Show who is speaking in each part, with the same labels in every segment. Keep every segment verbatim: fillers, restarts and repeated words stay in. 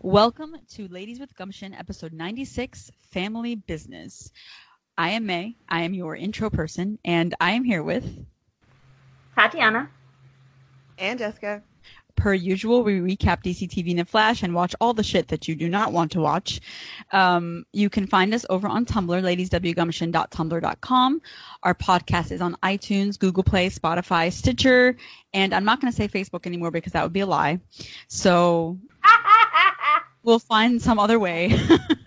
Speaker 1: Welcome to Ladies with Gumption, episode ninety-six, Family Business. I am May. I am your intro person, and I am here with
Speaker 2: Tatiana
Speaker 3: and Jessica.
Speaker 1: Per usual, we recap D C T V in a flash and watch all the shit that you do not want to watch. Um, you can find us over on Tumblr, ladies w gumption dot tumblr dot com. Our podcast is on iTunes, Google Play, Spotify, Stitcher, and I'm not going to say Facebook anymore because that would be a lie. So we'll find some other way.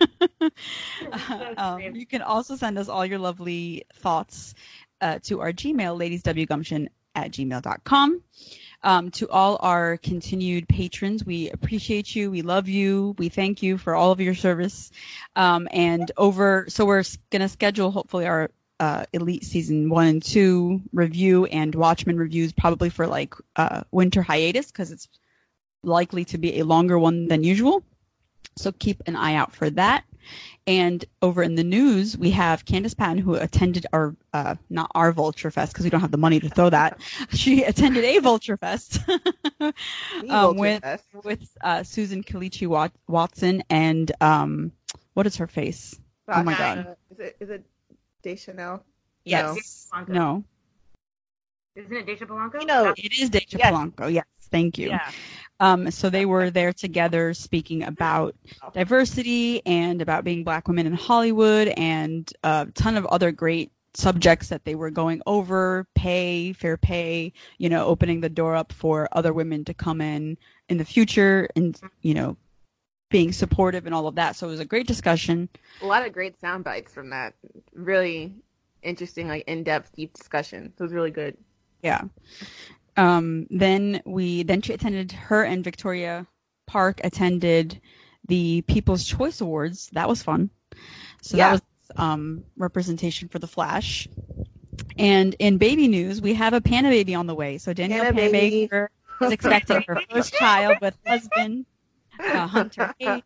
Speaker 1: um, you can also send us all your lovely thoughts uh, to our Gmail, ladies w gumption at gmail dot com. Um, to all our continued patrons, we appreciate you. We love you. We thank you for all of your service. Um, and over, so we're going to schedule hopefully our uh, Elite season one and two review and Watchmen reviews probably for like uh, winter hiatus because it's likely to be a longer one than usual. So keep an eye out for that. And over in the news, we have Candace Patton, who attended our, uh, not our Vulture Fest, because we don't have the money to throw that. She attended a Vulture Fest um,
Speaker 3: Vulture
Speaker 1: with
Speaker 3: Fest.
Speaker 1: with uh, Susan Kalichi Wat- Watson and um, what is her face?
Speaker 3: Uh,
Speaker 1: oh my
Speaker 3: uh,
Speaker 1: God!
Speaker 3: Is it is it Deschanel?
Speaker 1: Yes.
Speaker 2: Polanco.
Speaker 1: No.
Speaker 2: Isn't it Deja Polanco?
Speaker 3: You know,
Speaker 1: It is Deja
Speaker 3: Yes.
Speaker 1: Polanco. Yes. Thank you.
Speaker 2: Yeah.
Speaker 1: Um, so they were there together speaking about diversity and about being black women in Hollywood and a ton of other great subjects that they were going over, pay, fair pay, you know, opening the door up for other women to come in in the future and, you know, being supportive and all of that. So it was a great discussion.
Speaker 3: a lot of great sound bites from that. Really interesting, like in-depth, deep discussion. So it was really good.
Speaker 1: Yeah. Um, then we then she attended her and Victoria Park attended the People's Choice Awards. That was fun. So
Speaker 3: Yeah.
Speaker 1: that was um, representation for the Flash. And in baby news, we have a Panda baby on the way. So Danielle
Speaker 3: Panda
Speaker 1: Panda
Speaker 3: baby.
Speaker 1: Baker is expecting her first child with husband uh, Hunter Hayes.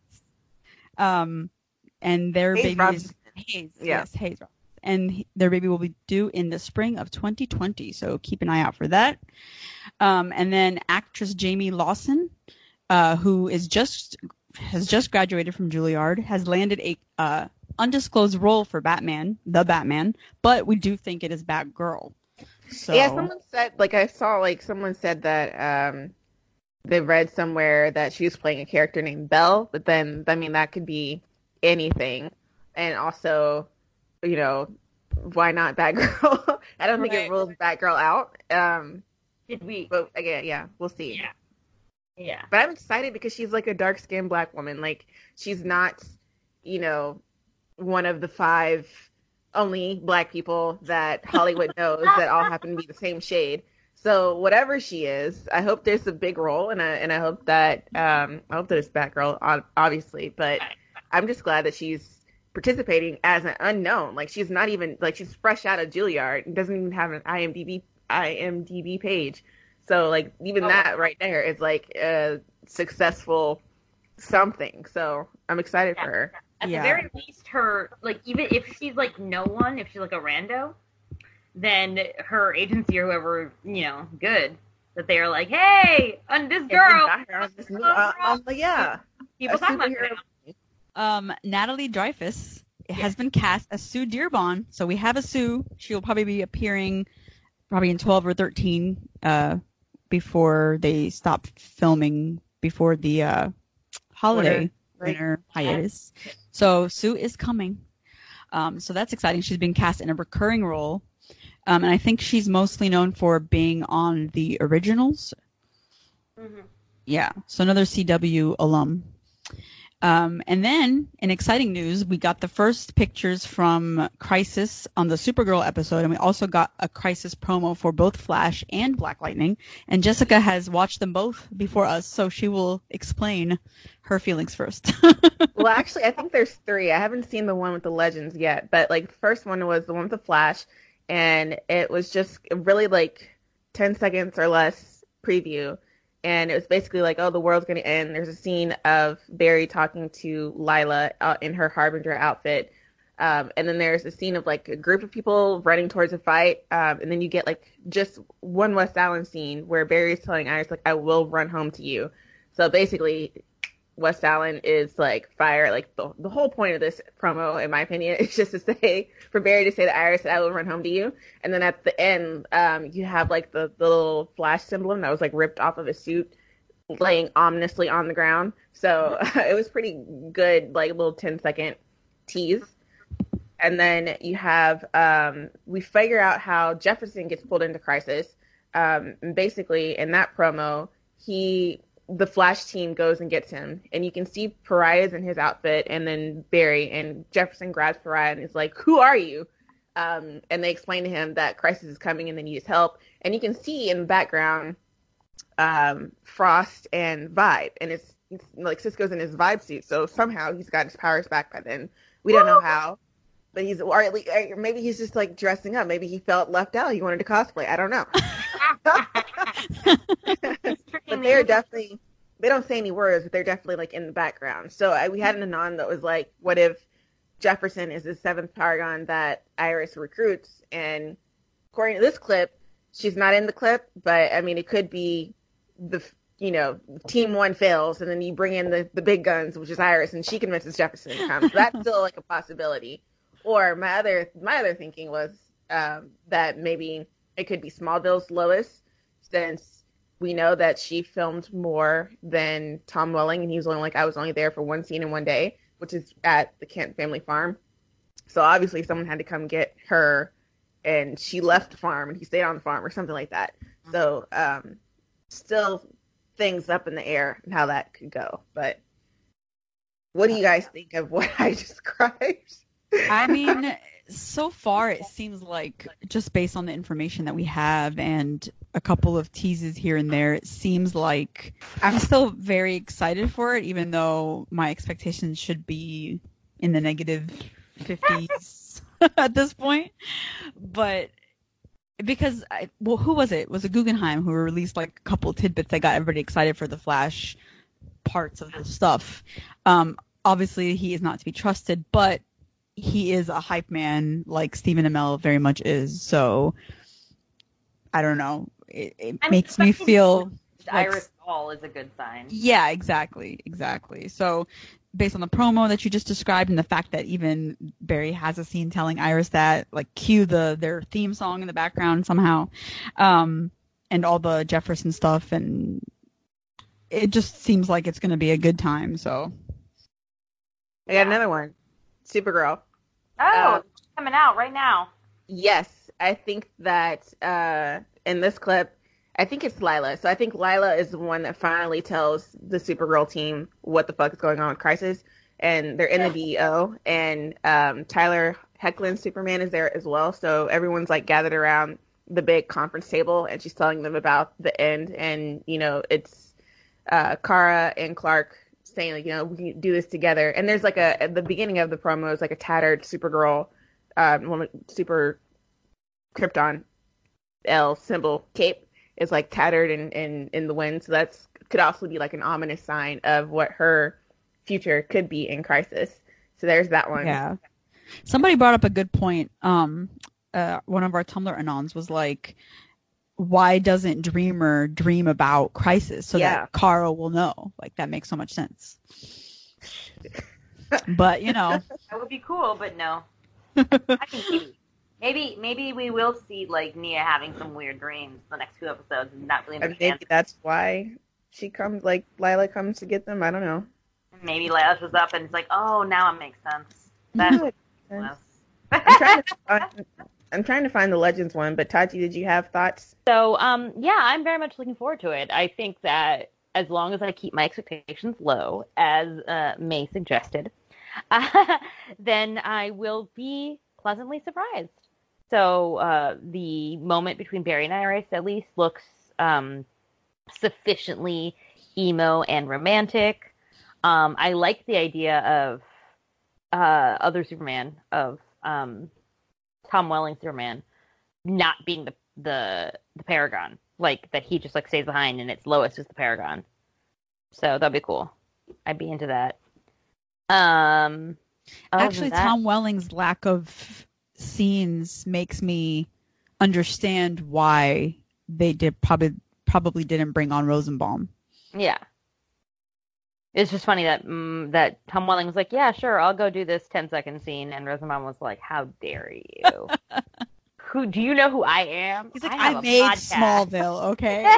Speaker 1: Um, and their
Speaker 3: Hayes
Speaker 1: baby
Speaker 3: Robinson.
Speaker 1: is Hayes.
Speaker 3: Yeah.
Speaker 1: Yes, Hayes Robinson. And he- their baby will be due in the spring of twenty twenty, so keep an eye out for that. Um, and then actress Jamie Lawson, uh, who is just has just graduated from Juilliard, has landed a uh, undisclosed role for Batman, the Batman, but we do think it is Batgirl. So
Speaker 3: Yeah, someone said, like, I saw, like, someone said that um, they read somewhere that she was playing a character named Belle, but then, I mean, that could be anything. And also, you know, why not Batgirl? I don't think
Speaker 1: Right.
Speaker 3: it rules Batgirl out. Um,
Speaker 2: Did we?
Speaker 3: but again, yeah, we'll see.
Speaker 2: Yeah. Yeah.
Speaker 3: But I'm excited because she's like a dark-skinned black woman. Like, she's not, you know, one of the five only black people that Hollywood knows that all happen to be the same shade. So whatever she is, I hope there's a big role, and I and I hope that um I hope that it's Batgirl, ob- obviously. But I'm just glad that she's participating as an unknown. Like, she's not even like she's fresh out of Juilliard and doesn't even have an I M D B I M D B page. So, like, even
Speaker 2: Oh.
Speaker 3: that right there is, like, a successful something. So, I'm excited for her.
Speaker 2: At
Speaker 1: Yeah.
Speaker 2: the very least, her, like, even if she's, like, no one, if she's, like, a rando, then her agency or whoever, you know, good, that they're like, hey, and this
Speaker 3: And we
Speaker 2: girl,
Speaker 3: got her on this new, uh, um, yeah,
Speaker 2: people
Speaker 3: a
Speaker 2: talking about
Speaker 3: superhero.
Speaker 2: her.
Speaker 1: um, Natalie Dreyfus has been cast as Sue Dearborn. So we have a Sue. She will probably be appearing probably in twelve or thirteen uh, before they stop filming before the uh, holiday
Speaker 3: Winter break.
Speaker 1: winter hiatus. So Sue is coming. Um, so that's exciting. She's been cast in a recurring role. Um, and I think she's mostly known for being on the originals.
Speaker 2: Mhm.
Speaker 1: Yeah, so another C W alum. Um, and then, in exciting news, we got the first pictures from Crisis on the Supergirl episode, and we also got a Crisis promo for both Flash and Black Lightning. And Jessica has watched them both before us, so she will explain her feelings first.
Speaker 3: Well, actually, I think there's three. I haven't seen the one with the legends yet, but, like, the first one was the one with the Flash, and it was just really, like, ten seconds or less preview. And it was basically like, oh, the world's going to end. There's a scene of Barry talking to Lila uh, in her Harbinger outfit. Um, and then there's a scene of, like, a group of people running towards a fight. Um, and then you get, like, just one West Allen scene where Barry's telling Iris, like, I will run home to you. So basically, West Allen is like fire. Like the the whole point of this promo, in my opinion, is just to say for Barry to say to Iris that I will run home to you, and then at the end, um, you have like the, the little flash symbol that was like ripped off of his suit, laying ominously on the ground. So it was pretty good, like little ten second tease. And then you have um, we figure out how Jefferson gets pulled into Crisis. Um, basically, in that promo, he the Flash team goes and gets him, and you can see Pariah's in his outfit, and then Barry and Jefferson grabs Pariah and is like, "Who are you?" Um, and they explain to him that Crisis is coming and they need his help. And you can see in the background um, Frost and Vibe, and it's, it's like Cisco's in his Vibe suit, so somehow he's got his powers back by then. We don't know how. But he's, or at least, or maybe he's just like dressing up. Maybe he felt left out. He wanted to cosplay. I don't know. But they're definitely, they don't say any words, but they're definitely like in the background. So I, we had an anon that was like, what if Jefferson is the seventh Paragon that Iris recruits? And according to this clip, she's not in the clip, but I mean, it could be the, you know, team one fails, and then you bring in the, the big guns, which is Iris, and she convinces Jefferson to come. So that's still like a possibility. Or my other my other thinking was um, that maybe it could be Smallville's Lois, since we know that she filmed more than Tom Welling, and he was only like, I was only there for one scene in one day, which is at the Kent family farm. So obviously someone had to come get her, and she left the farm, and he stayed on the farm or something like that. So um, still things up in the air and how that could go. But what do you guys think of what I described?
Speaker 1: I mean, so far it seems like, just based on the information that we have and a couple of teases here and there, it seems like I'm still very excited for it, even though my expectations should be in the negative fifties at this point. But because, I, well, who was it? Was it Guggenheim who released like a couple of tidbits that got everybody excited for the Flash parts of the stuff? Um, obviously, he is not to be trusted, but he is a hype man like Stephen Amell very much is. So I don't know. It, it I makes mean, me feel
Speaker 2: like, Iris Ball is a good sign.
Speaker 1: Yeah, exactly, exactly. So based on the promo that you just described and the fact that even Barry has a scene telling Iris that, like, cue the their theme song in the background somehow, um, and all the Jefferson stuff, and it just seems like it's going to be a good time. So
Speaker 3: I got another one. Supergirl.
Speaker 2: Oh, um, coming out right now.
Speaker 3: Yes, I think that uh, in this clip, I think it's Lila. So I think Lila is the one that finally tells the Supergirl team what the fuck is going on with Crisis, and they're in the D E O, and um, Tyler Hoechlin Superman is there as well. So everyone's like gathered around the big conference table, and she's telling them about the end, and you know it's uh, Kara and Clark saying, like, you know, we can do this together. And there's like a, at the beginning of the promo is like a tattered Supergirl, um, super Krypton L symbol cape is like tattered and in, in, in the wind. So that's could also be like an ominous sign of what her future could be in Crisis. So there's that one.
Speaker 1: Yeah. Somebody brought up a good point. Um, uh, one of our Tumblr anons was like, why doesn't Dreamer dream about Crisis so yeah. that Kara will know? Like, that makes so much sense. But, you know.
Speaker 2: That would be cool, but no. I think maybe. Maybe, maybe we will see, like, Nia having some weird dreams the next few episodes and not really understand.
Speaker 3: And maybe that's why she comes, like, Lila comes to get them. I don't know.
Speaker 2: Maybe Lila shows up and it's like, oh, now it makes sense. That makes sense.
Speaker 3: I'm trying to find, I'm trying to find the Legends one, but Tati, did you have thoughts?
Speaker 4: So, um, yeah, I'm very much looking forward to it. I think that as long as I keep my expectations low, as uh, May suggested, uh, then I will be pleasantly surprised. So uh, the moment between Barry and Iris at least looks um, sufficiently emo and romantic. Um, I like the idea of uh, other Superman, of um, Tom Welling Superman, not being the, the the Paragon. Like, that he just like stays behind and it's Lois who's the Paragon. So that'd be cool. I'd be into that. Um,
Speaker 1: Actually,
Speaker 4: that,
Speaker 1: Tom Welling's lack of scenes makes me understand why they did probably probably didn't bring on Rosenbaum.
Speaker 4: Yeah. It's just funny that mm, that Tom Welling was like, "Yeah, sure, I'll go do this ten second scene," and Rosamund was like, "How dare you? Who do you know who I am?
Speaker 1: He's like,
Speaker 4: I, have
Speaker 1: I
Speaker 4: a
Speaker 1: made
Speaker 4: podcast."
Speaker 1: Smallville, okay?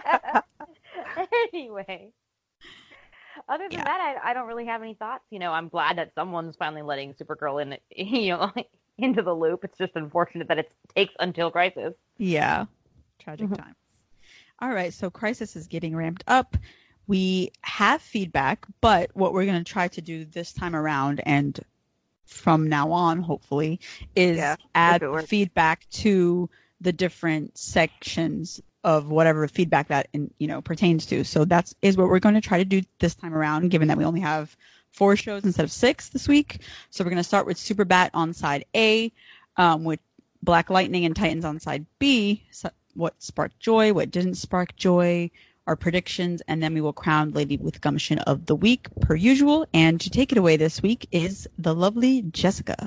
Speaker 4: Anyway, other than
Speaker 1: Yeah.
Speaker 4: that, I, I don't really have any thoughts. You know, I'm glad that someone's finally letting Supergirl in, you know, into the loop. It's just unfortunate that it takes until Crisis.
Speaker 1: Yeah. Tragic
Speaker 4: Mhm.
Speaker 1: times. All right, so Crisis is getting ramped up. We have feedback, but what we're going to try to do this time around and from now on, hopefully, is
Speaker 3: Yeah,
Speaker 1: add
Speaker 3: if it works.
Speaker 1: feedback to the different sections of whatever feedback that in, you know pertains to. So that's is what we're going to try to do this time around, given that we only have four shows instead of six this week. So we're going to start with Superbat on side A, um, with Black Lightning and Titans on side B. So what sparked joy, what didn't spark joy, our predictions, and then we will crown Lady with Gumption of the week per usual. And to take it away this week is the lovely Jessica.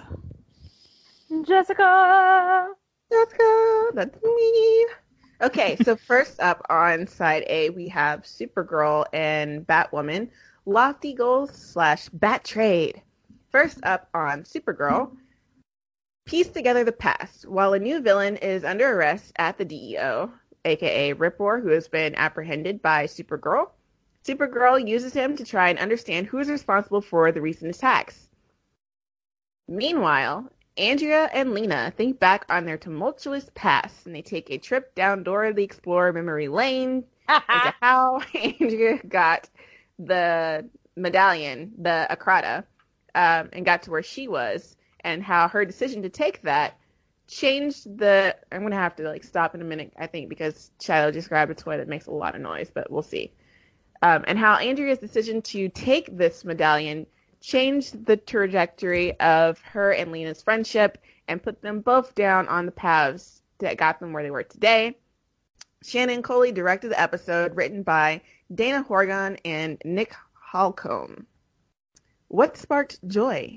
Speaker 4: Jessica.
Speaker 3: Jessica, that's me. Okay, so first up on side A, we have Supergirl and Batwoman, Lofty Goals slash Bat Trade. First up on Supergirl, piece together the past. While a new villain is under arrest at the D E O, aka Rip Roar, who has been apprehended by Supergirl, Supergirl uses him to try and understand who is responsible for the recent attacks. Meanwhile, Andrea and Lena think back on their tumultuous past, and they take a trip down Dora the Explorer memory lane into how Andrea got the medallion, the Akrata, um, and got to where she was, and how her decision to take that changed the... I'm going to have to like stop in a minute, I think, because Shiloh just grabbed a toy that makes a lot of noise, but we'll see. Um, and how Andrea's decision to take this medallion changed the trajectory of her and Lena's friendship and put them both down on the paths that got them where they were today. Shannon Coley directed the episode, written by Dana Horgan and Nick Holcomb. What sparked joy?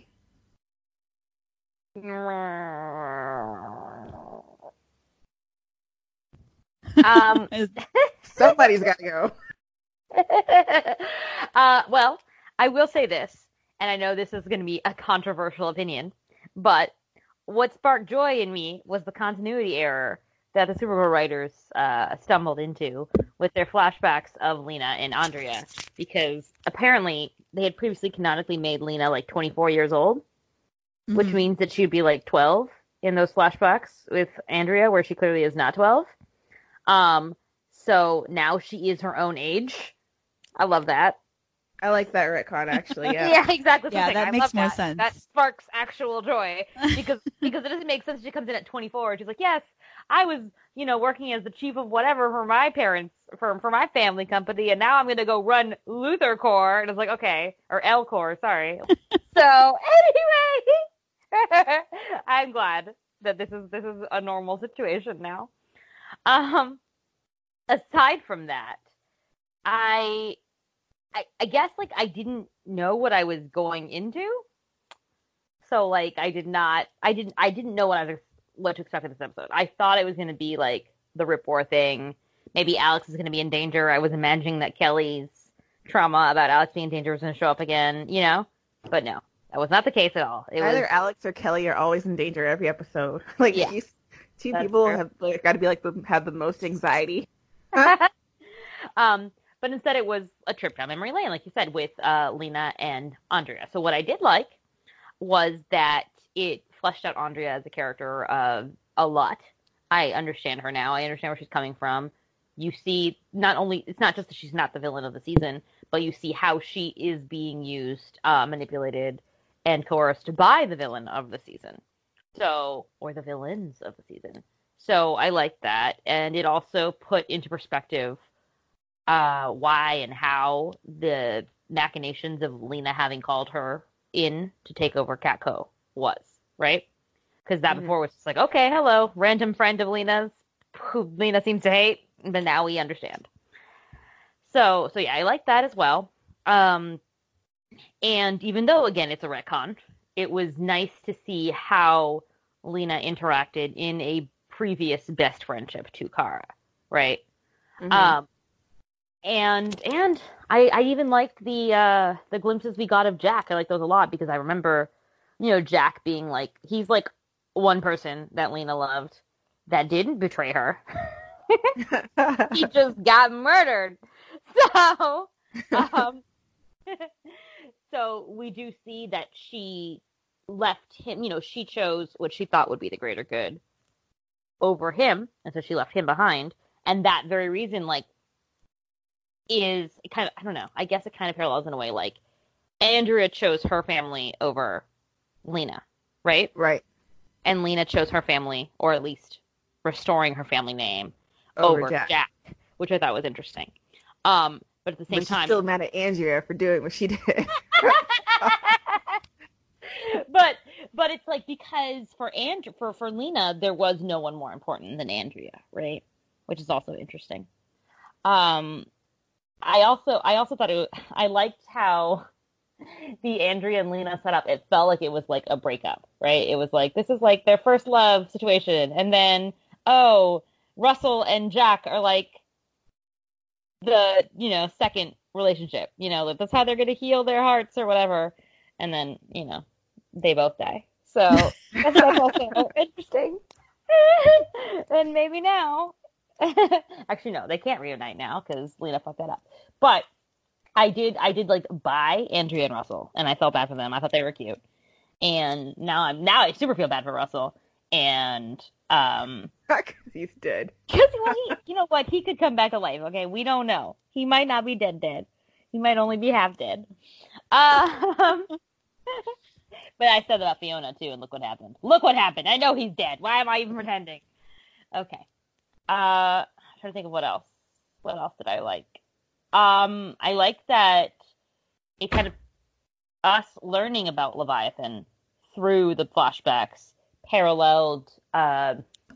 Speaker 4: um,
Speaker 3: Somebody's got to go.
Speaker 4: uh, well, I will say this, and I know this is going to be a controversial opinion, but what sparked joy in me was the continuity error that the Supergirl writers uh, stumbled into with their flashbacks of Lena and Andrea, because apparently they had previously canonically made Lena like twenty-four years old,
Speaker 1: Mhm.
Speaker 4: which means that she'd be like twelve in those flashbacks with Andrea, where she clearly is not twelve. Um, so now she is her own age. I love that.
Speaker 3: I like that retcon, actually. Yeah.
Speaker 4: Yeah, exactly.
Speaker 1: Yeah,
Speaker 4: Something.
Speaker 1: that
Speaker 4: I
Speaker 1: makes
Speaker 4: love
Speaker 1: more
Speaker 4: that.
Speaker 1: sense.
Speaker 4: That sparks actual joy because because it doesn't make sense. She comes in at twenty-four. And she's like, yes, I was, you know, working as the chief of whatever for my parents, for for my family company, and now I'm going to go run Luthor Corps. And it's like, okay, or L Corps, sorry. So anyway, I'm glad that this is this is a normal situation now. Um, aside from that, I. I, I guess like I didn't know what I was going into, so like I did not, I didn't, I didn't know what I was, what to expect in this episode. I thought it was going to be like the Rip Roar thing. Maybe Alex is going to be in danger. I was imagining that Kelly's trauma about Alex being in danger was going to show up again, you know. But no, that was not the case at all. It
Speaker 3: Either
Speaker 4: was
Speaker 3: Alex or Kelly are always in danger every episode. Like
Speaker 4: Yeah.
Speaker 3: these two
Speaker 4: That's
Speaker 3: people
Speaker 4: true.
Speaker 3: have like, got to be like the, have the most anxiety.
Speaker 4: um, but instead it was a trip down memory lane, like you said, with uh, Lena and Andrea. So what I did like was that it fleshed out Andrea as a character uh, a lot. I understand her now. I understand where she's coming from. You see, not only, it's not just that she's not the villain of the season, but you see how she is being used, uh, manipulated, and coerced by the villain of the season. So, or the villains of the season. So I like that. And it also put into perspective uh, why and how the machinations of Lena having called her in to take over Catco was, right? Because that
Speaker 3: Mhm.
Speaker 4: before was just like, okay, hello, random friend of Lena's, who Lena seems to hate, but now we understand. So, so yeah, I like that as well. Um, and even though, again, it's a retcon, it was nice to see how Lena interacted in a previous best friendship to Kara, right?
Speaker 3: Mhm.
Speaker 4: Um, and and I, I even liked the uh, the glimpses we got of Jack. I like those a lot because I remember, you know, Jack being like, he's like one person that Lena loved that didn't betray her. He just got murdered. So, um, so we do see that she left him, you know, she chose what she thought would be the greater good over him, and so she left him behind. And that very reason, like, is kind of, I don't know, I guess it kind of parallels in a way, like, Andrea chose her family over Lena, right?
Speaker 3: Right.
Speaker 4: And Lena chose her family, or at least restoring her family name, over, over Jack. Jack, which I thought was interesting. Um, but at the same
Speaker 3: but
Speaker 4: time,
Speaker 3: she's still mad at Andrea for doing what she did.
Speaker 4: but but it's like, because for And for for Lena, there was no one more important than Andrea, right? Which is also interesting. Um, I also I also thought it was, I liked how the Andrea and Lena setup, it felt like it was like a breakup, right? It was like, this is like their first love situation, and then, oh, Russell and Jack are like the, you know, second relationship, you know, that's how they're going to heal their hearts or whatever, and then, you know, they both die. So that's also interesting. And maybe now, actually no, they can't reunite now because Lena fucked that up. But I did, I did like buy Andrea and Russell, and I felt bad for them. I thought they were cute, and now I'm now I super feel bad for Russell, and um,
Speaker 3: because he's dead.
Speaker 4: Because well, he, you know what, he could come back alive. Okay, we don't know. He might not be dead, dead. He might only be half dead. Um, but I said about Fiona too, and look what happened. Look what happened. I know he's dead. Why am I even pretending? Okay. Uh, I'm trying to think of what else. What else did I like? Um, I like that it kind of, us learning about Leviathan through the flashbacks paralleled uh,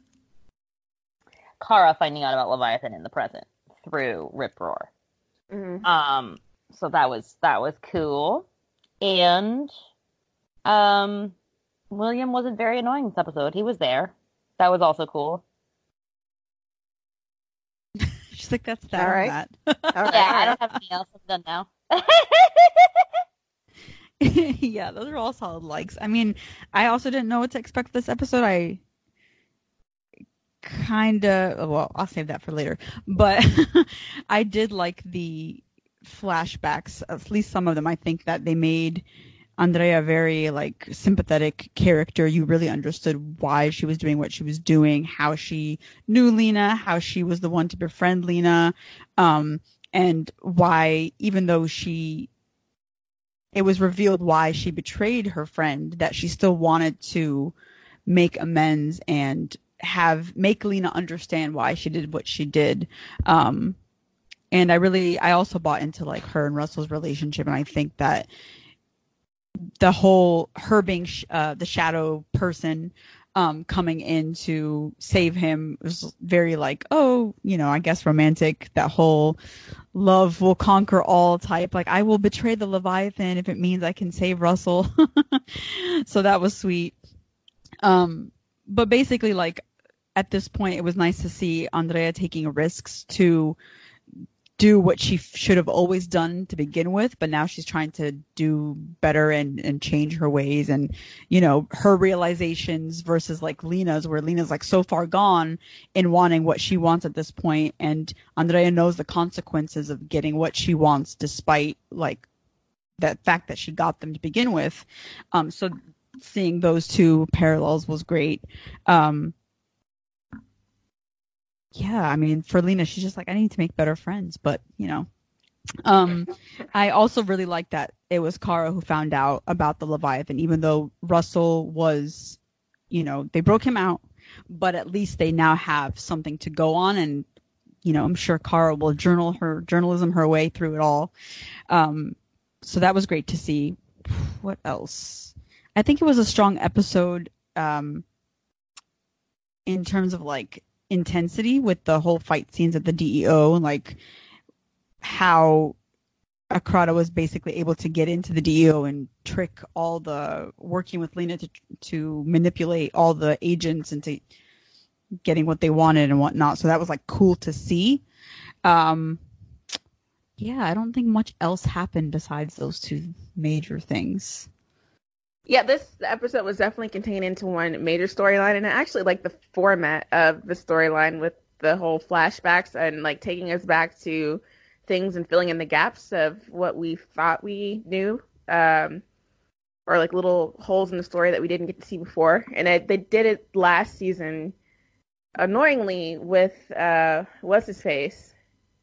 Speaker 4: Kara finding out about Leviathan in the present through Rip Roar.
Speaker 3: Mm-hmm.
Speaker 4: Um, so that was that was cool, and um, William wasn't very annoying this episode. He was there. That was also cool.
Speaker 1: She's like, that's that.
Speaker 3: All right.
Speaker 1: That.
Speaker 3: All right.
Speaker 4: Yeah, I don't have anything else. I'm done now.
Speaker 1: Yeah, those are all solid likes. I mean, I also didn't know what to expect this episode. I kind of, well, I'll save that for later. But I did like the flashbacks, at least some of them. I think that they made Andrea a very, like, sympathetic character. You really understood why she was doing what she was doing, how she knew Lena, how she was the one to befriend Lena, um, and why, even though she, it was revealed why she betrayed her friend, that she still wanted to make amends and have, make Lena understand why she did what she did. Um, and I really, I also bought into, like, her and Russell's relationship, and I think that the whole, her being sh- uh, the shadow person um, coming in to save him was very like, oh, you know, I guess romantic, that whole love will conquer all type. Like, I will betray the Leviathan if it means I can save Russell. So that was sweet. Um, but basically, like, at this point, it was nice to see Andrea taking risks to do what she f- should have always done to begin with, but now she's trying to do better and, and change her ways, and, you know, her realizations versus like Lena's, where Lena's like so far gone in wanting what she wants at this point, and Andrea knows the consequences of getting what she wants despite like that fact that she got them to begin with. Um, so seeing those two parallels was great. Um, Yeah, I mean, for Lena, she's just like, I need to make better friends, but, you know. Um, I also really like that it was Kara who found out about the Leviathan, even though Russell was, you know, they broke him out, but at least they now have something to go on, and, you know, I'm sure Kara will journal her, journalism her way through it all. Um, so that was great to see. What else? I think it was a strong episode, um, in terms of, like, intensity with the whole fight scenes at the D E O, like how Akrada was basically able to get into the D E O and trick all the, working with Lena to to manipulate all the agents into getting what they wanted and whatnot. So that was like cool to see. Um, yeah, I don't think much else happened besides those two major things.
Speaker 3: Yeah, this episode was definitely contained into one major storyline, and I actually like the format of the storyline with the whole flashbacks and like taking us back to things and filling in the gaps of what we thought we knew, um, or like little holes in the story that we didn't get to see before. And it, they did it last season, annoyingly, with uh, what's his face,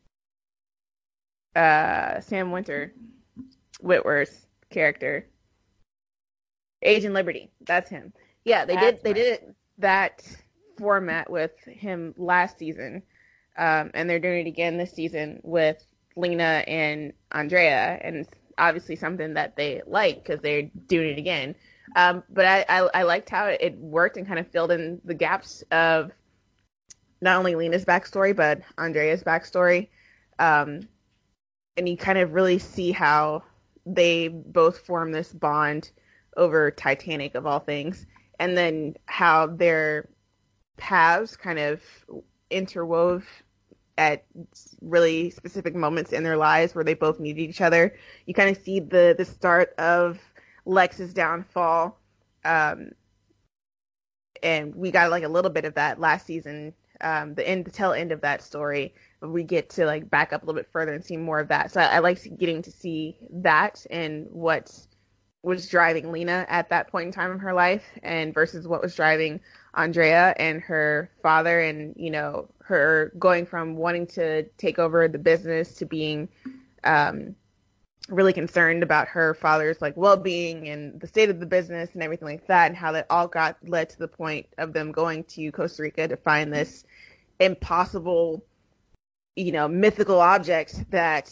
Speaker 3: uh, Sam Winter, Whitworth's character. Agent Liberty, that's him. Yeah, they
Speaker 4: That's
Speaker 3: did. They
Speaker 4: right.
Speaker 3: did it, that format with him last season, um, and they're doing it again this season with Lena and Andrea, and it's obviously something that they like because they're doing it again. Um, but I, I, I liked how it worked and kind of filled in the gaps of not only Lena's backstory but Andrea's backstory, um, and you kind of really see how they both form this bond over Titanic of all things, and then how their paths kind of interwove at really specific moments in their lives where they both needed each other. You kind of see the the start of Lex's downfall, um, and we got like a little bit of that last season. Um, the end, the tail end of that story, but we get to like back up a little bit further and see more of that. So I, I like getting to see that and what was driving Lena at that point in time in her life, and versus what was driving Andrea and her father, and you know, her going from wanting to take over the business to being um, really concerned about her father's like well-being and the state of the business and everything like that, and how that all got led to the point of them going to Costa Rica to find this impossible, you know, mythical object that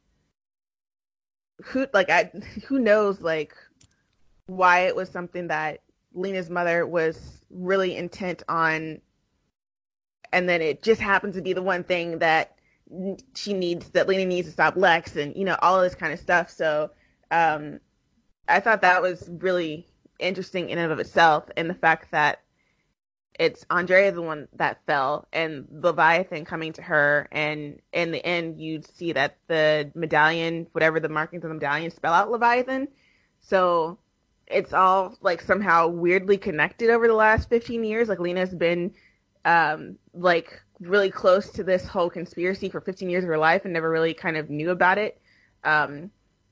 Speaker 3: who like I who knows like why it was something that Lena's mother was really intent on, and then it just happens to be the one thing that she needs, that Lena needs to stop Lex, and you know, all of this kind of stuff. So um I thought that was really interesting in and of itself, and the fact that it's Andrea the one that fell and Leviathan coming to her, and in the end you'd see that the medallion, whatever the markings on the medallion, spell out Leviathan. So it's all like somehow weirdly connected over the last fifteen years. Like Lena's been um like really close to this whole conspiracy for fifteen years of her life and never really kind of knew about it. Um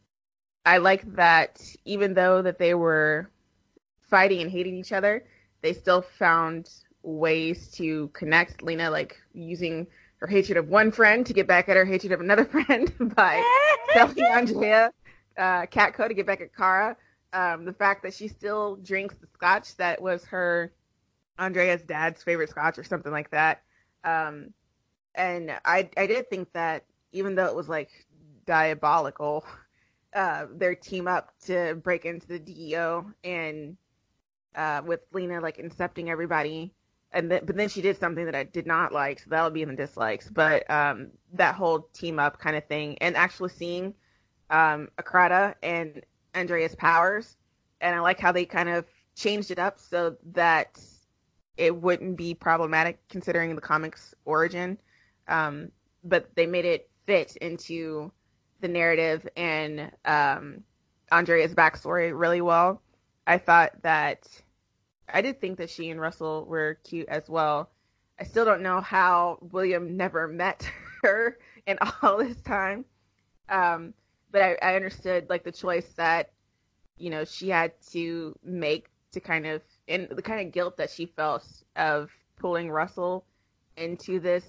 Speaker 3: I like that even though that they were fighting and hating each other, they still found ways to connect. Lena like using her hatred of one friend to get back at her hatred of another friend by selling Andrea uh, Catco to get back at Kara. Um, the fact that she still drinks the scotch that was her Andrea's dad's favorite scotch or something like that. Um, and I I did think that even though it was like diabolical, uh, their team up to break into the D E O and uh, with Lena like incepting everybody, and th- but then she did something that I did not like, so that'll be in the dislikes. But um, that whole team up kind of thing, and actually seeing um, Akrata and Andrea's powers, and I like how they kind of changed it up so that it wouldn't be problematic considering the comics origin, um, but they made it fit into the narrative and um, Andrea's backstory really well. I thought that I did think that she and Russell were cute as well. I still don't know how William never met her in all this time. Um, but I, I understood like the choice that, you know, she had to make to kind of, and the kind of guilt that she felt of pulling Russell into this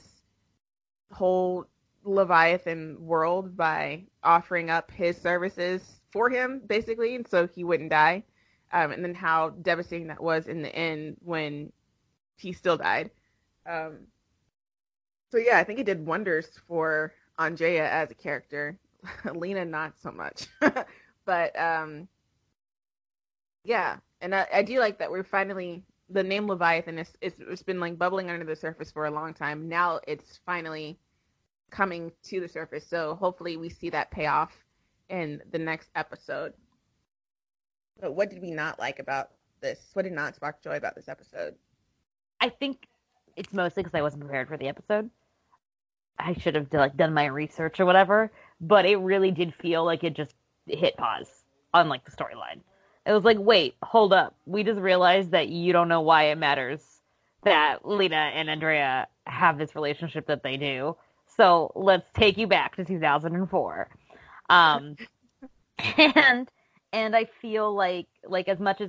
Speaker 3: whole Leviathan world by offering up his services for him, basically, and so he wouldn't die. Um, and then how devastating that was in the end when he still died. Um, so yeah, I think it did wonders for Andrea as a character. Lena, not so much. But um, yeah, and I, I do like that we're finally, the name Leviathan is, it's, it's been like bubbling under the surface for a long time. Now it's finally coming to the surface. So hopefully we see that payoff in the next episode. But what did we not like about this? What did not spark joy about this episode?
Speaker 4: I think it's mostly because I wasn't prepared for the episode. I should have like done my research or whatever, but it really did feel like it just hit pause on like the storyline. It was like, wait, hold up. We just realized that you don't know why it matters that Lena and Andrea have this relationship that they do. So let's take you back to two thousand four. Um, and and I feel like like as much as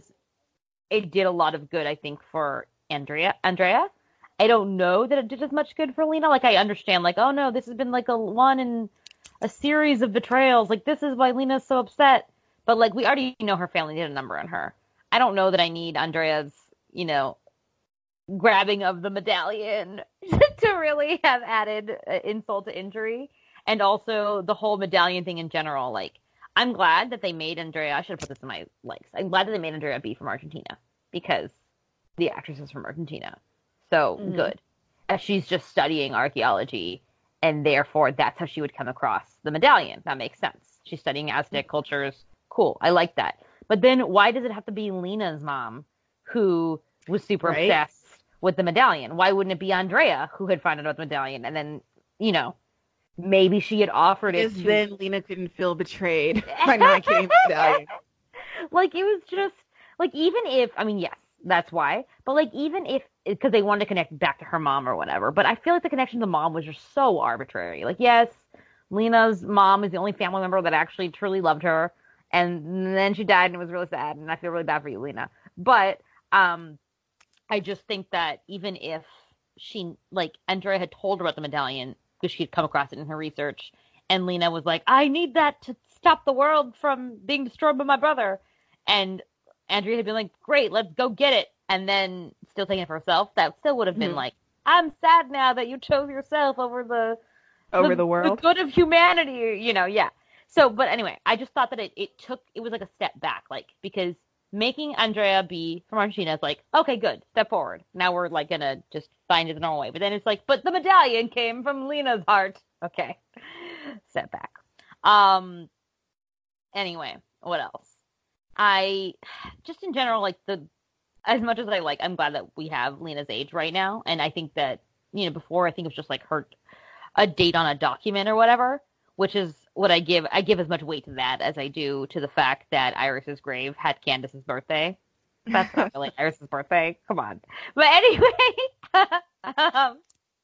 Speaker 4: it did a lot of good, I think, for Andrea, Andrea, I don't know that it did as much good for Lena. Like, I understand, like, oh no, this has been like a one in a series of betrayals. Like, this is why Lena's so upset. But like, we already know her family did a number on her. I don't know that I need Andrea's, you know, grabbing of the medallion to really have added uh, insult to injury. And also the whole medallion thing in general. Like, I'm glad that they made Andrea, I should have put this in my likes. I'm glad that they made Andrea be from Argentina because the actress is from Argentina. So mm-hmm. good. As she's just studying archaeology, and therefore that's how she would come across the medallion. That makes sense. She's studying Aztec cultures. Cool. I like that. But then why does it have to be Lena's mom who was super right? obsessed with the medallion? Why wouldn't it be Andrea who had found out about the medallion? And then, you know, maybe she had offered it
Speaker 3: to... then Lena couldn't feel betrayed by not getting the medallion.
Speaker 4: Like, it was just, like, even if, I mean, yes, that's why. But, like, even if, because they wanted to connect back to her mom or whatever. But I feel like the connection to the mom was just so arbitrary. Like, yes, Lena's mom is the only family member that actually truly loved her. And then she died and it was really sad. And I feel really bad for you, Lena. But um, I just think that even if she, like, Andrea had told her about the medallion because she had come across it in her research. And Lena was like, I need that to stop the world from being destroyed by my brother. And Andrea had been like, great, let's go get it. And then still taking it for herself. That still would have been mm-hmm. like, I'm sad now that you chose yourself over the
Speaker 3: over the,
Speaker 4: the
Speaker 3: world,
Speaker 4: the good of humanity. You know, yeah. So, but anyway, I just thought that it, it took, it was like a step back, like, because making Andrea be from Argentina is like, okay, good, step forward. Now we're like gonna just find it the normal way. But then it's like, but the medallion came from Lena's heart. Okay, step back. Um. Anyway, what else? I just in general like the as much as I like, I'm glad that we have Lena's age right now, and I think that you know before I think it was just like her a date on a document or whatever, which is what I give. I give as much weight to that as I do to the fact that Iris's grave had Candace's birthday. That's not really Iris's birthday. Come on. But anyway, um,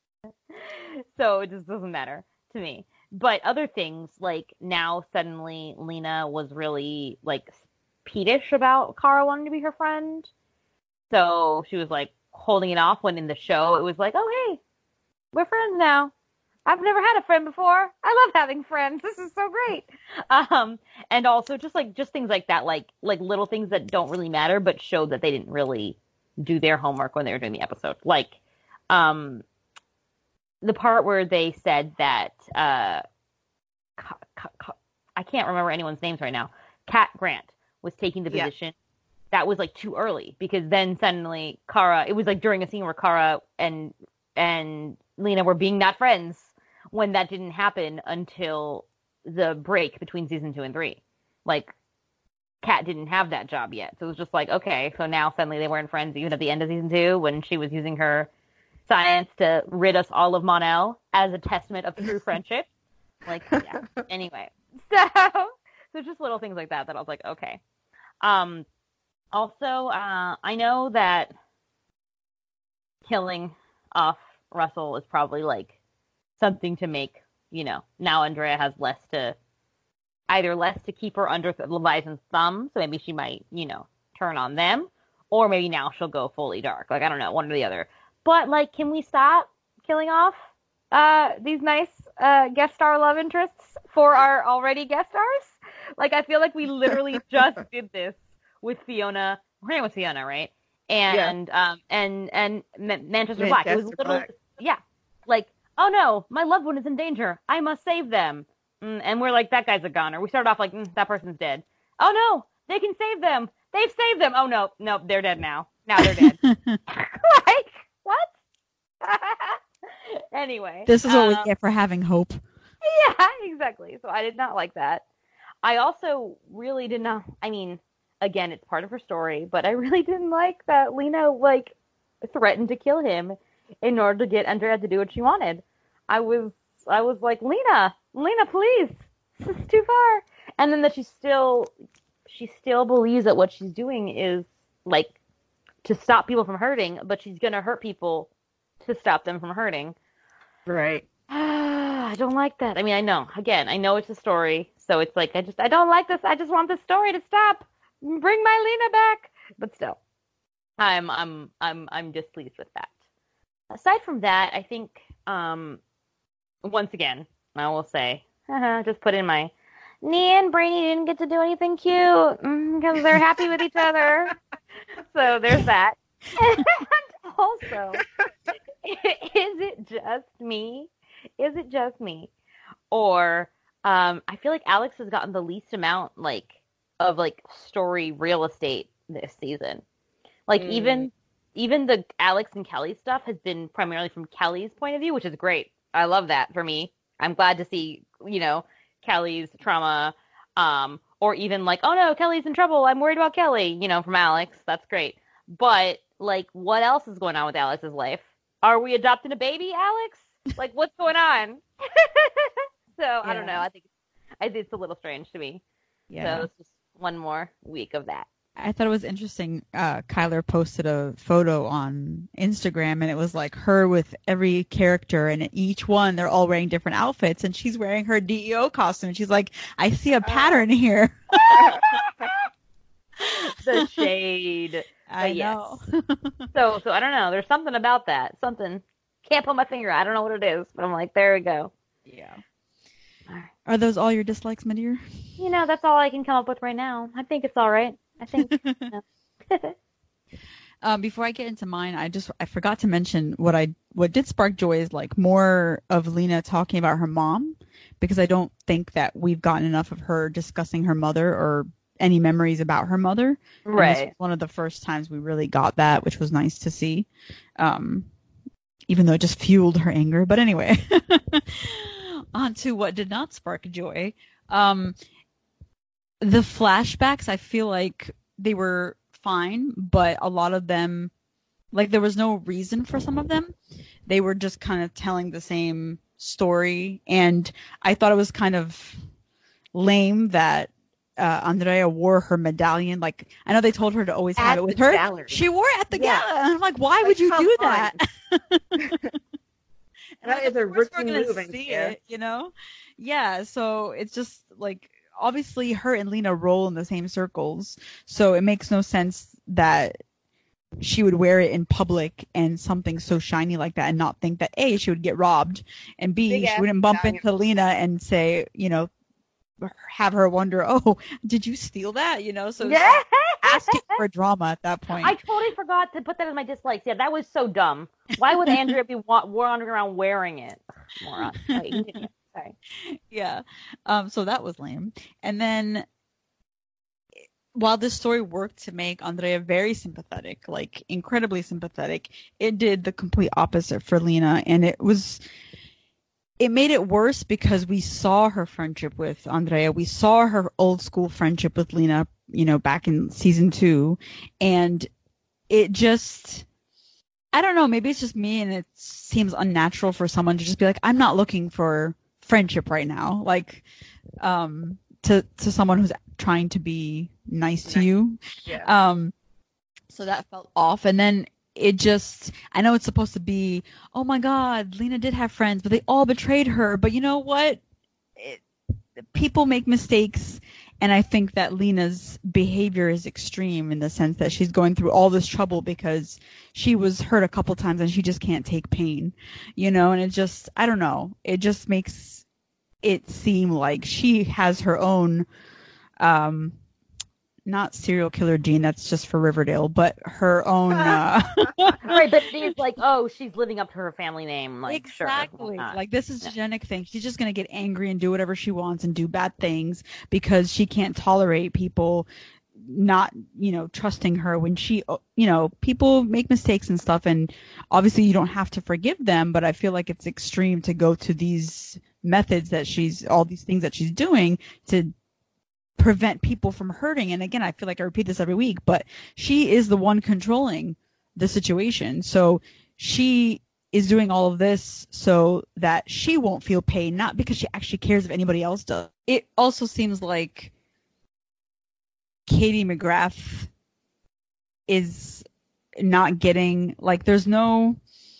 Speaker 4: so it just doesn't matter to me. But other things, like now suddenly Lena was really like peevish about Kara wanting to be her friend. So she was like holding it off when in the show it was like, oh, hey, we're friends now. I've never had a friend before. I love having friends. This is so great. Um, and also just like just things like that, like like little things that don't really matter, but show that they didn't really do their homework when they were doing the episode. Like um, the part where they said that uh, I can't remember anyone's names right now. Cat Grant was taking the position. Yeah. That was like too early because then suddenly Kara. It was like during a scene where Kara and and Lena were being not friends. When that didn't happen until the break between season two and three. Like, Kat didn't have that job yet. So it was just like, okay, so now suddenly they weren't friends even at the end of season two when she was using her science to rid us all of Mon-El as a testament of true friendship. Like, yeah. Anyway. So, so just little things like that that I was like, okay. Um, also, uh, I know that killing off Russell is probably like something to make, you know, now Andrea has less to, either less to keep her under Leviathan's thumb, so maybe she might, you know, turn on them, or maybe now she'll go fully dark. Like, I don't know, one or the other. But, like, can we stop killing off uh, these nice uh, guest star love interests for our already guest stars? Like, I feel like we literally just did this with Fiona. Her name was Fiona, right? And, yeah. um, and, and M- Manchester Black. It was literally, Black. yeah, like, oh no, my loved one is in danger. I must save them. Mm, and we're like, that guy's a goner. We started off like, mm, that person's dead. Oh no, they can save them. They've saved them. Oh no, no, they're dead now. Now they're dead. Like, what? Anyway.
Speaker 1: This is what
Speaker 4: um,
Speaker 1: we get for having hope.
Speaker 4: Yeah, exactly. So I did not like that. I also really did not, I mean, again, it's part of her story, but I really didn't like that Lena, like, threatened to kill him in order to get Andrea to do what she wanted. I was I was like, Lena, Lena, please, this is too far. And then that she still, she still believes that what she's doing is like to stop people from hurting, but she's gonna hurt people to stop them from hurting.
Speaker 3: Right.
Speaker 4: I don't like that. I mean, I know. Again, I know it's a story, so it's like I just I don't like this. I just want this story to stop. Bring my Lena back. But still, I'm I'm I'm I'm displeased with that. Aside from that, I think um once again, I will say, just put in my Nia and Brainy didn't get to do anything cute because they're happy with each other. So there's that. And also, is it just me? Is it just me? Or um, I feel like Alex has gotten the least amount like of like story real estate this season. Like mm. even even the Alex and Kelly stuff has been primarily from Kelly's point of view, which is great. I love that for me. I'm glad to see, you know, Kelly's trauma, um, or even like, oh no, Kelly's in trouble. I'm worried about Kelly, you know, from Alex. That's great. But like, what else is going on with Alex's life? Are we adopting a baby, Alex? Like, what's going on? So yeah. I don't know. I think I think it's a little strange to me. Yeah. So it's just one more week of that.
Speaker 1: I thought it was interesting. Uh, Kyler posted a photo on Instagram, and it was like her with every character, and each one they're all wearing different outfits, and she's wearing her D E O costume. And she's like, "I see a pattern here."
Speaker 4: The shade.
Speaker 1: I
Speaker 4: but
Speaker 1: know.
Speaker 4: Yes. so, so I don't know. There's something about that. Something. Can't put my finger. I don't know what it is, but I'm like, there we go.
Speaker 1: Yeah. All right. Are those all your dislikes, my dear?
Speaker 4: You know, that's all I can come up with right now. I think it's all right. I think.
Speaker 1: um, before I get into mine, I just I forgot to mention what I what did spark joy is like more of Lena talking about her mom, because I don't think that we've gotten enough of her discussing her mother or any memories about her mother.
Speaker 4: Right.
Speaker 1: And this was one of the first times we really got that, which was nice to see. Um, even though it just fueled her anger. But anyway, on to what did not spark joy. Um, the flashbacks, I feel like they were fine, but a lot of them, like there was no reason for some of them. They were just kind of telling the same story. And I thought it was kind of lame that uh, Andrea wore her medallion. Like, I know they told her to always
Speaker 3: at
Speaker 1: have it with her.
Speaker 3: Gallery.
Speaker 1: She wore it at the
Speaker 3: yeah.
Speaker 1: gala. And I'm like, why like, would you do on. that?
Speaker 3: That is a rookie move.
Speaker 1: See it, you know? Yeah, so it's just like, obviously her and Lena roll in the same circles, so it makes no sense that she would wear it in public and something so shiny like that and not think that A, she would get robbed, and B,
Speaker 3: Big
Speaker 1: she wouldn't bump into Lena and say, you know, have her wonder, oh, did you steal that? You know, so
Speaker 4: yeah.
Speaker 1: asking for drama at that point.
Speaker 4: I totally forgot to put that in my dislikes. Yeah, that was so dumb. Why would Andrea be wa- wandering around wearing it? Moron. Right, continue. Sorry.
Speaker 1: Yeah. Um, so that was lame. And then while this story worked to make Andrea very sympathetic, like incredibly sympathetic, it did the complete opposite for Lena. And it was, it made it worse because we saw her friendship with Andrea. We saw her old school friendship with Lena, you know, back in season two. And it just, I don't know, maybe it's just me and it seems unnatural for someone to just be like, I'm not looking for friendship right now, like um to to someone who's trying to be nice to you.
Speaker 3: Yeah.
Speaker 1: Um so that felt off. And then it just, I know it's supposed to be, oh my god, Lena did have friends, but they all betrayed her. But you know what, it, people make mistakes, and I think that Lena's behavior is extreme in the sense that she's going through all this trouble because she was hurt a couple times and she just can't take pain, you know, and it just, I don't know, it just makes it seem like she has her own, um, not serial killer gene, that's just for Riverdale, but her own. Uh...
Speaker 4: right, but it's like, oh, she's living up to her family name. Like,
Speaker 1: exactly.
Speaker 4: Sure,
Speaker 1: like, this is a
Speaker 4: yeah.
Speaker 1: genetic thing. She's just going to get angry and do whatever she wants and do bad things because she can't tolerate people not, you know, trusting her when she, you know, people make mistakes and stuff. And obviously you don't have to forgive them, but I feel like it's extreme to go to these methods that she's, all these things that she's doing to prevent people from hurting. And again, I feel like I repeat this every week, but she is the one controlling the situation. So she is doing all of this so that she won't feel pain, not because she actually cares if anybody else does. It also seems like Katie McGrath is not getting, like, there's no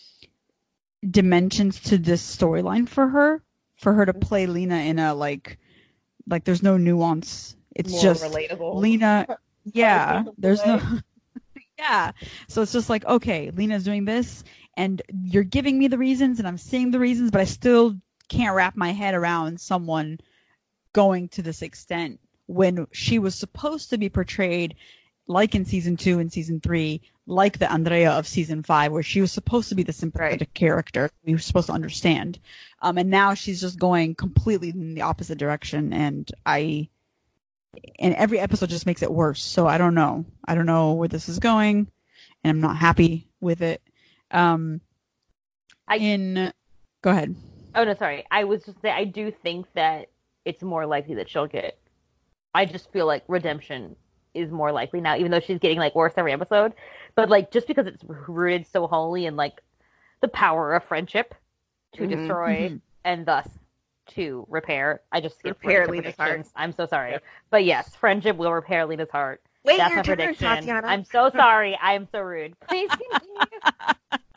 Speaker 1: dimensions to this storyline for her, for her to play Lena in a, like, like there's no nuance. It's
Speaker 3: More
Speaker 1: just
Speaker 3: relatable.
Speaker 1: Lena. Yeah, there's
Speaker 3: way.
Speaker 1: no. Yeah, so it's just like, okay, Lena's doing this, and you're giving me the reasons, and I'm seeing the reasons, but I still can't wrap my head around someone going to this extent when she was supposed to be portrayed like in season two and season three, like the Andrea of season five, where she was supposed to be the sympathetic
Speaker 3: Right.
Speaker 1: character we were supposed to understand. Um, and now she's just going completely in the opposite direction, and I, and every episode just makes it worse. So I don't know. I don't know where this is going, and I'm not happy with it. Um,
Speaker 4: I-
Speaker 1: in, go ahead.
Speaker 4: Oh no, sorry. I was just saying I do think that it's more likely that she'll get. I just feel like redemption is more likely now, even though she's getting like worse every episode. But like just because it's rooted so wholly in like the power of friendship to
Speaker 3: Mhm.
Speaker 4: destroy
Speaker 1: Mhm.
Speaker 4: and thus to repair. I just skipped
Speaker 3: Repair
Speaker 4: right to
Speaker 3: Lena's
Speaker 4: predictions.
Speaker 3: heart.
Speaker 4: I'm so sorry.
Speaker 3: Yep.
Speaker 4: But yes, friendship will repair Lena's heart.
Speaker 3: Wait
Speaker 4: That's
Speaker 3: your
Speaker 4: my
Speaker 3: turn,
Speaker 4: prediction.
Speaker 3: Tatiana.
Speaker 4: I'm so sorry. I am so rude. Please continue.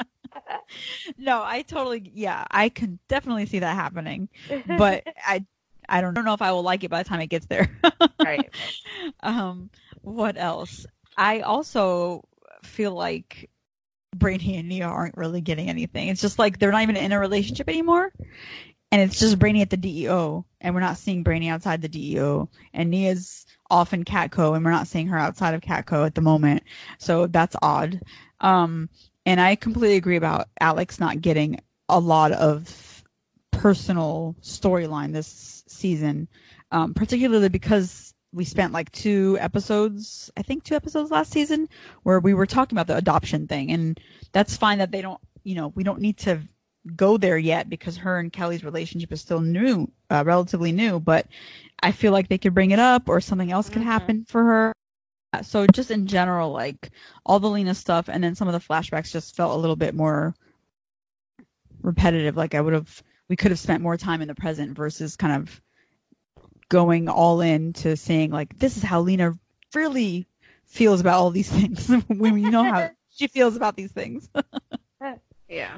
Speaker 1: No, I totally, yeah, I can definitely see that happening, but I, I don't know if I will like it by the time it gets there.
Speaker 3: Right.
Speaker 1: Um, what else? I also feel like Brainy and Nia aren't really getting anything. It's just like they're not even in a relationship anymore, and it's just Brainy at the D E O, and we're not seeing Brainy outside the D E O, and Nia's off in Catco, and we're not seeing her outside of Catco at the moment. So that's odd. Um, and I completely agree about Alex not getting a lot of personal storyline this season, um, particularly because we spent like two episodes, I think two episodes last season, where we were talking about the adoption thing. And that's fine that they don't, you know, we don't need to go there yet because her and Kelly's relationship is still new, uh, relatively new. But I feel like they could bring it up or something else could
Speaker 4: Mhm.
Speaker 1: happen for her. Uh, So just in general, like all the Lena stuff and then some of the flashbacks just felt a little bit more repetitive. Like I would have, we could have spent more time in the present versus kind of going all in to saying like, this is how Lena really feels about all these things when you know how she feels about these things.
Speaker 3: Yeah.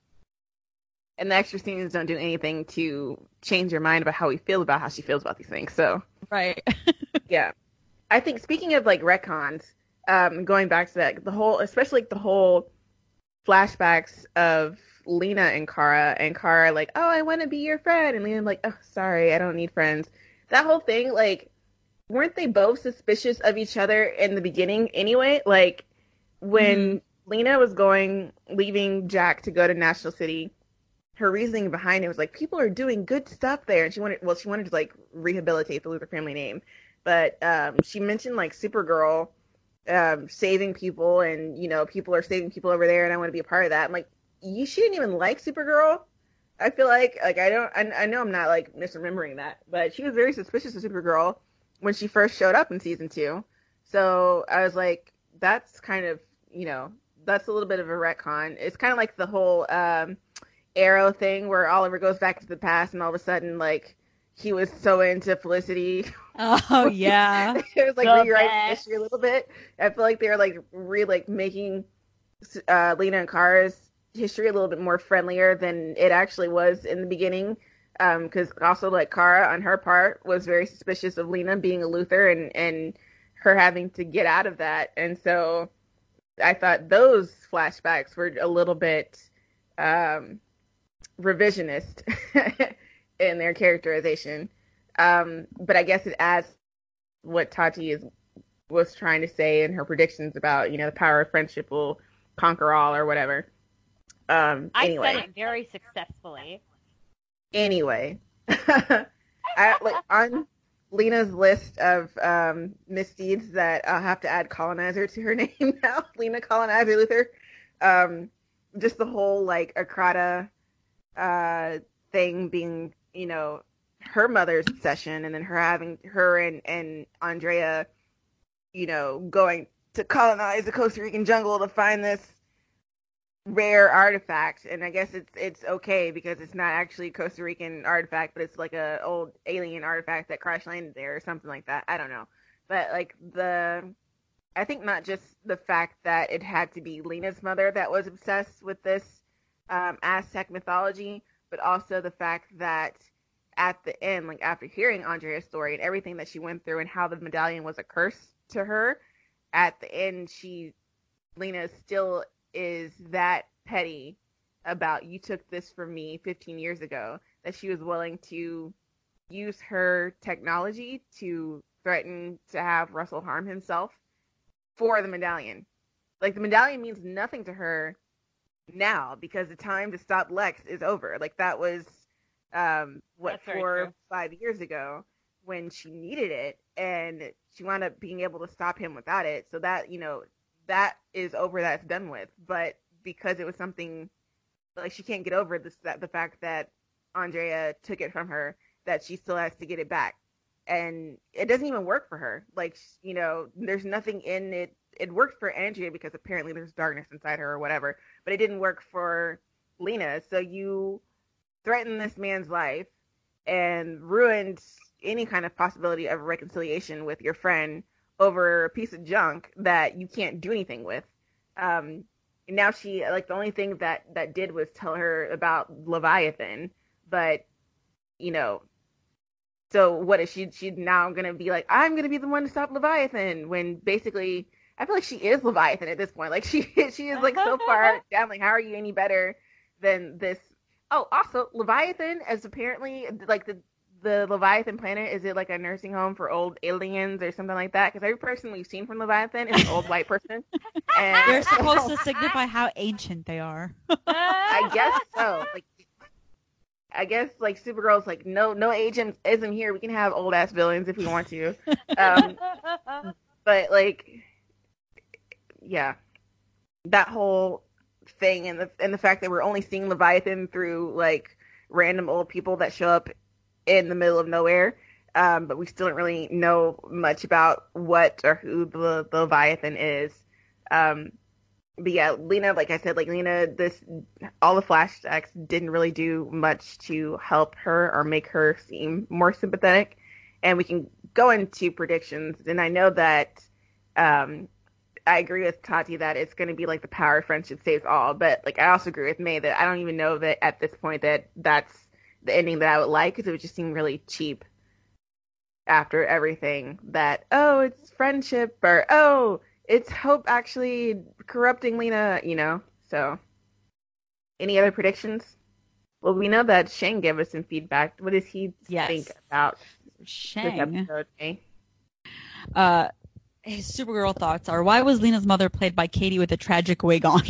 Speaker 3: And the extra scenes don't do anything to change your mind about how we feel about how she feels about these things. So,
Speaker 1: Right.
Speaker 3: yeah. I think speaking of like retcons, um, going back to that, the whole, especially like the whole flashbacks of Lena and Kara, and Kara like, oh, I want to be your friend, and Lena like, oh, sorry, I don't need friends. That whole thing, like, weren't they both suspicious of each other in the beginning anyway? Like, when Lena was going, leaving Jack to go to National City, her reasoning behind it was like, people are doing good stuff there, and she wanted, well, she wanted to like rehabilitate the Luther family name, but um, she mentioned like Supergirl um, saving people, and you know, people are saving people over there, and I want to be a part of that. I'm like, you, she didn't even like Supergirl. I feel like, like I don't, I, I know I'm not like misremembering that, but she was very suspicious of Supergirl when she first showed up in season two. So I was like, that's kind of, you know, that's a little bit of a retcon. It's kind of like the whole um, Arrow thing where Oliver goes back to the past and all of a sudden, like, he was so into Felicity.
Speaker 1: Oh yeah.
Speaker 3: It was like
Speaker 4: The
Speaker 3: rewriting
Speaker 4: best.
Speaker 3: history a little bit. I feel like they were like re like making uh, Lena and Kara's history a little bit more friendlier than it actually was in the beginning. Because um, also like Kara on her part was very suspicious of Lena being a Luther and and her having to get out of that. And so I thought those flashbacks were a little bit um, revisionist in their characterization. Um, but I guess it adds what Tati is was trying to say in her predictions about, you know, the power of friendship will conquer all or whatever. Um,
Speaker 4: I
Speaker 3: anyway,
Speaker 4: said it very successfully.
Speaker 3: anyway, I, like on Lena's list of um, misdeeds that I'll have to add colonizer to her name now. Lena Colonizer Luther. Um, just the whole like Akrata uh, thing being, you know, her mother's obsession, and then her having her and, and Andrea, you know, going to colonize the Costa Rican jungle to find this rare artifact, and I guess it's it's okay because it's not actually a Costa Rican artifact, but it's like a old alien artifact that crash landed there or something like that. I don't know, but like the, I think not just the fact that it had to be Lena's mother that was obsessed with this um, Aztec mythology, but also the fact that at the end, like after hearing Andrea's story and everything that she went through and how the medallion was a curse to her, at the end she, Lena still is that petty about you took this from me fifteen years ago, that she was willing to use her technology to threaten to have Russell harm himself for the medallion. Like, the medallion means nothing to her now because the time to stop Lex is over. Like, that was um what four or five years ago when she needed it, and she wound up being able to stop him without it. So that, you know, that is over, that's done with. But because it was something, like, she can't get over this, that the fact that Andrea took it from her, that she still has to get it back. And it doesn't even work for her. Like, you know, there's nothing in it. It worked for Andrea because apparently there's darkness inside her or whatever, but it didn't work for Lena. So you threatened this man's life and ruined any kind of possibility of reconciliation with your friend over a piece of junk that you can't do anything with. Um, and now she, like, the only thing that that did was tell her about Leviathan, but, you know, so what is she, she's now going to be like, I'm going to be the one to stop Leviathan, when basically, I feel like she is Leviathan at this point. Like, she, she is, like, so far down, like, how are you any better than this? Oh, also, Leviathan is apparently, like, the, the Leviathan planet, is it like a nursing home for old aliens or something like that? Because every person we've seen from Leviathan is an old white person. And
Speaker 1: they're supposed to signify how ancient they are.
Speaker 3: I guess so. Like, I guess, like, Supergirl's like, no, no ageism here. We can have old ass villains if we want to. Um, but like, yeah, that whole thing, and the and the fact that we're only seeing Leviathan through like random old people that show up in the middle of nowhere, um, but we still don't really know much about what or who the, the Leviathan is. Um, but yeah, Lena, like I said, like Lena, this, all the flashbacks didn't really do much to help her or make her seem more sympathetic. And we can go into predictions. And I know that um, I agree with Tati that it's going to be like the power of friendship saves all. But like, I also agree with May that I don't even know that at this point that that's the ending that I would like, because it would just seem really cheap after everything that, oh, it's friendship, or oh, it's Hope actually corrupting Lena, you know. So, any other predictions? Well, we know that Shane gave us some feedback. What does he
Speaker 1: yes.
Speaker 3: think about
Speaker 1: Shane.
Speaker 3: this episode? Eh?
Speaker 1: Uh, his Supergirl thoughts are: why was Lena's mother played by Katie with a tragic wig on?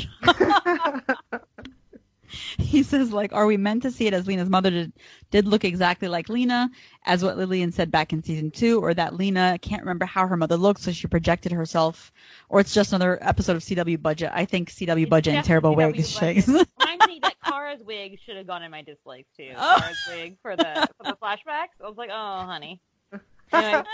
Speaker 1: He says, like, are we meant to see it as Lena's mother did, did look exactly like Lena, as what Lillian said back in season two, or that Lena can't remember how her mother looked, so she projected herself, or it's just another episode of C W Budget? I think C W
Speaker 4: It's
Speaker 1: Budget and terrible
Speaker 4: definitely
Speaker 1: wigs.
Speaker 4: C W Budget. Reminds me that Kara's wig should have gone in my dislikes too.
Speaker 1: Oh.
Speaker 4: Kara's wig for the for the flashbacks. I was like, oh, honey. Anyway,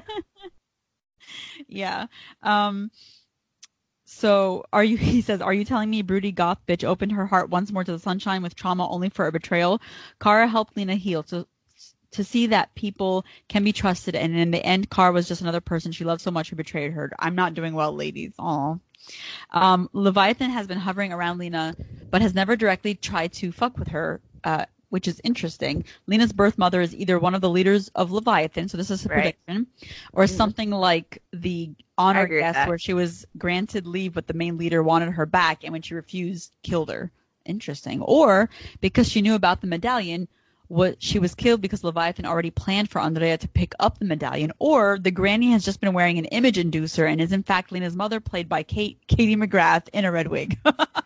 Speaker 1: Yeah. Um, so are you, he says, are you telling me broody goth bitch opened her heart once more to the sunshine with trauma only for a betrayal? Kara helped Lena heal to to see that people can be trusted, and in the end, Kara was just another person she loved so much who betrayed her. I'm not doing well, ladies. Aw. Um, Leviathan has been hovering around Lena, but has never directly tried to fuck with her, uh, which is interesting. Lena's birth mother is either one of the leaders of Leviathan, so this is a
Speaker 3: Right.
Speaker 1: prediction, or
Speaker 3: Mhm.
Speaker 1: something like the
Speaker 3: I
Speaker 1: honor
Speaker 3: agree with
Speaker 1: guest
Speaker 3: that.
Speaker 1: where she was granted leave, but the main leader wanted her back, and when she refused, killed her. Interesting. Or because she knew about the medallion, what she was killed because Leviathan already planned for Andrea to pick up the medallion, or the granny has just been wearing an image inducer and is in fact Lena's mother, played by Kate Katie McGrath in a red wig.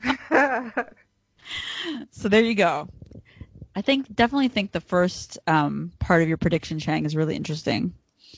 Speaker 1: So there you go. I think definitely think the first um, part of your prediction, Chang, is really interesting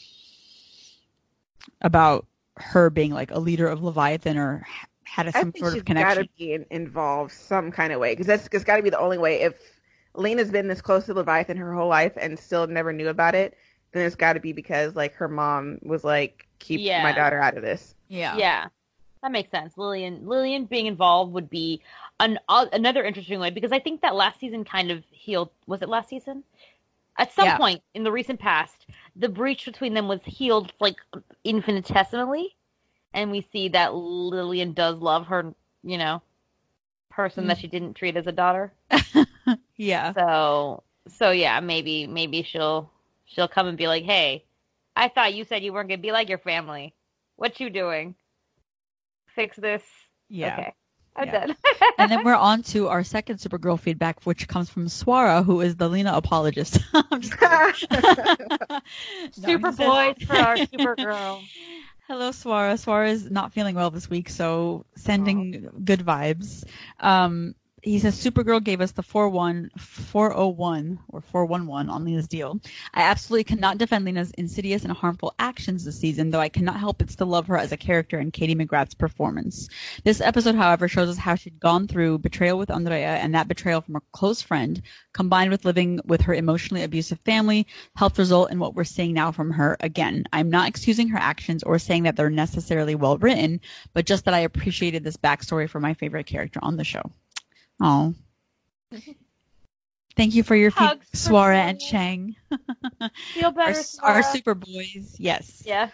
Speaker 1: about her being like a leader of Leviathan or ha- had a,
Speaker 3: I
Speaker 1: some
Speaker 3: think
Speaker 1: sort
Speaker 3: she's
Speaker 1: of
Speaker 3: got
Speaker 1: connection.
Speaker 3: to be in, involved some kind of way, because that's it's got to be the only way. If Lena's been this close to Leviathan her whole life and still never knew about it, then it's got to be because like her mom was like, keep
Speaker 4: Yeah.
Speaker 3: my daughter out of this.
Speaker 1: Yeah.
Speaker 4: yeah. that makes sense. Lillian, Lillian being involved would be an uh, another interesting way, because I think that last season kind of healed. Was it last season? At some
Speaker 1: Yeah.
Speaker 4: point in the recent past, the breach between them was healed like infinitesimally, and we see that Lillian does love her, you know, person
Speaker 1: Mm.
Speaker 4: that she didn't treat as a daughter.
Speaker 1: Yeah.
Speaker 4: So, so yeah, maybe maybe she'll she'll come and be like, "Hey, I thought you said you weren't gonna be like your family. What you doing? Fix this."
Speaker 1: Yeah.
Speaker 4: Okay. I'm
Speaker 1: Yeah.
Speaker 4: done.
Speaker 1: And then we're on to our second Supergirl feedback, which comes from Swara, who is the Lena apologist. I'm just kidding. No,
Speaker 4: Super
Speaker 1: he says-
Speaker 4: boys for our Supergirl.
Speaker 1: Hello, Swara. Swara is not feeling well this week, so sending good vibes. Um, he says Supergirl gave us the four one, four oh one or four one one on Lena's deal. I absolutely cannot defend Lena's insidious and harmful actions this season, though I cannot help but still love her as a character and Katie McGrath's performance. This episode, however, shows us how she'd gone through betrayal with Andrea, and that betrayal from a close friend, combined with living with her emotionally abusive family, helped result in what we're seeing now from her again. I'm not excusing her actions or saying that they're necessarily well written, but just that I appreciated this backstory for my favorite character on the show. Oh. Thank you for your feedback,
Speaker 4: Hugs for
Speaker 1: Swara and
Speaker 4: Swara.
Speaker 1: Chang.
Speaker 4: Feel
Speaker 1: Our,
Speaker 4: better,
Speaker 1: our
Speaker 4: Swara.
Speaker 1: super boys, yes.
Speaker 4: Yeah.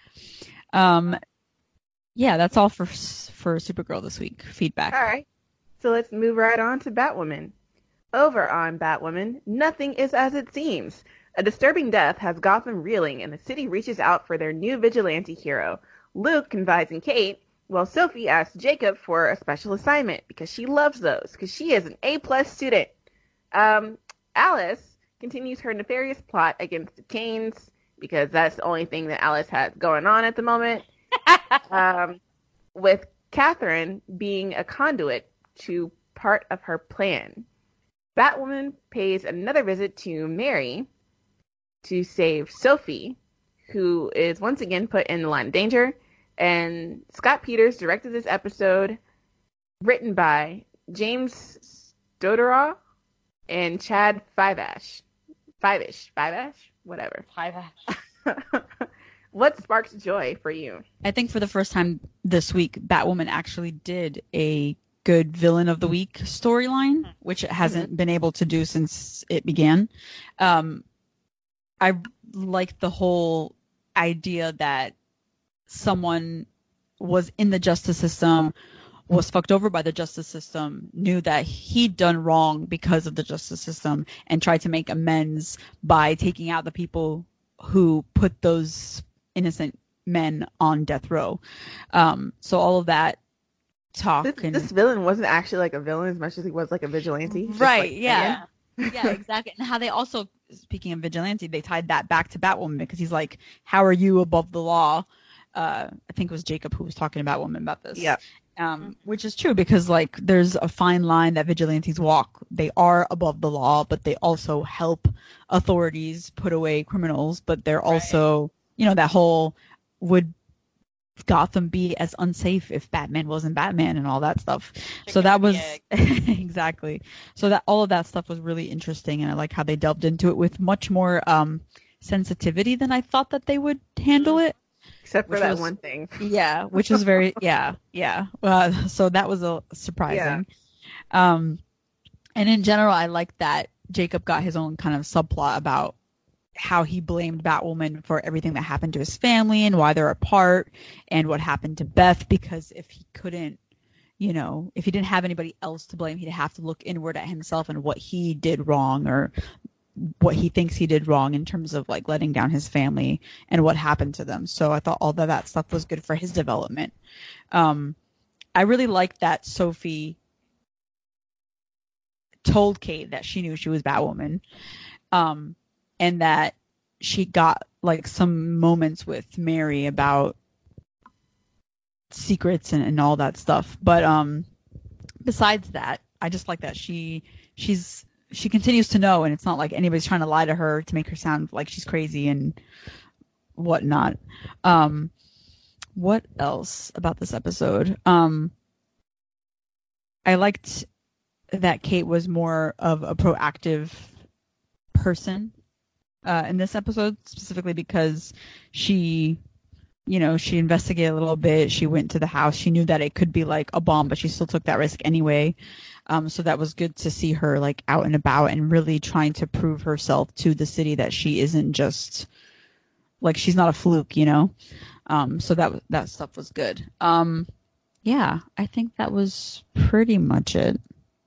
Speaker 1: Um, yeah, that's all for for Supergirl this week. Feedback.
Speaker 3: All right. So let's move right on to Batwoman. Over on Batwoman, nothing is as it seems. A disturbing death has Gotham reeling, and the city reaches out for their new vigilante hero. Luke confides in Kate, while Sophie asks Jacob for a special assignment because she loves those, because she is an A-plus student. Um, Alice continues her nefarious plot against the Kanes, because that's the only thing that Alice has going on at the moment. um, with Catherine being a conduit to part of her plan. Batwoman pays another visit to Mary to save Sophie, who is once again put in the line of danger. And Scott Peters directed this episode, written by James Stoddaraw and Chad Fiveash. Five-ish, Five-ash, whatever.
Speaker 4: Five.
Speaker 3: What sparks joy for you?
Speaker 1: I think for the first time this week, Batwoman actually did a good villain of the week storyline, which it hasn't been able to do since it began. Um, I like the whole idea that someone was in the justice system, was fucked over by the justice system, knew that he'd done wrong because of the justice system, and tried to make amends by taking out the people who put those innocent men on death row. Um, so all of that talk
Speaker 3: This,
Speaker 1: and
Speaker 3: this villain wasn't actually like a villain as much as he was like a vigilante. just
Speaker 1: right,
Speaker 3: like
Speaker 1: yeah.
Speaker 3: Megan.
Speaker 1: Yeah, exactly. And how they also, speaking of vigilante, they tied that back to Batwoman because he's like, how are you above the law? Uh, I think it was Jacob who was talking to Batwoman about this.
Speaker 3: Yeah.
Speaker 1: Um, which is true because like there's a fine line that vigilantes walk. They are above the law, but they also help authorities put away criminals. But they're also, you know, that whole would Gotham be as unsafe if Batman wasn't Batman and all that stuff. So
Speaker 4: Chicken
Speaker 1: that
Speaker 4: and
Speaker 1: was
Speaker 4: the
Speaker 1: exactly. So that all of that stuff was really interesting, and I like how they delved into it with much more um, sensitivity than I thought that they would handle it.
Speaker 3: Except for
Speaker 1: Which
Speaker 3: that
Speaker 1: was-
Speaker 3: one thing.
Speaker 1: Yeah, which was very yeah yeah. Uh, so that was a surprising. Um, and in general, I like that Jacob got his own kind of subplot about how he blamed Batwoman for everything that happened to his family and why they're apart and what happened to Beth, because if he couldn't, you know, if he didn't have anybody else to blame, he'd have to look inward at himself and what he did wrong or what he thinks he did wrong in terms of like letting down his family and what happened to them. So I thought all of that stuff was good for his development. Um, I really liked that Sophie told Kate that she knew she was Batwoman. Um, and that she got like some moments with Mary about secrets and, and all that stuff. But um, besides that, I just like that she she's she continues to know, and it's not like anybody's trying to lie to her to make her sound like she's crazy and whatnot. Um, what else about this episode? Um, I liked that Kate was more of a proactive person. Uh, in this episode, specifically because she you know, she investigated a little bit. She went to the house. She knew that it could be like a bomb, but she still took that risk anyway. Um, so that was good to see her like out and about and really trying to prove herself to the city that she isn't just like, she's not a fluke, you know? Um, so that, that stuff was good. Um, yeah, I think that was pretty much it.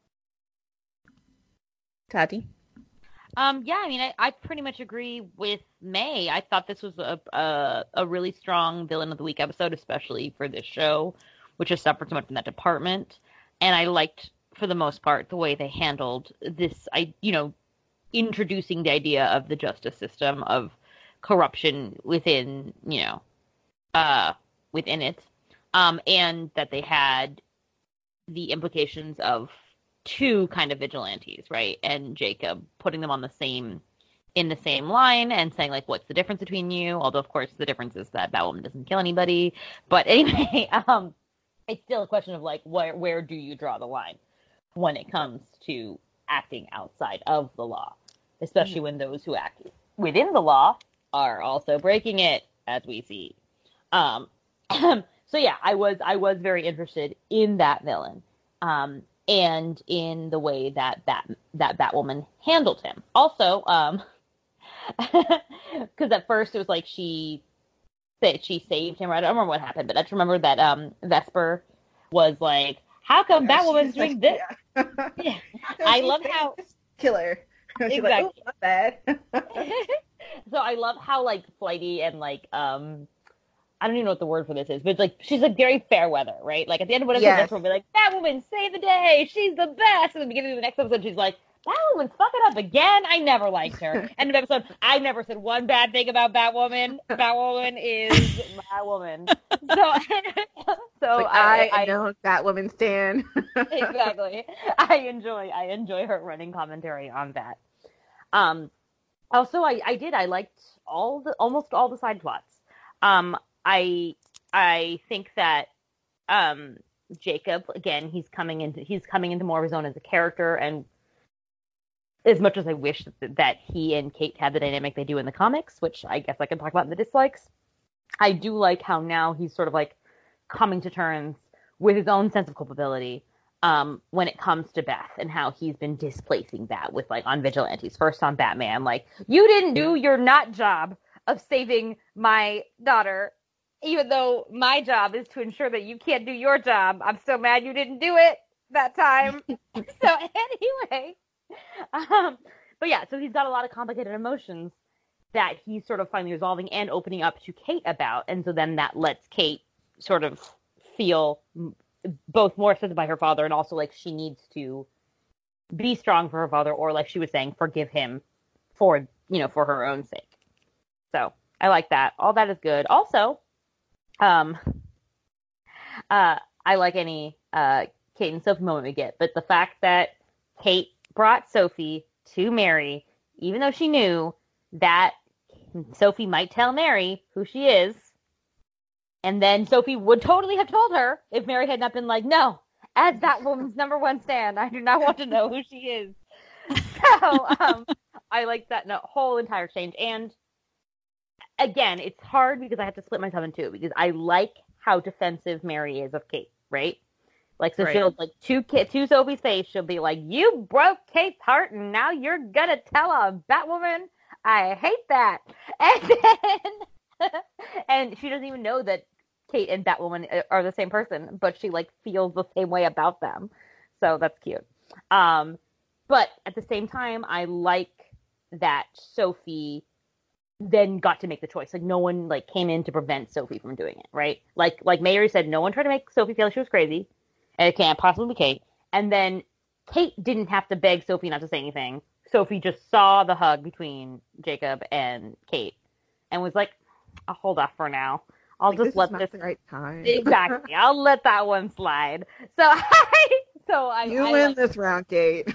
Speaker 3: Tati?
Speaker 4: Um, yeah, I mean, I, I pretty much agree with May. I thought this was a, a a really strong villain of the week episode, especially for this show, which has suffered so much in that department. And I liked, for the most part, the way they handled this. I, you know, introducing the idea of the justice system, of corruption within, you know, uh, within it, um, and that they had the implications of two kind of vigilantes, right? And Jacob putting them on the same, in the same line and saying, like, what's the difference between you? Although, of course, the difference is that Batwoman doesn't kill anybody. But anyway, um, it's still a question of, like, where, where do you draw the line when it comes to acting outside of the law? Especially mm-hmm. when those who act within the law are also breaking it, as we see. Um, so, yeah, I was I was very interested in that villain. Um, and in the way that Bat, that Batwoman handled him. Also, um, because at first it was like she said she saved him. Right? I don't remember what happened, but I just remember that um, Vesper was like, "How come yeah, Batwoman's doing like, this?" Yeah. yeah. I love how
Speaker 3: killer.
Speaker 4: Exactly.
Speaker 3: Like, oh, not bad.
Speaker 4: So I love how like flighty and like um. I don't even know what the word for this is, but it's like, she's like very fair weather, right? Like at the end of one episode, yes. We'll be like, Batwoman, save the day, she's the best. And at the beginning of the next episode, she's like, Batwoman's fucking up again. I never liked her. End of episode, I never said one bad thing about Batwoman. Batwoman is my woman. So, so
Speaker 3: like,
Speaker 4: I,
Speaker 3: I,
Speaker 4: I
Speaker 3: know Batwoman stan.
Speaker 4: Exactly. I enjoy, I enjoy her running commentary on that. Um, also, I, I did, I liked all the, almost all the side plots. Um, I I think that um, Jacob, again, he's coming into he's coming into more of his own as a character, and as much as I wish that, that he and Kate had the dynamic they do in the comics, which I guess I can talk about in the dislikes, I do like how now he's sort of like coming to terms with his own sense of culpability um, when it comes to Beth, and how he's been displacing that with like on vigilantes. First on Batman, like, you didn't do your not job of saving my daughter. Even though my job is to ensure that you can't do your job, I'm so mad you didn't do it that time. So anyway, um, but yeah, so he's got a lot of complicated emotions that he's sort of finally resolving and opening up to Kate about. And so then that lets Kate sort of feel both more accepted by her father and also like she needs to be strong for her father, or like she was saying, forgive him for, you know, for her own sake. So I like that. All that is good. Also, Um, uh, I like any uh, Kate and Sophie moment we get, but the fact that Kate brought Sophie to Mary, even though she knew that Sophie might tell Mary who she is, and then Sophie would totally have told her if Mary had not been like, no, as that woman's number one stan, I do not want to know who she is. So um, I like that no, whole entire change. And again, it's hard because I have to split myself in two, because I like how defensive Mary is of Kate, right? Like, so right. she'll, like, to, to Sophie's face, she'll be like, you broke Kate's heart, and now you're gonna tell a Batwoman? I hate that. And then, and she doesn't even know that Kate and Batwoman are the same person, but she, like, feels the same way about them. So that's cute. Um, but at the same time, I like that Sophie then got to make the choice. Like, no one like came in to prevent Sophie from doing it, right? Like like Mary said, no one tried to make Sophie feel like she was crazy, and it can't possibly be Kate. And then Kate didn't have to beg Sophie not to say anything. Sophie just saw the hug between Jacob and Kate and was like, I'll hold off for now. I'll
Speaker 3: like,
Speaker 4: just
Speaker 3: this
Speaker 4: let
Speaker 3: is not
Speaker 4: this
Speaker 3: the right time.
Speaker 4: Exactly. I'll let that one slide. So I so I
Speaker 3: You
Speaker 4: I
Speaker 3: win
Speaker 4: like...
Speaker 3: this round, Kate.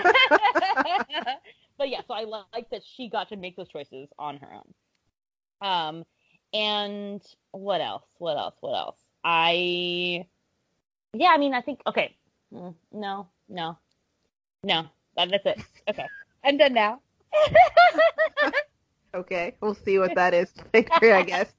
Speaker 4: But yeah, so I like that she got to make those choices on her own. Um, and what else? What else? What else? I, yeah, I mean, I think, okay. Mm, no, no, no. That, that's it. Okay. I'm done now.
Speaker 3: Okay. We'll see what that is later, I guess.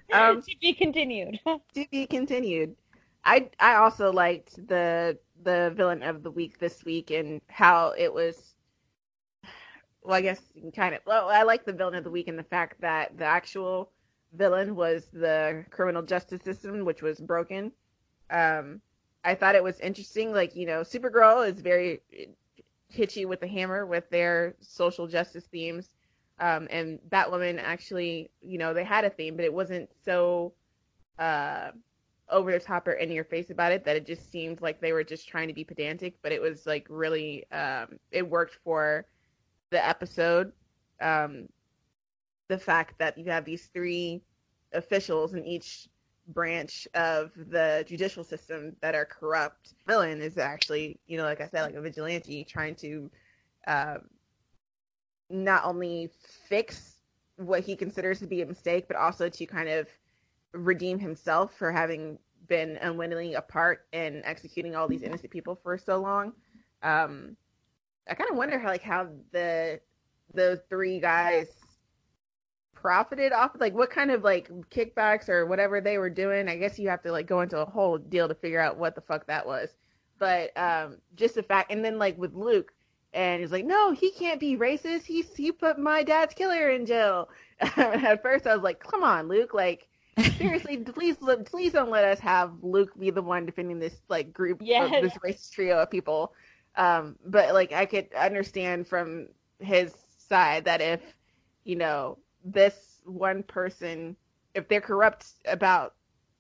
Speaker 3: Um,
Speaker 4: to be continued.
Speaker 3: to be continued. I I also liked the the villain of the week this week and how it was. Well, I guess kind of. Well, I like the villain of the week and the fact that the actual villain was the criminal justice system, which was broken. Um, I thought it was interesting. Like, you know, Supergirl is very hit you with the hammer with their social justice themes. Um, and Batwoman actually, you know, they had a theme, but it wasn't so uh, over the top or in your face about it that it just seemed like they were just trying to be pedantic. But it was like really, um, it worked for the episode. Um, the fact that you have these three officials in each branch of the judicial system that are corrupt. Villain is actually, you know, like I said, like a vigilante trying to uh, not only fix what he considers to be a mistake, but also to kind of redeem himself for having been unwittingly a part in executing all these innocent people for so long. Um, I kind of wonder how, like, how the the three guys profited off, like, what kind of like kickbacks or whatever they were doing. I guess you have to like go into a whole deal to figure out what the fuck that was. But um, just the fact, and then like with Luke, and he's like, no, he can't be racist. He he put my dad's killer in jail. At first, I was like, come on, Luke, like. Seriously, please, please don't let us have Luke be the one defending this like group,
Speaker 4: Yes.
Speaker 3: of this racist trio of people. Um, but like, I could understand from his side that if, you know, this one person, if they're corrupt about,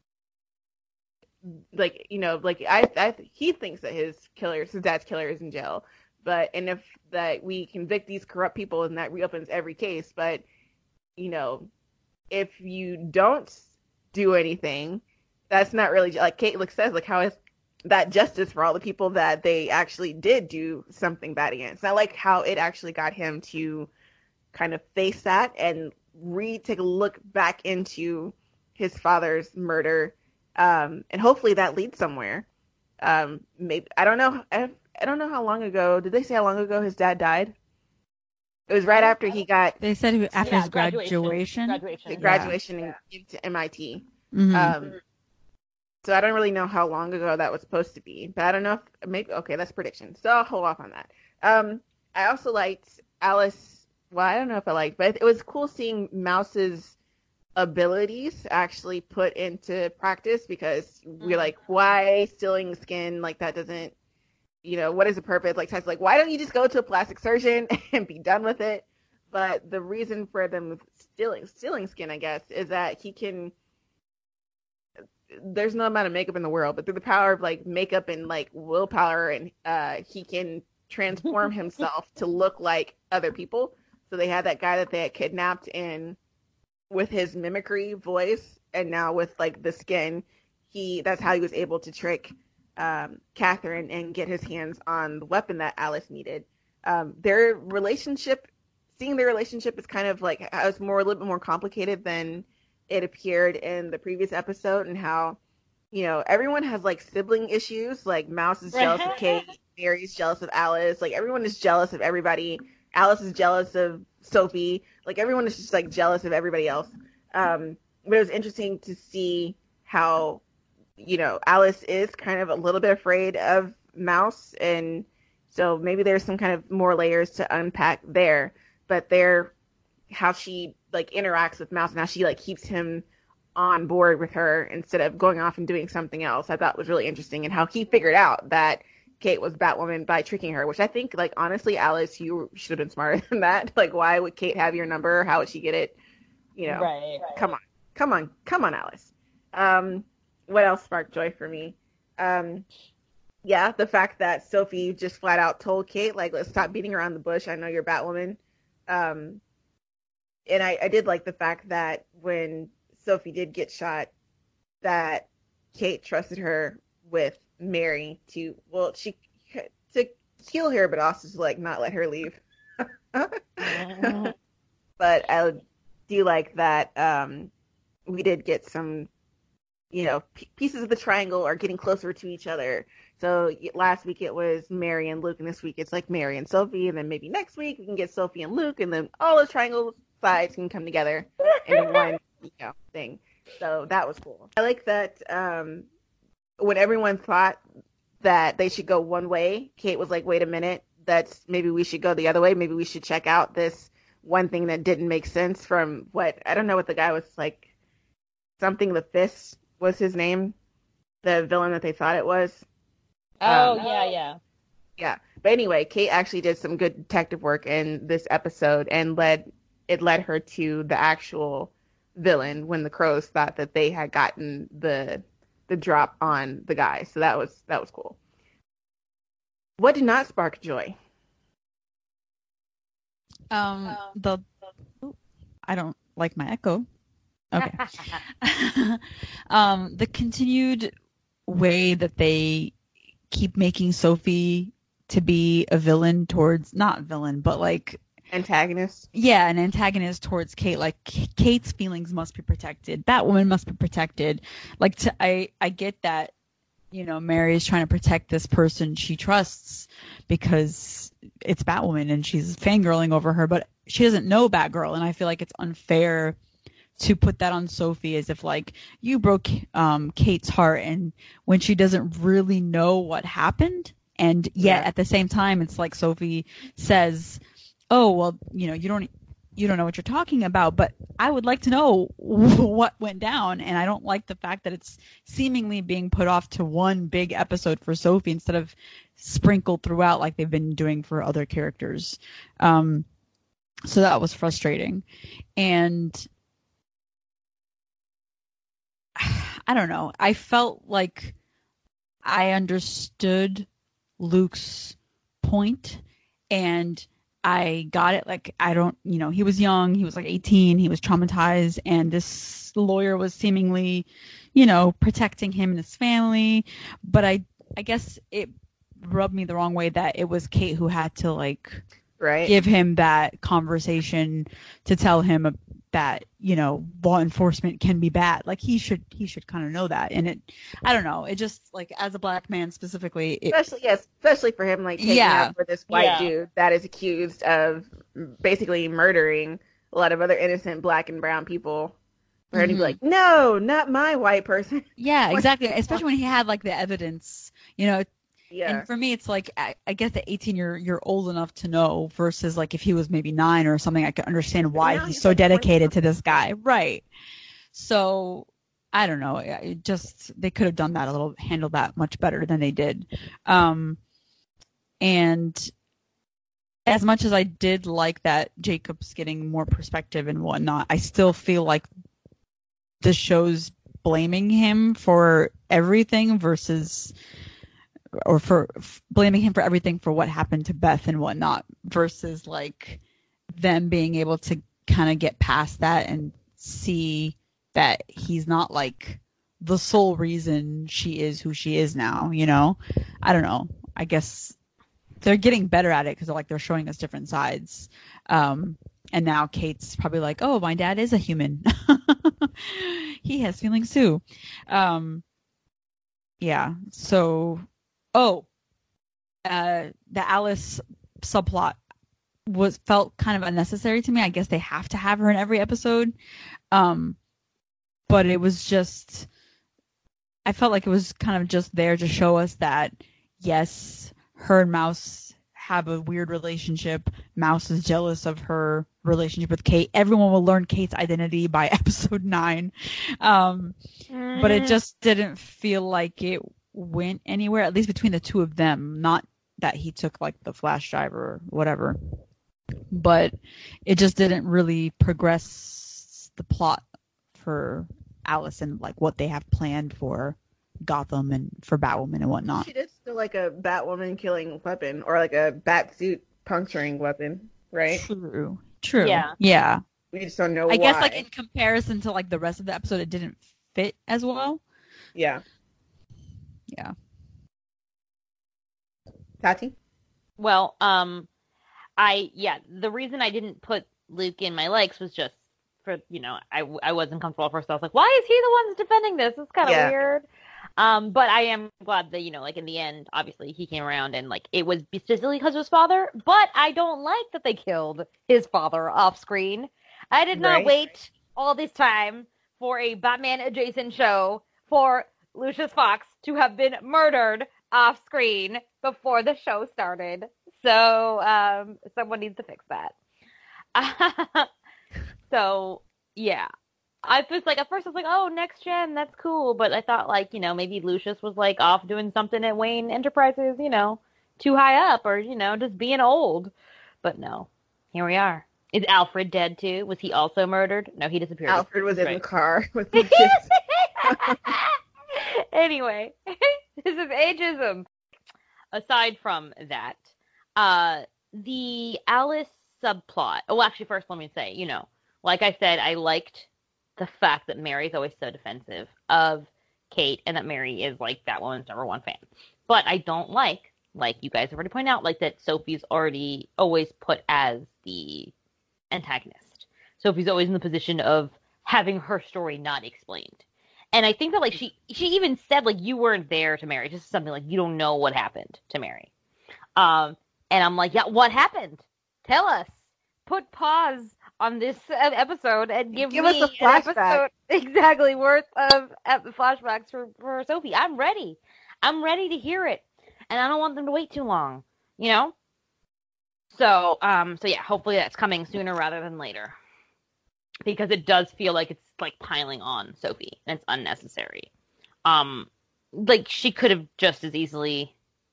Speaker 3: like, you know, like I, I, he thinks that his killer, his dad's killer, is in jail. But and if that we convict these corrupt people, and that reopens every case. But you know, if you don't do anything, that's not really, like Kate like says, like, how is that justice for all the people that they actually did do something bad against? I like how it actually got him to kind of face that and re take a look back into his father's murder, um, and hopefully that leads somewhere. Um, maybe I don't know. I, I don't know how long ago. Did they say how long ago his dad died? It was right after he got
Speaker 1: They said he- after
Speaker 4: Yeah,
Speaker 1: his graduation.
Speaker 4: Graduation.
Speaker 3: the
Speaker 4: Yeah.
Speaker 3: graduation and into M I T.
Speaker 1: Mhm.
Speaker 3: Um, so I don't really know how long ago that was supposed to be, but I don't know if maybe okay, that's prediction. So I'll hold off on that. Um, I also liked Alice. Well, I don't know if I liked, but it was cool seeing Mouse's abilities actually put into practice, because we're like, why stealing skin? Like, that doesn't, you know, what is the purpose? Like, Ty's like, why don't you just go to a plastic surgeon and be done with it? But the reason for them stealing stealing skin, I guess, is that he can. There's no amount of makeup in the world, but through the power of like makeup and like willpower, and uh, he can transform himself to look like other people. So they had that guy that they had kidnapped, and with his mimicry voice, and now with like the skin, he that's how he was able to trick um, Catherine and get his hands on the weapon that Alice needed. Um, their relationship, seeing their relationship is kind of like, it's more a little bit more complicated than it appeared in the previous episode, and how, you know, everyone has like sibling issues. Like Mouse is jealous of Kate, Mary's jealous of Alice. Like everyone is jealous of everybody. Alice is jealous of Sophie. Like everyone is just like jealous of everybody else. Um, but it was interesting to see how, you know, Alice is kind of a little bit afraid of Mouse, and so maybe there's some kind of more layers to unpack there. But there, how she like interacts with Mouse and how she like keeps him on board with her instead of going off and doing something else, I thought was really interesting, and how he figured out that Kate was Batwoman by tricking her, which I think, like, honestly, Alice, you should have been smarter than that. Like, why would Kate have your number? How would she get it? You know,
Speaker 4: Right.
Speaker 3: come on, come on, come on, Alice. Um, what else sparked joy for me? Um, yeah, the fact that Sophie just flat out told Kate, like, let's stop beating around the bush. I know you're Batwoman. Um, and I, I did like the fact that when Sophie did get shot, that Kate trusted her with Mary to, well, she to kill her, but also to like not let her leave. But I do like that um, we did get some, you know, p- pieces of the triangle are getting closer to each other. So last week it was Mary and Luke, and this week it's like Mary and Sophie, and then maybe next week we can get Sophie and Luke, and then all the triangle sides can come together into one, you know, thing. So that was cool. I like that um, when everyone thought that they should go one way, Kate was like, wait a minute, that's maybe we should go the other way. Maybe we should check out this one thing that didn't make sense from what, I don't know what the guy was like, something the Fist was his name, the villain that they thought it was.
Speaker 4: Oh,
Speaker 3: Um,
Speaker 4: yeah, yeah.
Speaker 3: Yeah. But anyway, Kate actually did some good detective work in this episode and led it led her to the actual villain when the Crows thought that they had gotten the the drop on the guy. So that was that was cool. What did not spark joy?
Speaker 1: Um, the ooh, I don't like my echo. Okay. um, the continued way that they keep making Sophie to be a villain towards, not villain, but like
Speaker 3: Antagonist.
Speaker 1: yeah, an antagonist towards Kate. Like Kate's feelings must be protected. Batwoman must be protected. Like to, I, I get that, you know, Mary is trying to protect this person she trusts because it's Batwoman and she's fangirling over her, but she doesn't know Batgirl, and I feel like it's unfair to put that on Sophie as if like you broke um, Kate's heart, and when she doesn't really know what happened, and yet
Speaker 3: Yeah.
Speaker 1: at the same time it's like Sophie says, "Oh well, you know, you don't you don't know what you're talking about, but I would like to know what went down," and I don't like the fact that it's seemingly being put off to one big episode for Sophie instead of sprinkled throughout like they've been doing for other characters. Um, so that was frustrating, and I don't know. I felt like I understood Luke's point, and I got it. Like, I don't, you know, he was young. He was like eighteen. He was traumatized, and this lawyer was seemingly, you know, protecting him and his family. But I, I guess it rubbed me the wrong way that it was Kate who had to like
Speaker 3: Right.
Speaker 1: give him that conversation to tell him that, you know, law enforcement can be bad. Like he should he should kind of know that. And it, I don't know, it just like as a black man specifically, it,
Speaker 3: Especially yes, especially for him like taking
Speaker 1: Yeah.
Speaker 3: up for this white
Speaker 4: Yeah.
Speaker 3: dude that is accused of basically murdering a lot of other innocent black and brown people. For him to
Speaker 1: Mhm.
Speaker 3: be like, no, not my white person.
Speaker 1: yeah, exactly. Especially when he had like the evidence, you know.
Speaker 3: Yeah.
Speaker 1: And for me, it's like I, I guess at eighteen, you're you're old enough to know. Versus like if he was maybe nine or something, I could understand why
Speaker 3: now
Speaker 1: he's
Speaker 3: he's,
Speaker 1: so
Speaker 3: like,
Speaker 1: dedicated
Speaker 3: twenty.
Speaker 1: to this guy, right? So I don't know. It just they could have done that a little, handled that much better than they did. Um, and as much as I did like that Jacob's getting more perspective and whatnot, I still feel like the show's blaming him for everything versus. Or for f- blaming him for everything for what happened to Beth and whatnot, versus like them being able to kind of get past that and see that he's not like the sole reason she is who she is now. You know, I don't know. I guess they're getting better at it because they're like they're showing us different sides. Um, and now Kate's probably like, oh, my dad is a human. He has feelings too. Um, yeah. So. Oh, uh, the Alice subplot was felt kind of unnecessary to me. I guess they have to have her in every episode. Um, but it was just, I felt like it was kind of just there to show us that, yes, her and Mouse have a weird relationship. Mouse is jealous of her relationship with Kate. Everyone will learn Kate's identity by episode nine. Um, but it just didn't feel like it went anywhere, at least between the two of them. Not that he took like the flash drive or whatever, but it just didn't really progress the plot for Alice and like what they have planned for Gotham and for Batwoman and whatnot.
Speaker 3: She is still like a Batwoman killing weapon or like a bat suit puncturing weapon, right?
Speaker 1: True. True.
Speaker 4: Yeah.
Speaker 1: Yeah.
Speaker 3: We just don't know
Speaker 1: I
Speaker 3: why.
Speaker 1: guess like in comparison to like the rest of the episode, it didn't fit as well.
Speaker 3: Yeah.
Speaker 1: Yeah.
Speaker 3: Tati?
Speaker 4: Well, um, I yeah, the reason I didn't put Luke in my likes was just for you know I I wasn't comfortable at first. I was like, why is he the one defending this? It's kind of
Speaker 3: Yeah.
Speaker 4: weird. Um, but I am glad that you know like in the end, obviously he came around and like it was specifically because of his father. But I don't like that they killed his father off screen. I did not
Speaker 3: Right.
Speaker 4: wait all this time for a Batman adjacent show for Lucius Fox to have been murdered off screen before the show started. So um, someone needs to fix that. So yeah, I was like, at first I was like, oh, next gen, that's cool. But I thought like, you know, maybe Lucius was like off doing something at Wayne Enterprises, you know, too high up, or, you know, just being old. But no, here we are. Is Alfred dead too? Was he also murdered? No, he disappeared.
Speaker 3: Alfred was in
Speaker 4: Right.
Speaker 3: the car with Lucius.
Speaker 4: Anyway, this is ageism. Aside from that, uh, the Alice subplot. Oh, actually, first let me say, you know, like I said, I liked the fact that Mary's always so defensive of Kate, and that Mary is like that woman's number one fan. But I don't like, like you guys have already pointed out, like that Sophie's already always put as the antagonist. Sophie's always in the position of having her story not explained. And I think that like she she even said like you weren't there to Mary, just something like you don't know what happened to Mary. Um, and I'm like, yeah, what happened? Tell us. Put pause on this episode and give,
Speaker 3: Give
Speaker 4: me
Speaker 3: us a
Speaker 4: an
Speaker 3: flashback.
Speaker 4: episode exactly worth of flashbacks for, for Sophie. I'm ready. I'm ready to hear it, and I don't want them to wait too long. You know. So um, so yeah, hopefully that's coming sooner rather than later, because it does feel like it's like piling on Sophie, and it's unnecessary. Um, like she could have just as easily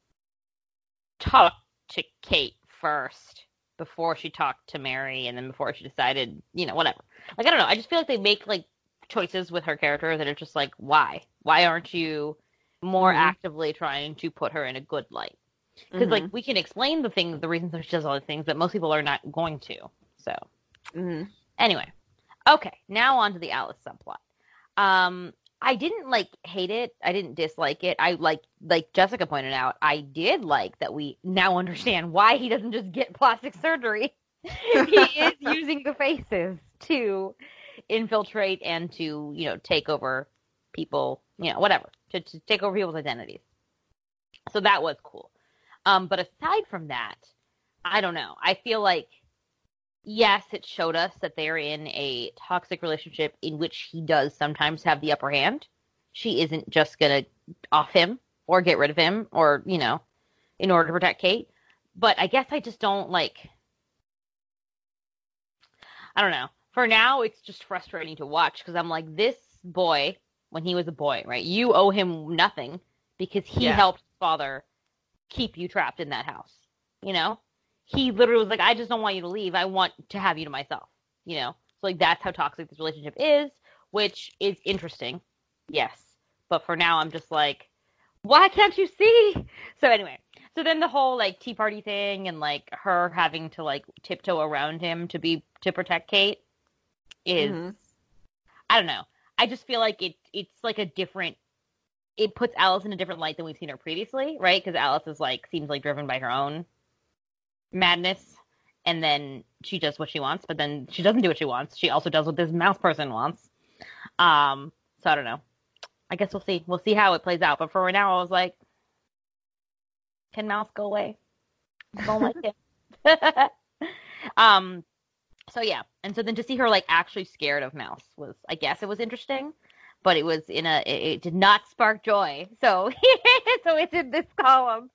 Speaker 4: talked to Kate first before she talked to Mary, and then before she decided, you know, whatever. Like, I don't know. I just feel like they make, like, choices with her character that are just like, why? Why aren't you more
Speaker 3: Mhm.
Speaker 4: actively trying to put her in a good light? Because,
Speaker 3: Mhm.
Speaker 4: like, we can explain the things, the reasons that she does all the things, but most people are not going to. So,
Speaker 3: Mhm.
Speaker 4: anyway. Okay, now on to the Alice subplot. Um, I didn't, like, hate it. I didn't dislike it. I, like, like Jessica pointed out, I did like that we now understand why he doesn't just get plastic surgery. He is using the faces to infiltrate and to, you know, take over people, you know, whatever, to, to take over people's identities. So that was cool. Um, but aside from that, I don't know. I feel like, yes, it showed us that they're in a toxic relationship in which he does sometimes have the upper hand. She isn't just going to off him or get rid of him or, you know, in order to protect Kate. But I guess I just don't, like, I don't know. For now, it's just frustrating to watch because I'm like, this boy, when he was a boy, right, you owe him nothing because he
Speaker 3: Yeah.
Speaker 4: helped his father keep you trapped in that house, you know? He literally was like, I just don't want you to leave. I want to have you to myself, you know? So, like, that's how toxic this relationship is, which is interesting, yes. But for now, I'm just like, why can't you see? So anyway, so then the whole, like, Tea Party thing and, like, her having to, like, tiptoe around him to be, to protect Kate is,
Speaker 3: Mhm.
Speaker 4: I don't know. I just feel like it, it's, like, a different, it puts Alice in a different light than we've seen her previously, right? Because Alice is, like, seems, like, driven by her own madness, and then she does what she wants, but then she doesn't do what she wants. She also does what this mouse person wants. Um, so I don't know. I guess we'll see. We'll see how it plays out. But for right now, I was like, can Mouse go away? I don't like it. um, so yeah. And so then to see her like actually scared of Mouse was, I guess it was interesting, but it was in a, it, it did not spark joy. So, so it's in this column.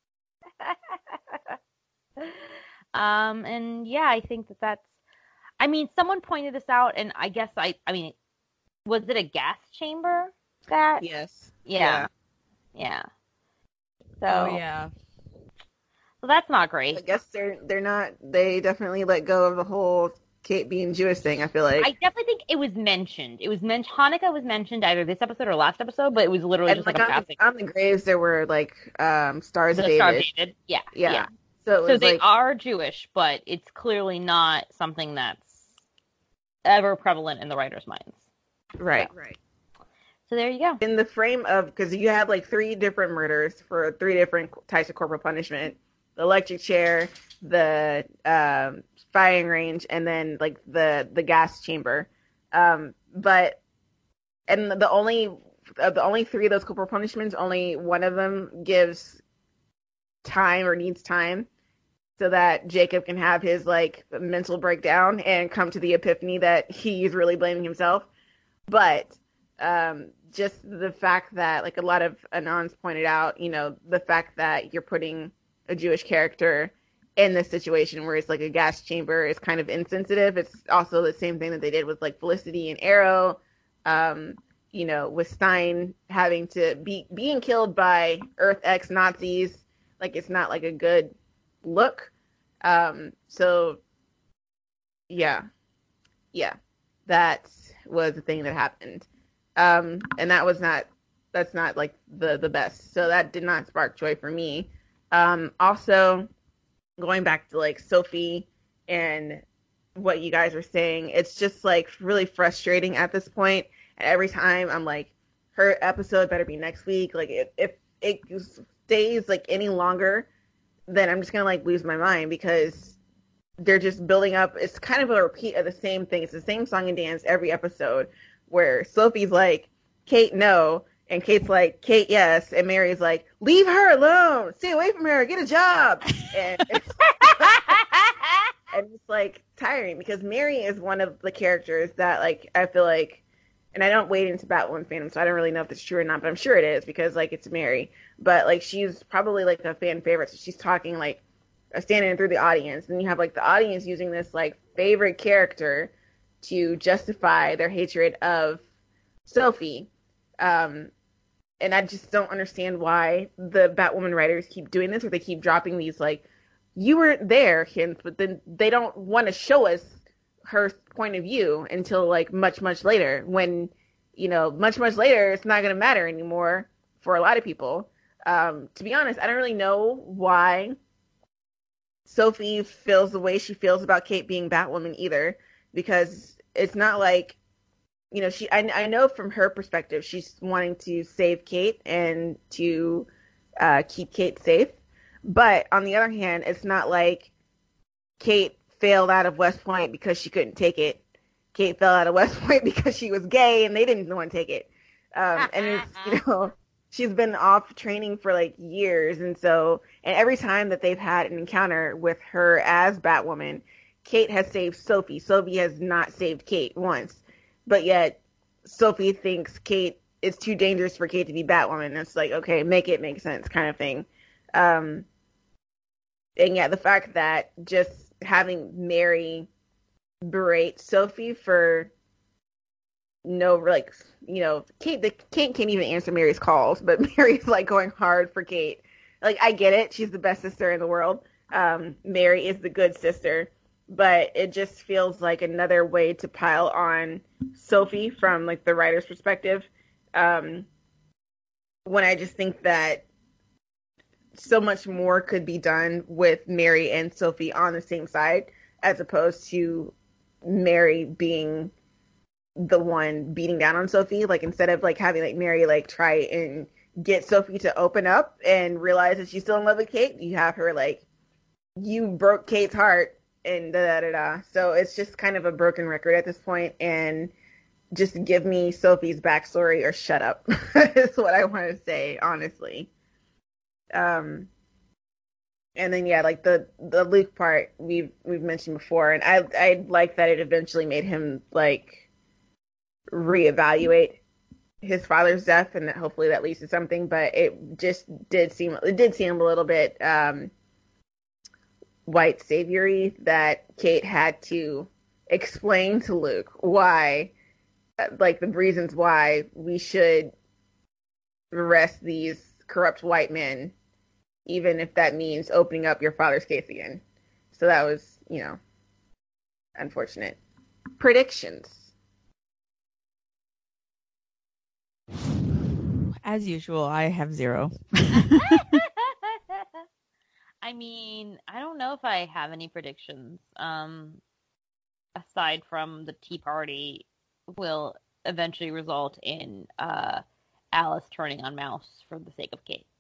Speaker 4: um, and yeah, I think that that's, I mean, someone pointed this out, and I guess I, I mean, was it a gas chamber? That
Speaker 3: Yes.
Speaker 4: yeah yeah so
Speaker 1: Oh yeah.
Speaker 4: so that's not
Speaker 3: I
Speaker 4: great.
Speaker 3: guess they're they're not. They definitely let go of the whole Kate being Jewish thing. I feel like.
Speaker 4: I definitely think it was mentioned. It was mentioned. Hanukkah was mentioned either this episode or last episode, but it was literally
Speaker 3: and
Speaker 4: just
Speaker 3: like
Speaker 4: like a
Speaker 3: on,
Speaker 4: passing.
Speaker 3: the, on the graves, there were like um, stars
Speaker 4: The
Speaker 3: of David.
Speaker 4: Star of David. Yeah,
Speaker 3: Yeah.
Speaker 4: yeah.
Speaker 3: So it was
Speaker 4: So they
Speaker 3: like,
Speaker 4: are Jewish, but it's clearly not something that's ever prevalent in the writers' minds.
Speaker 3: right, right.
Speaker 4: So there you go.
Speaker 3: In the frame of, because you have like three different murders for three different types of corporal punishment: the electric chair, the um, firing range, and then like the the gas chamber. Um, but and the only of the only three of those corporal punishments, only one of them gives time or needs time so that Jacob can have his like mental breakdown and come to the epiphany that he's really blaming himself. But um, just the fact that, like a lot of Anons pointed out, you know, the fact that you're putting a Jewish character in this situation where it's like a gas chamber is kind of insensitive. It's also the same thing that they did with like Felicity and Arrow. Um, you know, with Stein having to be being killed by Earth X Nazis, like it's not like a good look. Um, so yeah, yeah, that was the thing that happened, um, and that was not that's not like the the best. So that did not spark joy for me. Um, also, going back to like Sophie and what you guys were saying, it's just like really frustrating at this point. And every time I'm like, her episode better be next week. Like if, if it stays like any longer, then I'm just gonna like lose my mind because they're just building up. It's kind of a repeat of the same thing. It's the same song and dance every episode where Sophie's like, Kate, no. And Kate's like, Kate, yes. And Mary's like, leave her alone. Stay away from her. Get a job. And it's, and it's like tiring because Mary is one of the characters that like I feel like, and I don't wade into Batwoman fandom, so I don't really know if it's true or not, but I'm sure it is because like it's Mary. But like she's probably like a fan favorite, so she's talking like standing through the audience, and you have like the audience using this like favorite character to justify their hatred of Sophie. Um, and I just don't understand why the Batwoman writers keep doing this, or they keep dropping these like, you weren't there hints, but then they don't want to show us her point of view until like much, much later when, you know, much, much later, it's not going to matter anymore for a lot of people. Um, to be honest, I don't really know why Sophie feels the way she feels about Kate being Batwoman either, because it's not like, you know, she, I, I know from her perspective, she's wanting to save Kate and to uh, keep Kate safe. But on the other hand, it's not like Kate failed out of West Point because she couldn't take it. Kate fell out of West Point because she was gay and they didn't want to take it. Um, and it's, you know, she's been off training for like years. And so, and every time that they've had an encounter with her as Batwoman, Kate has saved Sophie. Sophie has not saved Kate once. But yet, Sophie thinks Kate, it's too dangerous for Kate to be Batwoman. And it's like, okay, make it make sense kind of thing. Um, and yeah, the fact that just having Mary berate Sophie for no, like, you know, Kate, the, Kate can't even answer Mary's calls, but Mary's like going hard for Kate. Like, I get it. She's the best sister in the world. Um, Mary is the good sister. But it just feels like another way to pile on Sophie from like the writer's perspective. Um, when I just think that so much more could be done with Mary and Sophie on the same side, as opposed to Mary being the one beating down on Sophie. Like instead of like having like Mary like try and get Sophie to open up and realize that she's still in love with Kate, you have her like, you broke Kate's heart. And da da da da. So it's just kind of a broken record at this point, and just give me Sophie's backstory or shut up. Is what I want to say, honestly. Um, and then yeah, like the the Luke part we've we've mentioned before, and I I like that it eventually made him like reevaluate his father's death, and that hopefully that leads to something. But it just did seem it did seem a little bit. Um, white saviory that Kate had to explain to Luke why, like the reasons why we should arrest these corrupt white men, even if that means opening up your father's case again. So that was, you know, unfortunate. Predictions.
Speaker 1: As usual, I have zero.
Speaker 4: I mean, I don't know if I have any predictions. Um, aside from the Tea Party will eventually result in uh, Alice turning on Mouse for the sake of Kate.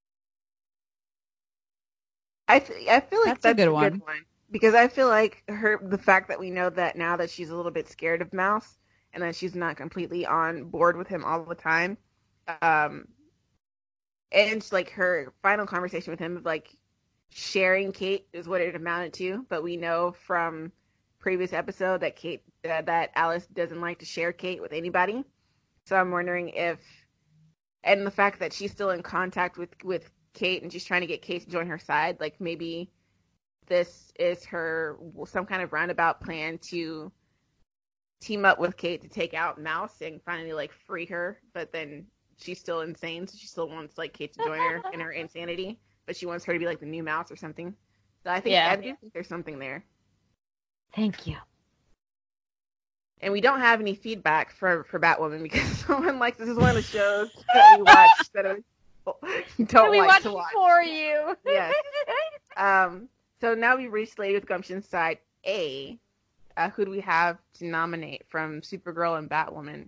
Speaker 3: I th- I feel like
Speaker 1: that's,
Speaker 3: that's
Speaker 1: a good,
Speaker 3: a
Speaker 1: one.
Speaker 3: good one because I feel like her the fact that we know that now that she's a little bit scared of Mouse and that she's not completely on board with him all the time, um, and like her final conversation with him of like. Sharing Kate is what it amounted to, but we know from previous episode that Kate uh, that Alice doesn't like to share Kate with anybody. So I'm wondering if, and the fact that she's still in contact with with Kate and she's trying to get Kate to join her side, like maybe this is her some kind of roundabout plan to team up with Kate to take out Mouse and finally like free her, but then she's still insane, so she still wants like Kate to join her in her insanity, but she wants her to be like the new Mouse or something. So I think
Speaker 4: Yeah.
Speaker 3: I do think there's something there.
Speaker 4: Thank you.
Speaker 3: And we don't have any feedback for, for Batwoman because someone likes this is one of the shows that we watch that are, don't
Speaker 4: we
Speaker 3: like
Speaker 4: watched
Speaker 3: to watch.
Speaker 4: for you.
Speaker 3: Yes. Um. So now we've reached Lady with Gumption side A. Uh, who do we have to nominate from Supergirl and Batwoman?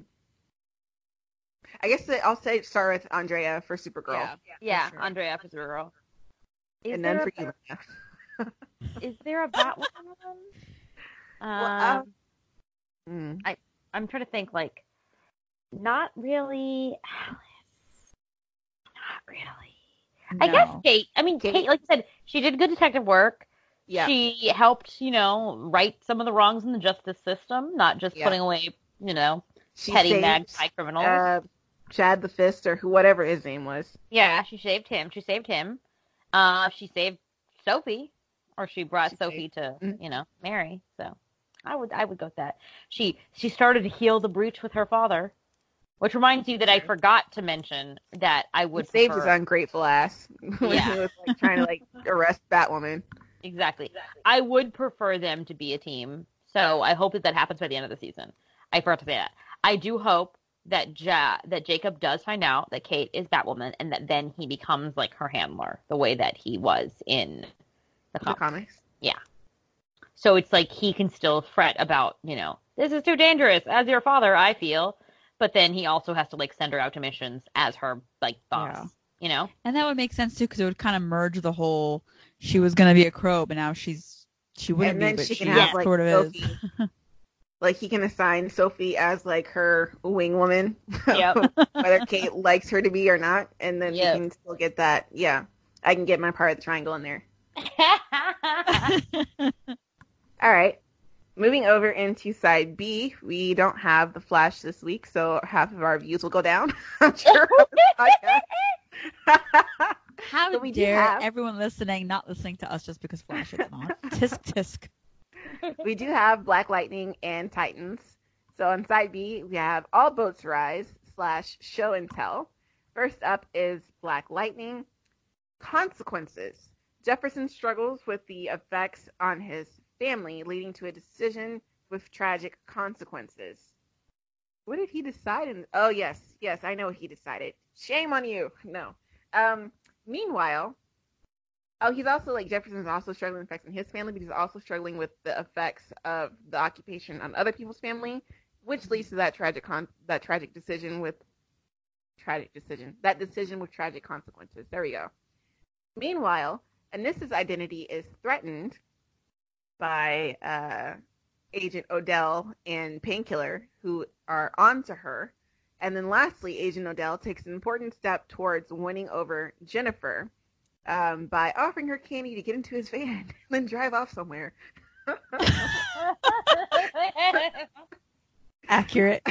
Speaker 3: I guess that I'll say start with Andrea for Supergirl,
Speaker 1: Yeah.
Speaker 4: Yeah,
Speaker 1: For sure.
Speaker 4: Andrea for Supergirl. Is
Speaker 3: and then
Speaker 4: there
Speaker 3: for
Speaker 4: a,
Speaker 3: you, Lena.
Speaker 4: Is there a Batwoman?
Speaker 3: Well,
Speaker 4: um,
Speaker 3: um, Mm.
Speaker 4: I'm trying to think, like, not really Alice. Not really. I guess
Speaker 1: No.
Speaker 4: Kate. I mean,
Speaker 3: Kate.
Speaker 4: Kate, like I said, she did good detective work.
Speaker 3: Yeah.
Speaker 4: She helped, you know, right some of the wrongs in the justice system, not just
Speaker 3: Yeah.
Speaker 4: putting away, you know,
Speaker 3: She
Speaker 4: petty
Speaker 3: saved,
Speaker 4: magpie criminals.
Speaker 3: Uh, Chad the Fist or who, whatever his name was.
Speaker 4: Yeah, she saved him. She saved him. Uh, she saved Sophie, or she brought
Speaker 3: She
Speaker 4: Sophie to,
Speaker 3: Mhm.
Speaker 4: you know, Mary. So, I would, I would go with that. She, she started to heal the breach with her father, which reminds you that I forgot to mention that I would
Speaker 3: He saved
Speaker 4: prefer,
Speaker 3: his ungrateful ass when
Speaker 4: Yeah.
Speaker 3: he was like trying to like arrest Batwoman.
Speaker 4: exactly. I would prefer them to be a team. So I hope that that happens by the end of the season. I forgot to say that. I do hope that ja- that Jacob does find out that Kate is Batwoman, and that then he becomes like her handler, the way that he was in the
Speaker 3: The
Speaker 4: comics.
Speaker 3: comics.
Speaker 4: So it's like he can still fret about, you know, this is too dangerous. As your father, I feel, but then he also has to like send her out to missions as her like boss.
Speaker 1: Yeah.
Speaker 4: You know?
Speaker 1: And that would make sense too, because it would kind of merge the whole. She was gonna be a crow, but now she's she wouldn't
Speaker 3: And then
Speaker 1: be, but
Speaker 3: she
Speaker 1: she
Speaker 3: can have like
Speaker 1: sort of is.
Speaker 3: Sophie. Like he can assign Sophie as like her wing woman,
Speaker 4: Yep.
Speaker 3: whether Kate likes her to be or not, and then
Speaker 4: Yep.
Speaker 3: we can still get that. Yeah, I can get my part of the triangle in there. All right. Moving over into side B, we don't have the Flash this week, so half of our views will go down. I'm sure. on the podcast.
Speaker 1: How
Speaker 3: But we do
Speaker 1: dare
Speaker 3: have-
Speaker 1: everyone listening not listening to us just because Flash is on? Tisk tisk.
Speaker 3: We do have Black Lightning and Titans. So on side B, we have All Boats Rise slash Show and Tell. First up is Black Lightning. Consequences. Jefferson struggles with the effects on his family, leading to a decision with tragic consequences. What did he decide? In- oh, yes. Yes, I know what he decided. Shame on you. No. Um, meanwhile, oh, he's also, like, Jefferson's also struggling with effects on his family, but he's also struggling with the effects of the occupation on other people's family, which leads to that tragic con- that tragic decision with tragic decision. That decision with tragic consequences. There we go. Meanwhile, Anissa's identity is threatened by uh, Agent Odell and Painkiller, who are onto her. And then lastly, Agent Odell takes an important step towards winning over Jennifer um, by offering her candy to get into his van and then drive off somewhere.
Speaker 1: Accurate.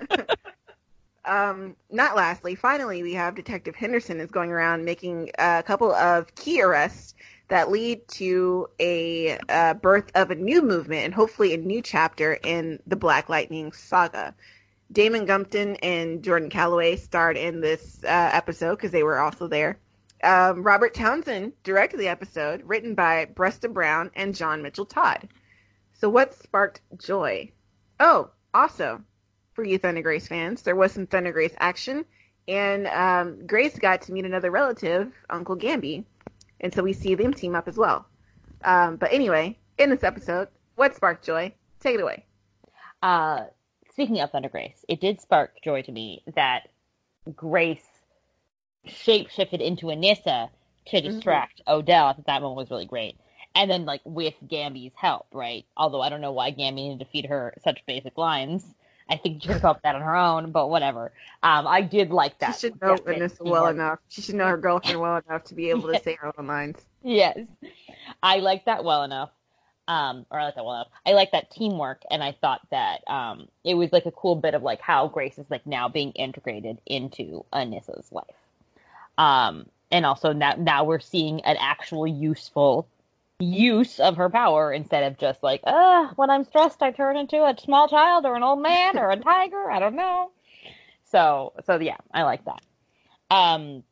Speaker 3: Um, not lastly, finally, we have Detective Henderson is going around making a couple of key arrests that lead to a uh, birth of a new movement and hopefully a new chapter in the Black Lightning saga. Damon Gumpton and Jordan Calloway starred in this uh, episode because they were also there. Um, Robert Townsend directed the episode, written by Bresta Brown and John Mitchell Todd. So what sparked joy? Oh, also, for you Thunder Grace fans, there was some Thunder Grace action, and um, Grace got to meet another relative, Uncle Gamby, and so we see them team up as well. Um, but anyway, in this episode, what sparked joy? Take it away.
Speaker 4: Uh, speaking of Thunder Grace, it did spark joy to me that Grace shapeshifted into Anissa to distract mm-hmm. Odell. I thought that one was really great. And then, like, with Gamby's help, right? Although I don't know why Gamby needed to feed her such basic lines. I think she could come up with that on her own, but whatever. Um, I did like that.
Speaker 3: She should know Anissa well enough. She should know her girlfriend well enough to be able to say her own lines.
Speaker 4: Yes. I like that well enough. Um, or I like that well enough. I like that teamwork, and I thought that um, it was like a cool bit of like how Grace is like now being integrated into Anissa's life. Um, and also now now we're seeing an actual useful use of her power instead of just like, uh, when I'm stressed, I turn into a small child or an old man or a tiger. I don't know. So so yeah, I like that. Um,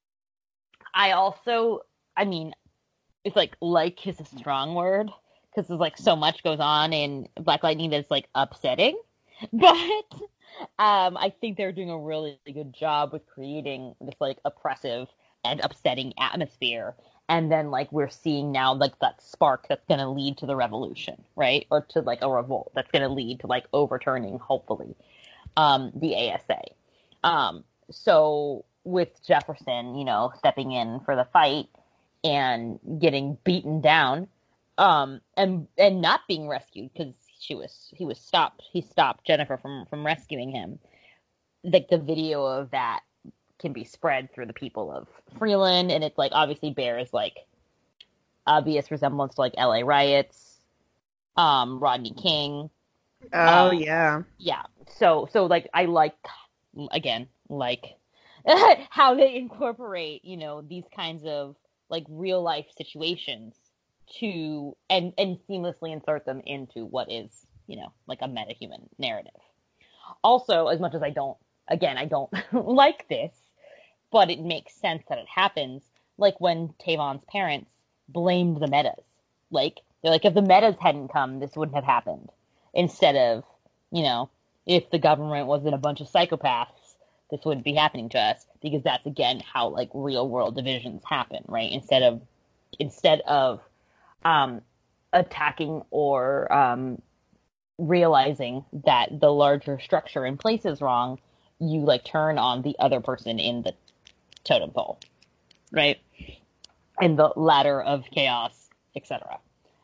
Speaker 4: I also, I mean, it's like like is a strong word. Because there's like so much goes on in Black Lightning that's like upsetting, but um, I think they're doing a really good job with creating this like oppressive and upsetting atmosphere, and then like we're seeing now like that spark that's going to lead to the revolution, right, or to like a revolt that's going to lead to like overturning, hopefully, um, the A S A. Um, so with Jefferson, you know, stepping in for the fight and getting beaten down. Um, and and not being rescued because she was he was stopped. He stopped Jennifer from from rescuing him. Like the video of that can be spread through the people of Freeland, and it's like obviously bears like obvious resemblance to like L A riots, um, Rodney King.
Speaker 3: Oh
Speaker 4: um,
Speaker 3: yeah,
Speaker 4: yeah. So so like I like again like how they incorporate you know these kinds of like real life situations to and and seamlessly insert them into what is you know like a metahuman narrative. Also, as much as I don't again I don't like this, but it makes sense that it happens, like when Tavon's parents blamed the Metas. Like they're like, if the Metas hadn't come, this wouldn't have happened, instead of you know if the government wasn't a bunch of psychopaths, this wouldn't be happening to us, because that's again how like real world divisions happen, right? Instead of instead of Um, attacking or um, realizing that the larger structure in place is wrong, you like turn on the other person in the totem pole, right? And the ladder of chaos, et cetera.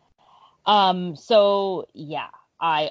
Speaker 4: Um, so yeah, I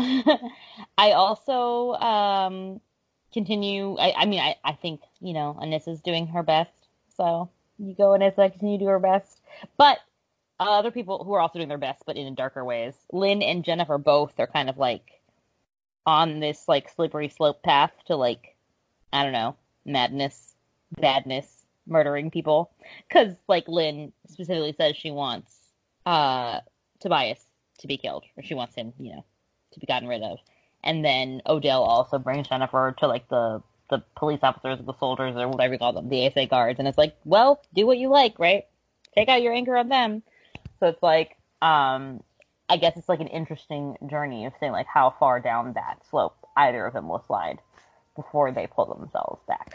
Speaker 4: I also um, continue. I, I mean, I, I think you know Anissa's doing her best, so you go Anissa, continue to do her best, but. Uh, other people who are also doing their best, but in darker ways. Lynn and Jennifer both are kind of like on this like slippery slope path to like, I don't know, madness, badness, murdering people. Because like Lynn specifically says she wants uh, Tobias to be killed, or she wants him, you know, to be gotten rid of. And then Odell also brings Jennifer to like the the police officers, the soldiers, or whatever you call them, the A S A guards, and it's like, well, do what you like, right? Take out your anger on them. So it's like, um, I guess it's like an interesting journey of saying like how far down that slope either of them will slide before they pull themselves back.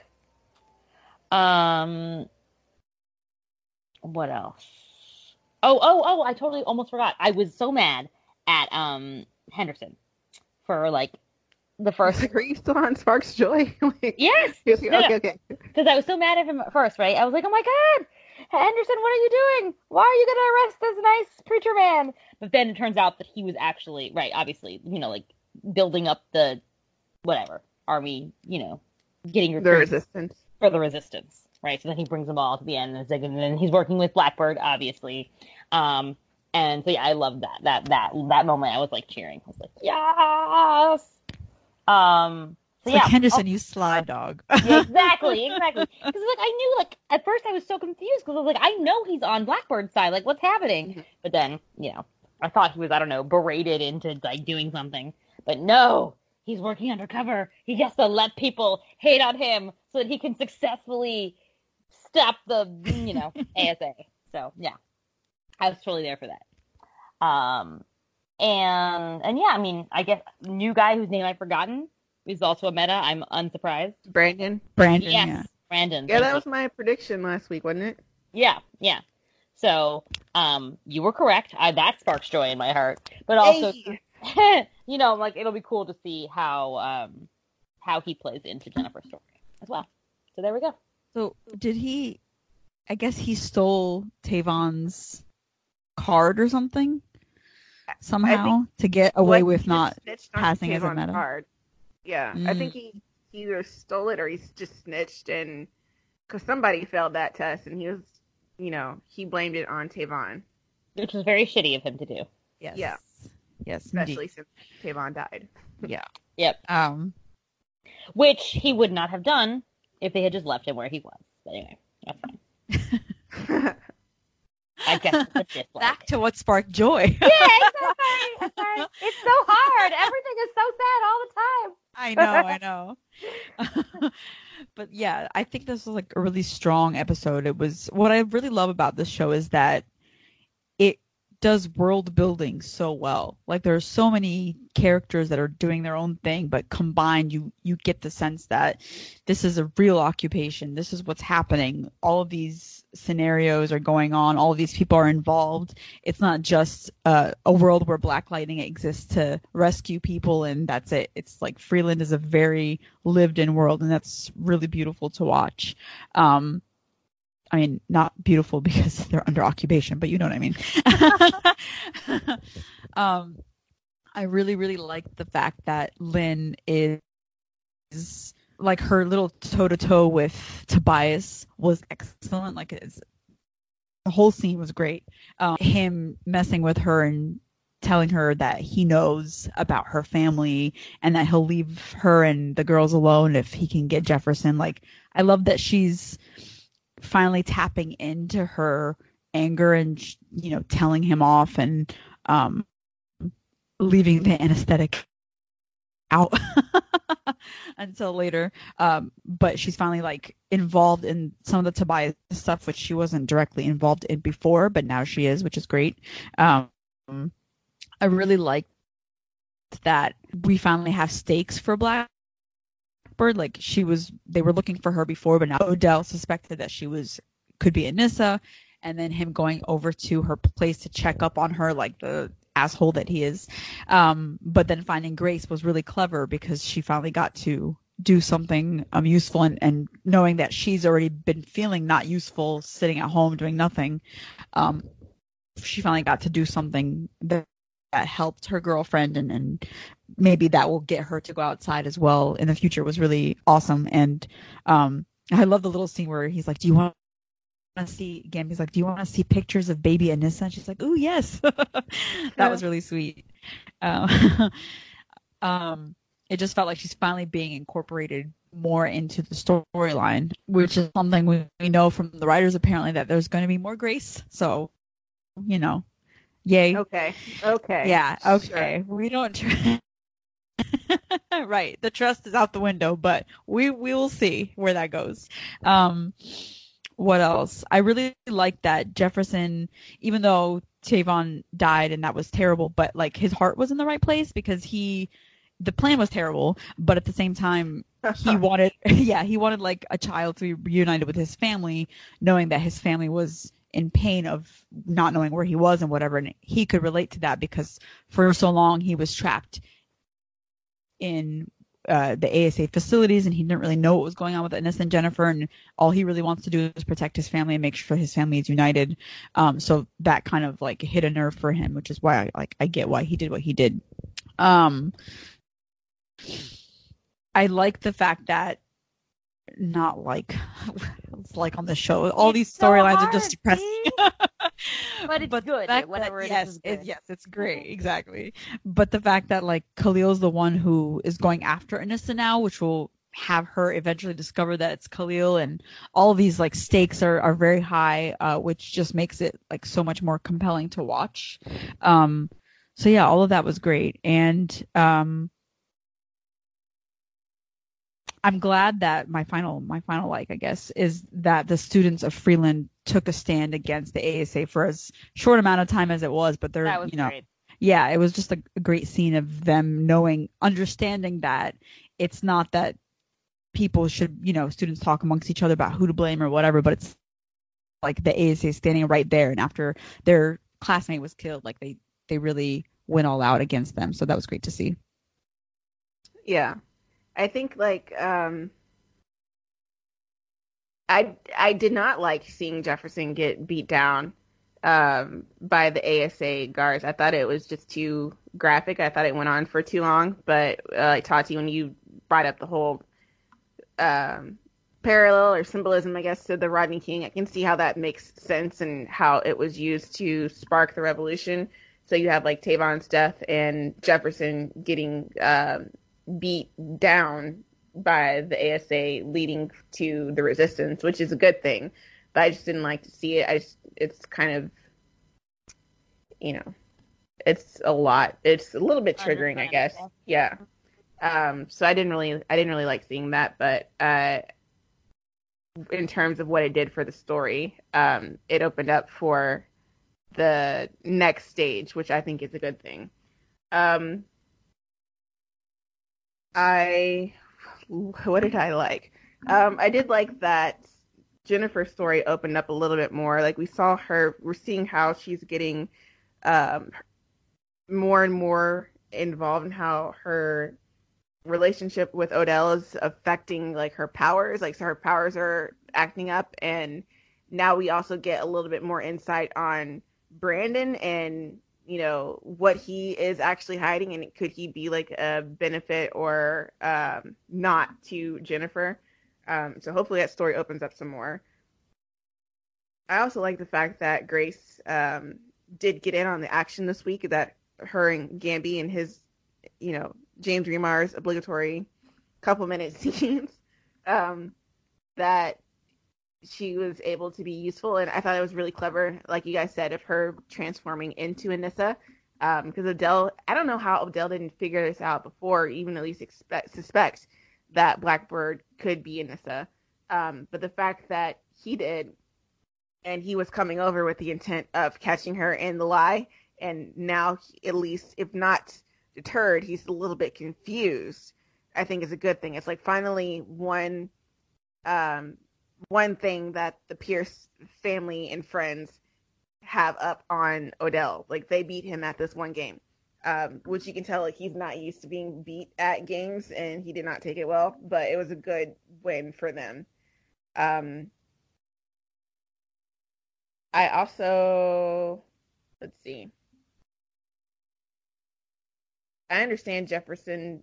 Speaker 4: Um, what else? Oh, oh, oh! I totally almost forgot. I was so mad at um Henderson for like the first.
Speaker 3: Like, are you still on Sparks Joy? Like,
Speaker 4: yes.
Speaker 3: Okay,
Speaker 4: No,
Speaker 3: okay,
Speaker 4: no.
Speaker 3: okay.
Speaker 4: Because I was so mad at him at first, right? I was like, oh my god, Henderson, what are you doing? Why are you gonna arrest this nice preacher man? But then it turns out that he was actually right. Obviously, you know, like building up the whatever army, you know, getting
Speaker 3: The
Speaker 4: recruits
Speaker 3: resistance.
Speaker 4: for the resistance, right? So then he brings them all to the end, and, it's like, and then he's working with Blackbird, obviously. Um, and so yeah, I loved that. That that that moment, I was like cheering. I was like, yes. Um. So
Speaker 1: It's
Speaker 4: yeah,
Speaker 1: like, Henderson,
Speaker 4: oh,
Speaker 1: you sly dog.
Speaker 4: yeah, exactly, exactly. Because like I knew, like at first I was so confused because I was like, I know he's on Blackbird's side. Like, what's happening?
Speaker 3: Mm-hmm.
Speaker 4: But then, you know, I thought he was, I don't know, berated into like doing something. But no, he's working undercover. He has to let people hate on him so that he can successfully stop the, you know, A S A. So yeah, I was totally there for that. Um, and and yeah, I mean, I guess new guy whose name I've forgotten is also a meta. I'm unsurprised.
Speaker 3: Brandon.
Speaker 1: Brandon,
Speaker 4: Yes,
Speaker 1: yeah.
Speaker 4: Brandon.
Speaker 3: Yeah,
Speaker 4: thank
Speaker 3: that
Speaker 4: you.
Speaker 3: was my prediction last week, wasn't it?
Speaker 4: Yeah, yeah. So, um, you were correct. I, that sparks joy in my heart. But also,
Speaker 3: Hey!
Speaker 4: you know, like it'll be cool to see how um how he plays into Jennifer's story as well. So there we go.
Speaker 1: So did he? I guess he stole Tavon's card or something somehow to get away
Speaker 3: Like,
Speaker 1: with
Speaker 3: he
Speaker 1: not
Speaker 3: just snitched on
Speaker 1: passing as a
Speaker 3: Tavon's
Speaker 1: meta.
Speaker 3: card. Yeah, I
Speaker 1: Mm.
Speaker 3: think he, he either stole it or he's just snitched, and because somebody failed that test, and he was, you know, he blamed it on Tavon.
Speaker 4: Which was very shitty of him to do.
Speaker 1: Yes.
Speaker 3: Yeah.
Speaker 1: Yes,
Speaker 3: especially
Speaker 1: indeed.
Speaker 3: since Tavon died.
Speaker 1: Yeah.
Speaker 4: Yep.
Speaker 1: Um.
Speaker 4: Which he would not have done if they had just left him where he was. But anyway, that's fine. I guess it's a dislike.
Speaker 1: Back to what sparked joy.
Speaker 4: Yeah, exactly. I'm sorry. It's so hard. Everything is so sad all the time.
Speaker 1: I know, I know. But yeah, I think this was like a really strong episode. It was what I really love about this show is that it does world building so well. Like there are so many characters that are doing their own thing, but combined you you get the sense that this is a real occupation. This is what's happening. All of these scenarios are going on. All of these people are involved. It's not just uh, a world where Black Lightning exists to rescue people and that's it. It's like Freeland is a very lived in world, and that's really beautiful to watch. Um, I mean, not beautiful because they're under occupation, but you know what I mean. um, I really, really like the fact that Lynn is, is like her little toe to toe with Tobias was excellent. Like it's, the whole scene was great. Um, him messing with her and telling her that he knows about her family and that he'll leave her and the girls alone if he can get Jefferson. Like, I love that she's finally tapping into her anger and, you know, telling him off and um, leaving the anesthetic out until later. Um, but she's finally like involved in some of the Tobias stuff, which she wasn't directly involved in before, but now she is, which is great. Um, I really liked that we finally have stakes for Blackbird. Like she was, they were looking for her before, but now Odell suspected that she was, could be Anissa, and then him going over to her place to check up on her, like the asshole that he is. Um, but then finding Grace was really clever because she finally got to do something um, useful, and, and knowing that she's already been feeling not useful, sitting at home doing nothing. Um, she finally got to do something that, that helped her girlfriend, and, and maybe that will get her to go outside as well in the future. Was really awesome. And um, I love the little scene where he's like, do you want to see, Gamby's like, do you want to see pictures of baby Anissa? And she's like, ooh, yes. That was really sweet. Um, um, it just felt like she's finally being incorporated more into the storyline, which is something we, we know from the writers apparently, that there's going to be more Grace. So, you know, yay.
Speaker 3: Okay. Okay.
Speaker 1: Yeah. Okay. Sure. We don't. Tr- right. The trust is out the window, but we we will see where that goes. Um, what else? I really like that Jefferson, even though Tavon died and that was terrible, but like his heart was in the right place because he, the plan was terrible, but at the same time, he wanted, yeah, he wanted like a child to be reunited with his family, knowing that his family was in pain of not knowing where he was and whatever. And he could relate to that because for so long he was trapped in uh, the A S A facilities and he didn't really know what was going on with Anissa and Jennifer. And all he really wants to do is protect his family and make sure his family is united. Um, so that kind of like hit a nerve for him, which is why I like, I get why he did what he did. Um, I like the fact that not like it's like on the show, all
Speaker 4: it's
Speaker 1: these
Speaker 4: so
Speaker 1: storylines
Speaker 4: hard,
Speaker 1: are just depressing.
Speaker 4: But it's
Speaker 1: but
Speaker 4: good. Whatever
Speaker 1: that,
Speaker 4: it
Speaker 1: yes,
Speaker 4: is, is good.
Speaker 1: it, yes, it's great, exactly. But the fact that like Khalil's the one who is going after Anissa now, which will have her eventually discover that it's Khalil, and all of these like stakes are, are very high, uh, which just makes it like so much more compelling to watch. Um, so yeah, all of that was great, and um. I'm glad that my final, my final like, I guess, is that the students of Freeland took a stand against the A S A for as short amount of time as it was, but they're,
Speaker 4: That was
Speaker 1: you know,
Speaker 4: great.
Speaker 1: yeah, it was just a, a great scene of them knowing, understanding that it's not that people should, you know, students talk amongst each other about who to blame or whatever, but it's like the A S A standing right there, and after their classmate was killed, like they, they really went all out against them. So that was great to see.
Speaker 3: Yeah. I think like um, I I did not like seeing Jefferson get beat down um, by the A S A guards. I thought it was just too graphic. I thought it went on for too long. But uh, like Tati, when you brought up the whole um, parallel or symbolism, I guess, to the Rodney King, I can see how that makes sense and how it was used to spark the revolution. So you have like Tavon's death and Jefferson getting um, beat down by the A S A, leading to the resistance, which is a good thing. But I just didn't like to see it. I just, it's kind of, you know, it's a lot. It's a little bit triggering, I guess. Yeah. Um, so I didn't really, I didn't really like seeing that. But uh, in terms of what it did for the story, um, it opened up for the next stage, which I think is a good thing. Um, I, what did I like? Um, I did like that Jennifer's story opened up a little bit more. Like we saw her, we're seeing how she's getting um, more and more involved in how her relationship with Odell is affecting like her powers. Like so her powers are acting up, and now we also get a little bit more insight on Brandon and, you know, what he is actually hiding, and could he be like a benefit or um, not to Jennifer. Um, so hopefully that story opens up some more. I also like the fact that Grace um, did get in on the action this week, that her and Gamby and his, you know, James Remar's obligatory couple minute scenes, um, that she was able to be useful. And I thought it was really clever, like you guys said, of her transforming into Anissa. Um, because Odell, I don't know how Odell didn't figure this out before, even at least expect, suspect that Blackbird could be Anissa. Um, but the fact that he did, and he was coming over with the intent of catching her in the lie, and now, at least, if not deterred, he's a little bit confused, I think is a good thing. It's like finally one um, one thing that the Pierce family and friends have up on Odell. Like, they beat him at this one game, um, which you can tell like he's not used to being beat at games, and he did not take it well, but it was a good win for them. Um, I also, let's see. I understand Jefferson's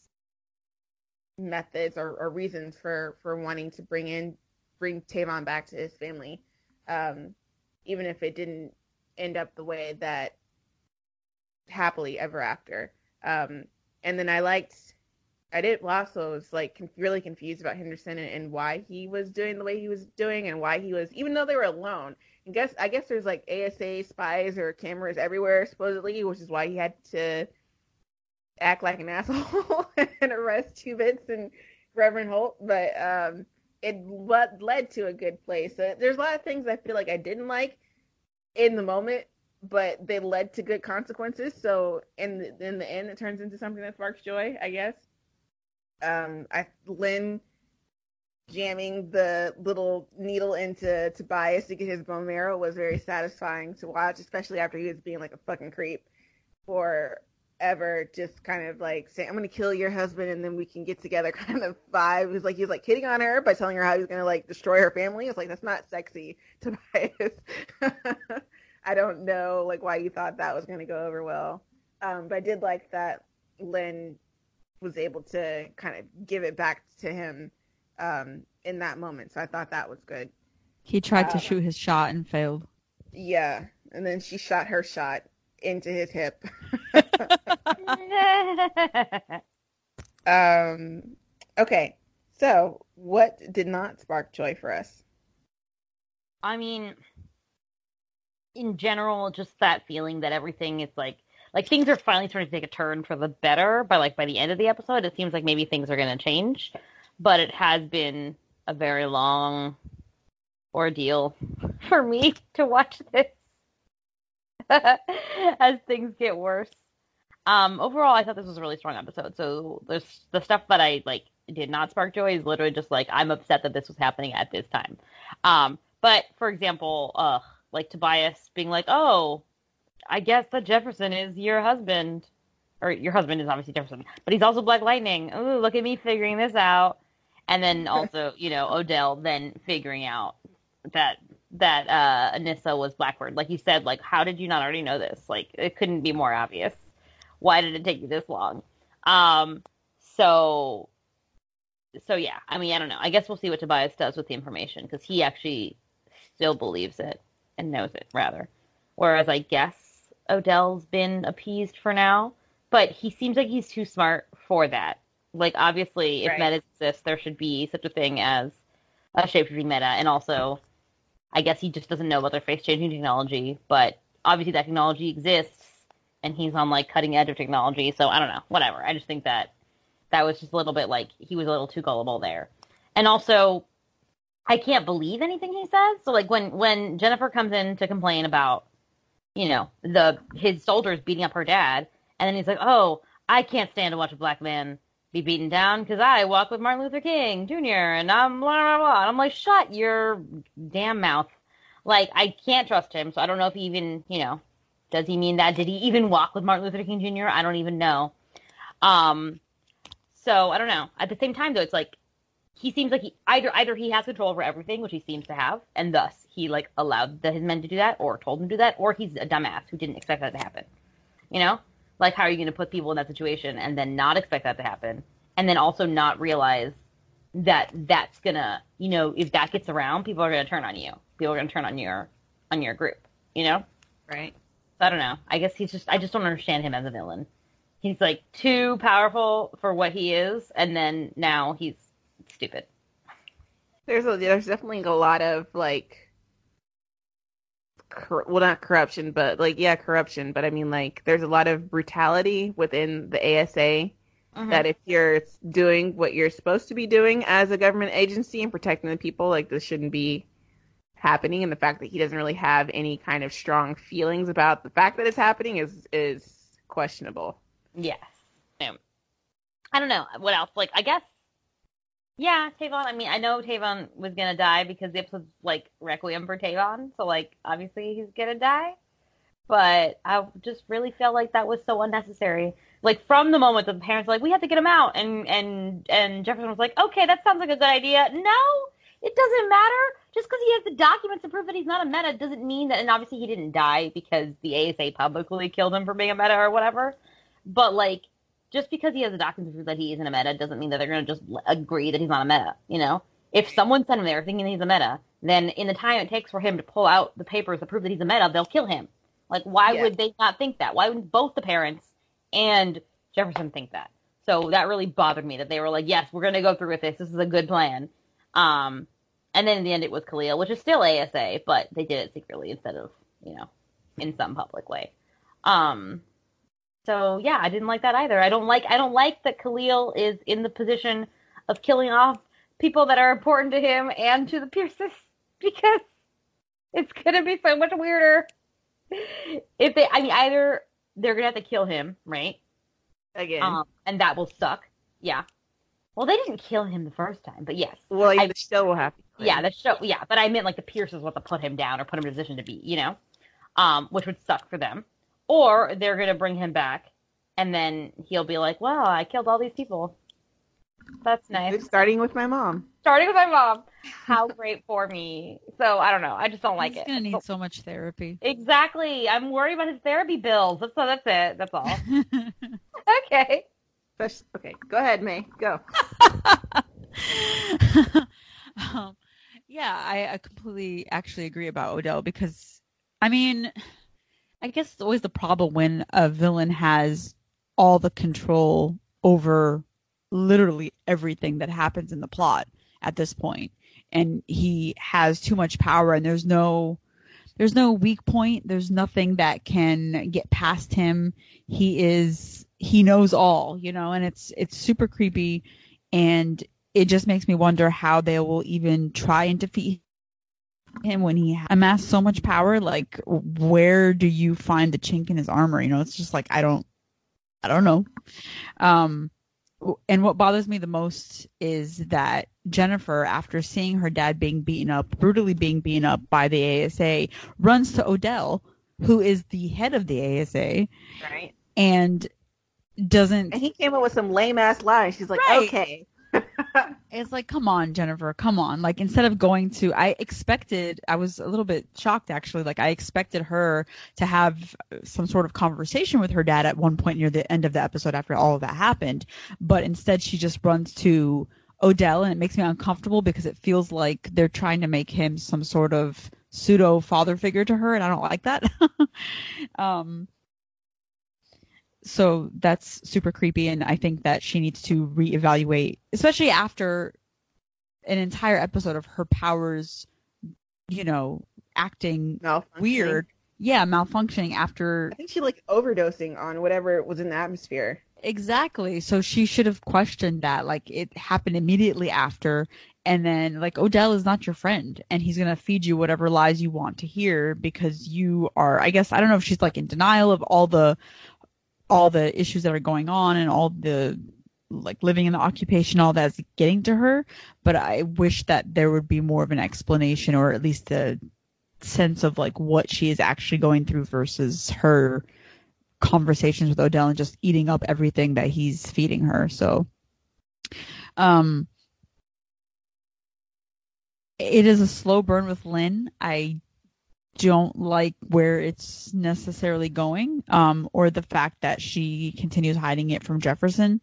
Speaker 3: methods or, or reasons for, for wanting to bring in, bring Tavon back to his family, um, even if it didn't end up the way that happily ever after. Um, and then I liked, I did also was like really confused about Henderson and, and why he was doing the way he was doing, and why he was, even though they were alone. I guess I guess there's like A S A spies or cameras everywhere supposedly, which is why he had to act like an asshole and arrest Tubitz and Reverend Holt. But um, it led, led to a good place. So there's a lot of things I feel like I didn't like in the moment, but they led to good consequences. So in the, in the end, it turns into something that sparks joy, I guess. Um, I Lynn jamming the little needle into Tobias to get his bone marrow was very satisfying to watch, especially after he was being like a fucking creep forever, just kind of like saying, I'm gonna kill your husband and then we can get together kind of vibe. It was like he was like hitting on her by telling her how he was gonna like destroy her family. It's like, that's not sexy, Tobias. I don't know like why you thought that was gonna go over well. Um, but I did like that Lynn was able to kind of give it back to him um, in that moment. So I thought that was good.
Speaker 1: He tried
Speaker 3: uh,
Speaker 1: to shoot his shot and failed.
Speaker 3: Yeah, and then she shot her shot into his hip. um, okay, so what did not spark joy for us?
Speaker 4: I mean, in general, just that feeling that everything is like, like things are finally starting to take a turn for the better. But like by the end of the episode, it seems like maybe things are going to change. But it has been a very long ordeal for me to watch this as things get worse. Um, overall, I thought this was a really strong episode. So there's the stuff that I like did not spark joy is literally just like, I'm upset that this was happening at this time. Um, but for example, uh, like Tobias being like, oh, I guess that Jefferson is your husband, or your husband is obviously Jefferson, but he's also Black Lightning. Ooh, look at me figuring this out. And then also, you know, Odell then figuring out that that uh, Anissa was Blackbird. Like you said, like, how did you not already know this? Like, it couldn't be more obvious. Why did it take you this long? Um, so, so yeah. I mean, I don't know. I guess we'll see what Tobias does with the information, because he actually still believes it and knows it, rather. Whereas I guess Odell's been appeased for now, but he seems like he's too smart for that. Like, obviously, if
Speaker 2: Right.
Speaker 4: meta exists, there should be such a thing as a shapeshifting meta, and also, I guess he just doesn't know about their face-changing technology, but obviously that technology exists, and he's on, like, cutting edge of technology, so I don't know, whatever. I just think that that was just a little bit, like, he was a little too gullible there. And also, I can't believe anything he says, so, like, when, when Jennifer comes in to complain about, you know, the his soldiers beating up her dad, and then he's like, oh, I can't stand to watch a black man be beaten down because I walk with Martin Luther King Junior and I'm blah, blah, blah. And I'm like, shut your damn mouth. Like, I can't trust him, so I don't know if he even, you know, does he mean that? Did he even walk with Martin Luther King Junior? I don't even know. Um, so, I don't know. At the same time, though, it's like, he seems like he, either either he has control over everything, which he seems to have, and thus he, like, allowed the, his men to do that, or told them to do that, or he's a dumbass who didn't expect that to happen. You know? Like, how are you going to put people in that situation and then not expect that to happen? And then also not realize that that's going to, you know, if that gets around, people are going to turn on you. People are going to turn on your on your group, you know?
Speaker 2: Right.
Speaker 4: So I don't know. I guess he's just, I just don't understand him as a villain. He's, like, too powerful for what he is, and then now he's stupid.
Speaker 3: There's a, there's definitely a lot of, like, cor- well, not corruption, but, like, yeah, corruption. But, I mean, like, there's a lot of brutality within the A S A
Speaker 4: Mhm.
Speaker 3: that if you're doing what you're supposed to be doing as a government agency and protecting the people, like, this shouldn't be happening. And the fact that he doesn't really have any kind of strong feelings about the fact that it's happening is is questionable.
Speaker 4: Yes. Um, I don't know. What else? Like, I guess, yeah, Tavon. I mean, I know Tavon was going to die because the episode's, like, Requiem for Tavon. So, like, obviously he's going to die. But I just really felt like that was so unnecessary. Like, from the moment the parents were like, we have to get him out. And, and, and Jefferson was like, okay, that sounds like a good idea. No, it doesn't matter. Just because he has the documents to prove that he's not a meta doesn't mean that, and obviously he didn't die because the A S A publicly killed him for being a meta or whatever. But, like, just because he has the documents to prove that he isn't a meta doesn't mean that they're going to just agree that he's not a meta, you know? If someone sent him there thinking he's a meta, then in the time it takes for him to pull out the papers to prove that he's a meta, they'll kill him. Like, why
Speaker 3: Yeah.
Speaker 4: would they not think that? Why wouldn't both the parents and Jefferson think that? So that really bothered me that they were like, yes, we're going to go through with this. This is a good plan. Um, and then in the end it was Khalil, which is still A S A, but they did it secretly instead of, you know, in some public way. Um, so yeah, I didn't like that either. I don't like, I don't like that Khalil is in the position of killing off people that are important to him and to the Pierces because it's going to be so much weirder. If they, I mean, either they're gonna have to kill him, right?
Speaker 3: Again.
Speaker 4: Um, and that will suck. Yeah. Well, they didn't kill him the first time, but yes.
Speaker 3: well, yeah,
Speaker 4: I-
Speaker 3: the show will have to.
Speaker 4: Yeah, the show. Yeah, but I meant like the Pierces want to put him down or put him in a position to be, you know, um, which would suck for them. Or they're gonna bring him back, and then he'll be like, "Well, I killed all these people. That's nice."
Speaker 3: Starting with my mom.
Speaker 4: Starting with my mom. How great for me. So I don't know. I just don't like
Speaker 1: He's
Speaker 4: it.
Speaker 1: gonna need
Speaker 4: So-
Speaker 1: so much therapy.
Speaker 4: Exactly. I'm worried about his therapy bills. That's all. That's it. That's all. Okay.
Speaker 3: That's- Okay, go ahead, May. Go.
Speaker 1: um, yeah, I, I completely actually agree about Odell because, I mean, I guess it's always the problem when a villain has all the control over literally everything that happens in the plot at this point, and he has too much power, and there's no, there's no weak point. There's nothing that can get past him. He is, he knows all, you know, and it's it's super creepy, and it just makes me wonder how they will even try and defeat him when he amassed so much power. Like, where do you find the chink in his armor? You know, it's just like, I don't, I don't know. Um, and what bothers me the most is that Jennifer, after seeing her dad being beaten up, brutally being beaten up by the A S A, runs to Odell, who is the head of the A S A,
Speaker 3: Right.
Speaker 1: and doesn't.
Speaker 3: And he came up with some lame ass lines. She's like,
Speaker 1: Right.
Speaker 3: okay.
Speaker 1: It's like, come on, Jennifer, come on. Like, instead of going to, I expected, I was a little bit shocked actually. Like, I expected her to have some sort of conversation with her dad at one point near the end of the episode after all of that happened. But instead, she just runs to Odell, and it makes me uncomfortable because it feels like they're trying to make him some sort of pseudo father figure to her, and I don't like that. um, so that's super creepy, and I think that she needs to reevaluate, especially after an entire episode of her powers, you know, acting weird. Yeah, malfunctioning after.
Speaker 3: I think she like overdosing on whatever was in the atmosphere.
Speaker 1: Exactly. So she should have questioned that. Like, it happened immediately after. And then, like, Odell is not your friend. And he's going to feed you whatever lies you want to hear because you are, I guess, I don't know if she's, like, in denial of all the, all the issues that are going on and all the, like, living in the occupation, all that's getting to her. But I wish that there would be more of an explanation, or at least a sense of, like, what she is actually going through versus her conversations with Odell and just eating up everything that he's feeding her. So, um, it is a slow burn with Lynn. I don't like where it's necessarily going, um, or the fact that she continues hiding it from Jefferson.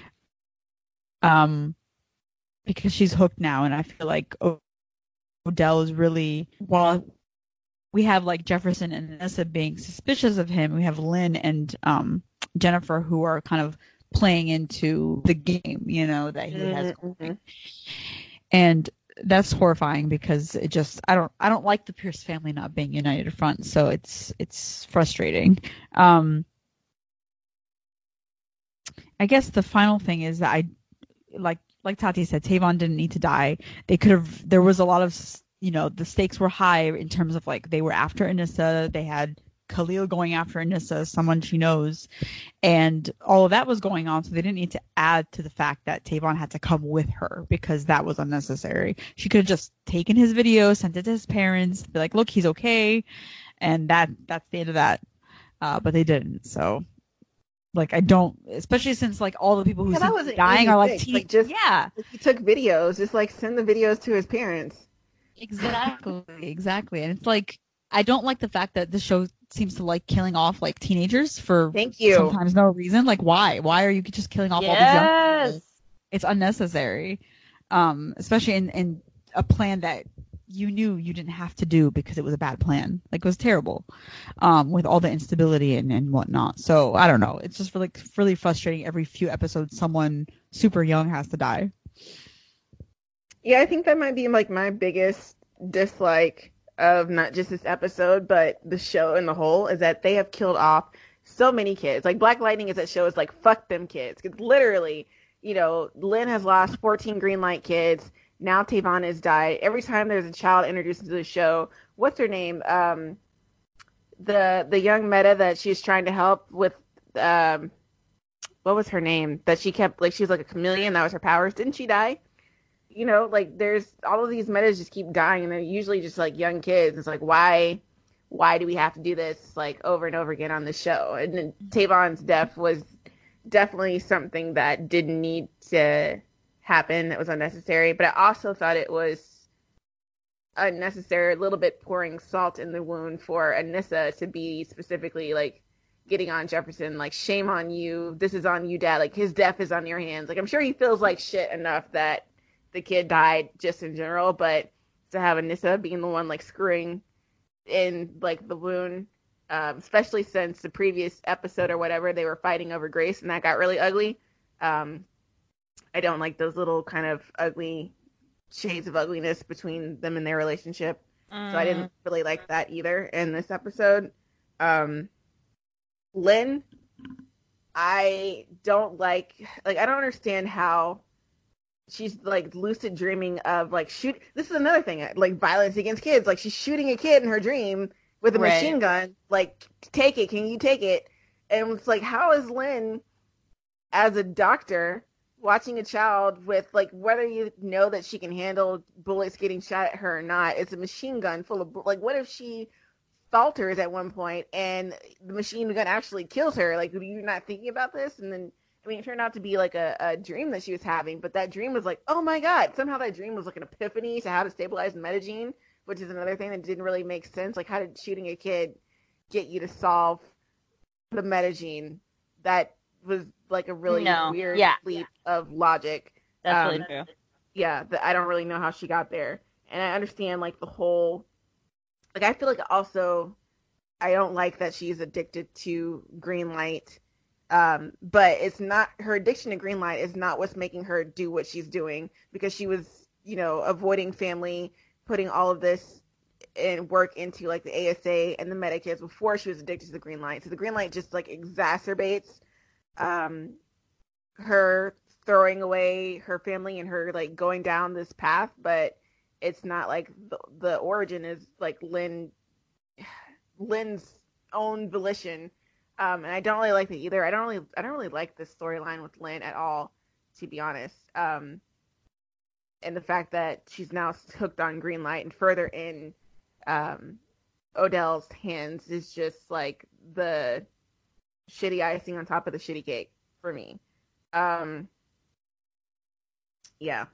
Speaker 1: Um, because she's hooked now, and I feel like Odell is really, while we have like Jefferson and Anissa being suspicious of him, we have Lynn and um, Jennifer who are kind of playing into the game, you know, that he has going. Mm-hmm. And that's horrifying because it just, I don't, I don't like the Pierce family not being united front. So it's, it's frustrating. Um, I guess the final thing is that I, like, like Tati said, Tavon didn't need to die. They could have, there was a lot of, you know, the stakes were high in terms of like, they were after Anissa. They had Khalil going after Anissa, someone she knows, and all of that was going on. So they didn't need to add to the fact that Tavon had to come with her because that was unnecessary. She could have just taken his video, sent it to his parents, be like, look, he's okay. And that, that's the end of that. Uh, but they didn't. So, like, I don't, especially since like all the people who
Speaker 3: yeah,
Speaker 1: seem dying are like,
Speaker 3: te- like just,
Speaker 1: yeah,
Speaker 3: like, he took videos, just like send the videos to his parents.
Speaker 1: Exactly, exactly. And it's like, I don't like the fact that this show seems to like killing off like teenagers for
Speaker 3: Thank you.
Speaker 1: sometimes no reason. Like, why? Why are you just killing off
Speaker 4: yes.
Speaker 1: all these young people? It's unnecessary. Um, especially in, in a plan that you knew you didn't have to do because it was a bad plan. Like, it was terrible. Um, with all the instability and, and whatnot. So I don't know. It's just really, really frustrating. Every few episodes, someone super young has to die.
Speaker 3: Yeah, I think that might be like my biggest dislike of not just this episode, but the show in the whole, is that they have killed off so many kids. Like, Black Lightning is that show is like, fuck them kids. Because literally, you know, Lynn has lost fourteen Greenlight kids. Now Tavon has died. Every time there's a child introduced to the show, what's her name? Um, the the young Meta that she's trying to help with, um, what was her name? That she kept, like, she was like a chameleon. That was her powers. Didn't she die? You know, like, there's all of these metas just keep dying, and they're usually just like young kids. It's like, why, why do we have to do this like over and over again on the show? And then Tavon's death was definitely something that didn't need to happen. That was unnecessary. But I also thought it was unnecessary, a little bit pouring salt in the wound for Anissa to be specifically like getting on Jefferson, like, shame on you. This is on you, Dad. Like, his death is on your hands. Like, I'm sure he feels like shit enough that the kid died just in general, but to have Anissa being the one like screwing in like the wound, um, especially since the previous episode or whatever, they were fighting over Grace and that got really ugly. Um, I don't like those little kind of ugly shades of ugliness between them and their relationship. Mm. So I didn't really like that either in this episode. Um, Lynn, I don't like, like, I don't understand how she's like lucid dreaming of like shoot. This is another thing, like violence against kids. Like, she's shooting a kid in her dream with a right. machine gun. Like, take it. Can you take it? And it's like, how is Lynn, as a doctor, watching a child with like, whether you know that she can handle bullets getting shot at her or not, it's a machine gun full of like, what if she falters at one point and the machine gun actually kills her? Like, are you not thinking about this? And then, I mean, it turned out to be like a, a dream that she was having, but that dream was like, oh my God, somehow that dream was like an epiphany to how to stabilize Metagene, which is another thing that didn't really make sense. Like, how did shooting a kid get you to solve the Metagene? That was like a really
Speaker 4: no.
Speaker 3: weird
Speaker 4: yeah.
Speaker 3: leap yeah. of logic.
Speaker 4: That's
Speaker 3: um,
Speaker 4: really true.
Speaker 3: Yeah, the, I don't really know how she got there. And I understand like the whole, like, I feel like also, I don't like that she's addicted to green light. Um, but it's not her addiction to green light is not what's making her do what she's doing, because she was, you know, avoiding family, putting all of this and work into like the A S A and the Medikits before she was addicted to the green light. So the green light just like exacerbates um, her throwing away her family and her like going down this path. But it's not like the, the origin is like Lynn, Lynn's own volition. Um, and I don't really like that either. I don't really, I don't really like this storyline with Lynn at all, to be honest. Um, and the fact that she's now hooked on green light and further in um, Odell's hands is just like the shitty icing on top of the shitty cake for me. Um, yeah.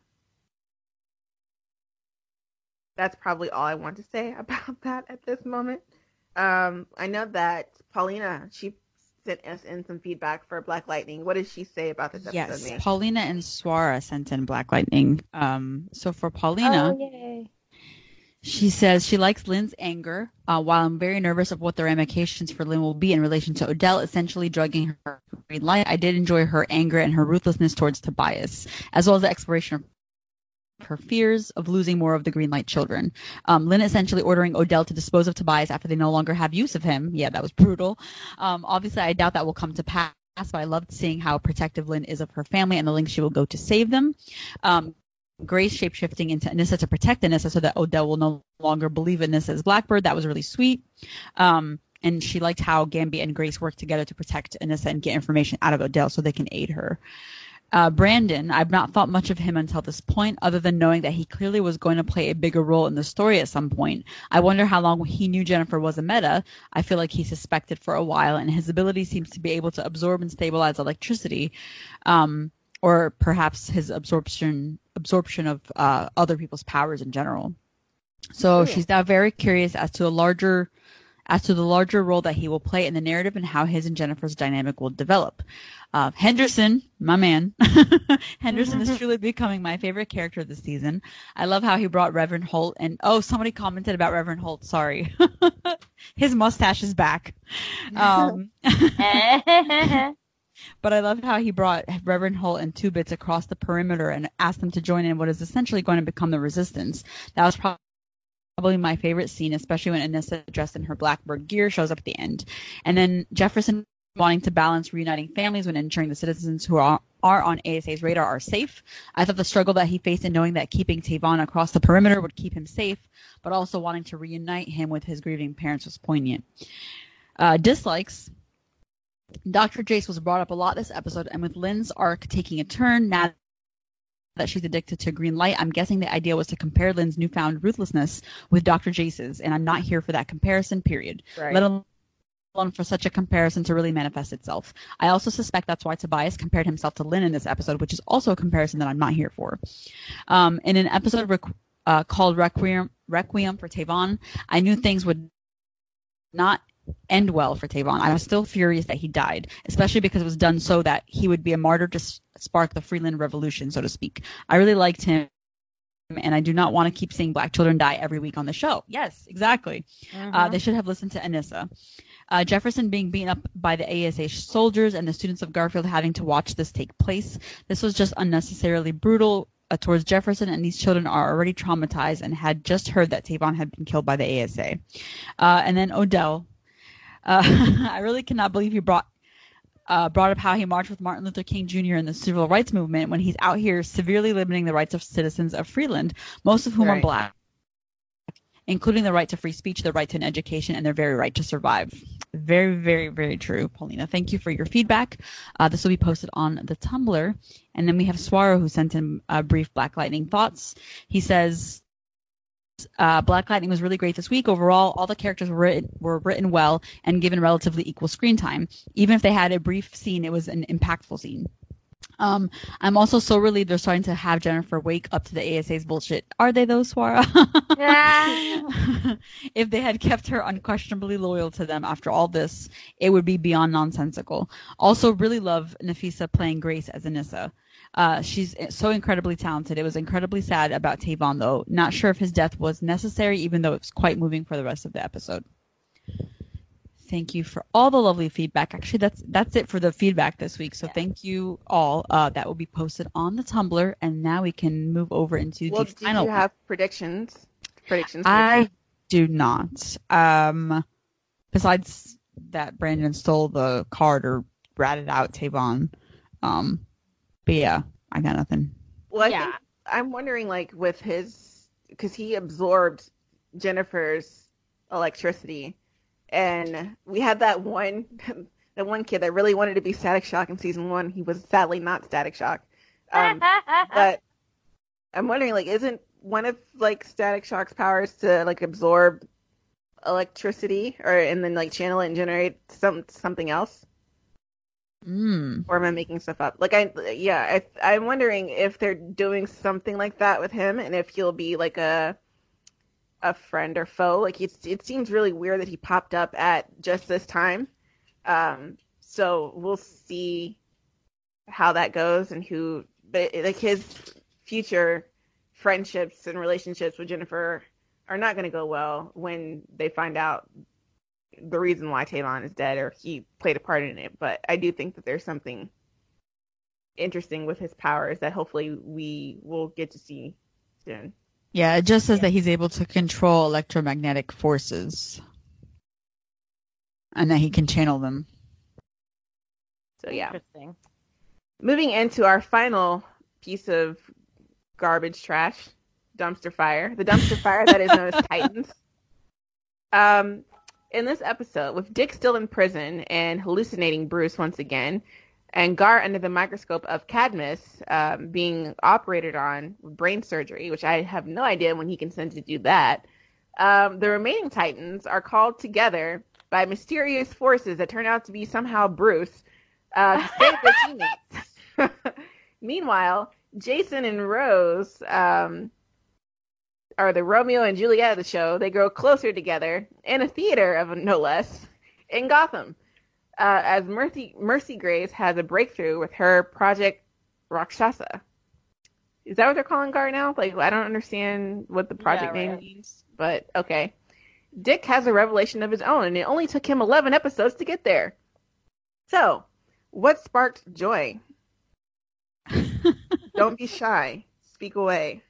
Speaker 3: That's probably all I want to say about that at this moment. Um, I know that Paulina, she sent us in some feedback for Black Lightning. What did she say about this episode?
Speaker 1: Yes,
Speaker 3: May?
Speaker 1: Paulina and Swara sent in Black Lightning. Um, so for Paulina,
Speaker 4: Oh, yay.
Speaker 1: she says she likes Lynn's anger, uh, while I'm very nervous of what the ramifications for Lynn will be in relation to Odell essentially drugging her green light. I did enjoy her anger and her ruthlessness towards Tobias, as well as the exploration of her fears of losing more of the green light children. Um, Lynn essentially ordering Odell to dispose of Tobias after they no longer have use of him. Yeah, that was brutal. Um, obviously, I doubt that will come to pass, but I loved seeing how protective Lynn is of her family and the lengths she will go to save them. Um, Grace shapeshifting into Anissa to protect Anissa so that Odell will no longer believe Anissa is Blackbird. That was really sweet. Um, and she liked how Gambi and Grace worked together to protect Anissa and get information out of Odell so they can aid her. Uh, Brandon, I've not thought much of him until this point, other than knowing that he clearly was going to play a bigger role in the story at some point. I wonder how long he knew Jennifer was a meta. I feel like he suspected for a while, and his ability seems to be able to absorb and stabilize electricity, um, or perhaps his absorption absorption of uh, other people's powers in general. So
Speaker 3: Oh, yeah.
Speaker 1: she's now very curious as to a larger as to the larger role that he will play in the narrative and how his and Jennifer's dynamic will develop. Uh, Henderson, my man, Henderson is truly becoming my favorite character this season. I love how he brought Reverend Holt, and oh, somebody commented about Reverend Holt. Sorry, his mustache is back. Um, but I love how he brought Reverend Holt and Two Bits across the perimeter and asked them to join in what is essentially going to become the Resistance. That was probably Probably my favorite scene, especially when Anissa, dressed in her Blackbird gear, shows up at the end. And then Jefferson wanting to balance reuniting families when ensuring the citizens who are, are on A S A's radar are safe. I thought the struggle that he faced in knowing that keeping Tavon across the perimeter would keep him safe, but also wanting to reunite him with his grieving parents was poignant. Uh, dislikes. Doctor Jace was brought up a lot this episode, and with Lynn's arc taking a turn, now that she's addicted to green light, I'm guessing the idea was to compare Lynn's newfound ruthlessness with Doctor Jace's, and I'm not here for that comparison, period.
Speaker 3: Right.
Speaker 1: Let alone for such a comparison to really manifest itself. I also suspect that's why Tobias compared himself to Lynn in this episode, which is also a comparison that I'm not here for. Um, in an episode rec- uh, called Requiem, Requiem for Tavon, I knew things would not end well for Tavon. I was still furious that he died, especially because it was done so that he would be a martyr to s- spark the Freeland Revolution, so to speak. I really liked him, and I do not want to keep seeing black children die every week on the show. Yes, exactly.
Speaker 4: Mhm.
Speaker 1: Uh, they should have listened to Anissa. Uh, Jefferson being beaten up by the A S A soldiers and the students of Garfield having to watch this take place. This was just unnecessarily brutal uh, towards Jefferson, and these children are already traumatized and had just heard that Tavon had been killed by the A S A. Uh, and then Odell. Uh, I really cannot believe he brought uh, brought up how he marched with Martin Luther King Junior in the civil rights movement when he's out here severely limiting the rights of citizens of Freeland, most of whom
Speaker 3: Right.
Speaker 1: are black, including the right to free speech, the right to an education, and their very right to survive. Very, very, very true, Paulina. Thank you for your feedback. Uh, this will be posted on the Tumblr. And then we have Swaro, who sent in uh, brief Black Lightning thoughts. He says, Uh, Black Lightning was really great this week. Overall, all the characters were written, were written well and given relatively equal screen time. Even if they had a brief scene, it was an impactful scene. Um, I'm also so relieved they're starting to have Jennifer wake up to the A S A's bullshit. Are they though, Swara?
Speaker 4: Yeah.
Speaker 1: If they had kept her unquestionably loyal to them after all this, it would be beyond nonsensical. Also, really love Nafisa playing Grace as Anissa. Uh, she's so incredibly talented. It was incredibly sad about Tavon, though. Not sure if his death was necessary, even though it was quite moving for the rest of the episode. thank you for all the lovely feedback. Actually, that's that's it for the feedback this week. So
Speaker 4: Yeah.
Speaker 1: thank you all. Uh, that will be posted on the Tumblr, and now we can move over into
Speaker 3: Well,
Speaker 1: the
Speaker 3: did
Speaker 1: final.
Speaker 3: you
Speaker 1: one.
Speaker 3: have predictions? Predictions? for
Speaker 1: I do not. Um, besides that, Brandon stole the card or ratted out Tavon. Um, but yeah, I got nothing.
Speaker 3: Well, I
Speaker 4: Yeah.
Speaker 3: think I'm wondering, like, with his, because he absorbed Jennifer's electricity, and we had that one, that one kid that really wanted to be Static Shock in season one. He was sadly not Static Shock, um, but I'm wondering, like, isn't one of like Static Shock's powers to like absorb electricity, or and then like channel it and generate some something else?
Speaker 1: Mm.
Speaker 3: Or am I making stuff up? Like I, yeah, I, I'm wondering if they're doing something like that with him, and if he'll be like a, a friend or foe. Like it's, it seems really weird that he popped up at just this time. Um, so we'll see how that goes and who, but like his future friendships and relationships with Jennifer are not going to go well when they find out the reason why Tavon is dead, or he played a part in it. But I do think that there's something interesting with his powers that hopefully we will get to see soon.
Speaker 1: Yeah, it just says
Speaker 4: Yeah.
Speaker 1: that he's able to control electromagnetic forces, and that he can channel them.
Speaker 3: So yeah,
Speaker 4: Interesting.
Speaker 3: moving into our final piece of garbage trash, dumpster fire, the dumpster fire that is known as Titans. Um, in this episode, with Dick still in prison and hallucinating Bruce once again, and Gar under the microscope of Cadmus um, being operated on with brain surgery, which I have no idea when he consents to do that, um, the remaining Titans are called together by mysterious forces that turn out to be somehow Bruce uh, to save their teammates. Meanwhile, Jason and Rose um, are the Romeo and Juliet of the show. They grow closer together in a theater, of no less, in Gotham. Uh, as Mercy Mercy Graves has a breakthrough with her Project Rakshasa. Is that what they're calling Gar now? Like, I don't understand what the project
Speaker 4: Yeah,
Speaker 3: name
Speaker 4: right.
Speaker 3: means, but okay. Dick has a revelation of his own, and it only took him eleven episodes to get there. So, what sparked joy? Don't be shy. Speak away.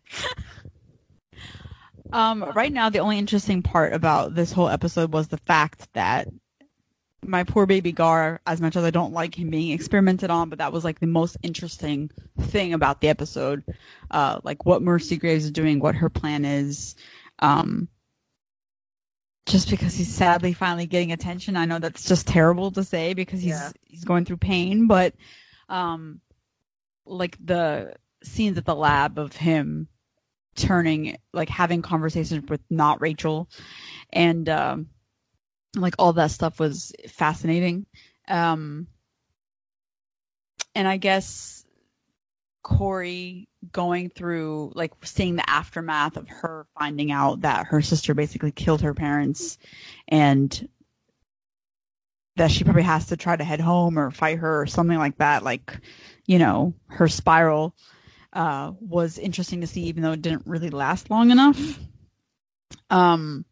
Speaker 1: Um, right now, the only interesting part about this whole episode was the fact that my poor baby Gar, as much as I don't like him being experimented on, but that was like the most interesting thing about the episode. Uh, like what Mercy Graves is doing, what her plan is. Um, just because he's sadly finally getting attention. I know that's just terrible to say because he's
Speaker 3: Yeah.
Speaker 1: he's going through pain, but um, like the scenes at the lab of him turning, like having conversations with not Rachel, and um, like all that stuff was fascinating. Um, and I guess Corey going through, like seeing the aftermath of her finding out that her sister basically killed her parents, and that she probably has to try to head home or fight her or something like that. Like, you know, her spiral uh, was interesting to see, even though it didn't really last long enough. Um,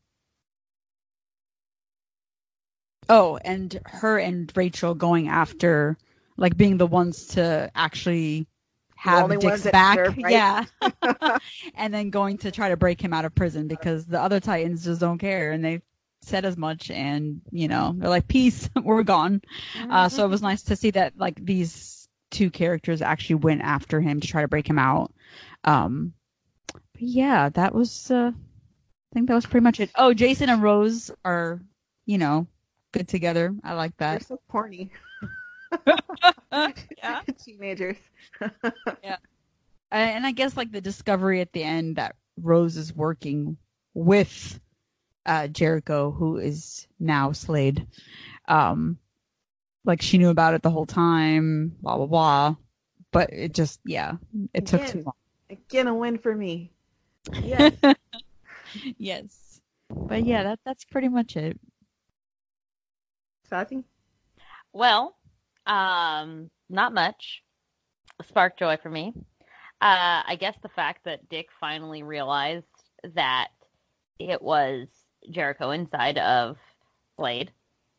Speaker 1: oh, and her and Rachel going after, like being the ones to actually have
Speaker 3: only
Speaker 1: Dick's
Speaker 3: ones that
Speaker 1: back.
Speaker 3: deserve, right?
Speaker 1: Yeah. And then going to try to break him out of prison because the other Titans just don't care. And they said as much, and, you know, they're like, peace, we're gone. Uh, so it was nice to see that, like, these two characters actually went after him to try to break him out. Um, but yeah, that was, uh, I think that was pretty much it. Oh, Jason and Rose are, you know, good together. I like
Speaker 3: They're
Speaker 1: that.
Speaker 3: so corny.
Speaker 1: Yeah.
Speaker 3: Teenagers.
Speaker 1: And I guess, like, the discovery at the end that Rose is working with uh, Jericho, who is now Slade. Um, like, she knew about it the whole time, blah, blah, blah. But it just, yeah, it took
Speaker 3: Again.
Speaker 1: too long.
Speaker 3: Again, a win for me. Yes.
Speaker 1: Yes. But yeah, that that's pretty much it.
Speaker 3: Sati?
Speaker 4: Well, um, not much. Spark joy for me. Uh, I guess the fact that Dick finally realized that it was Jericho inside of Slade.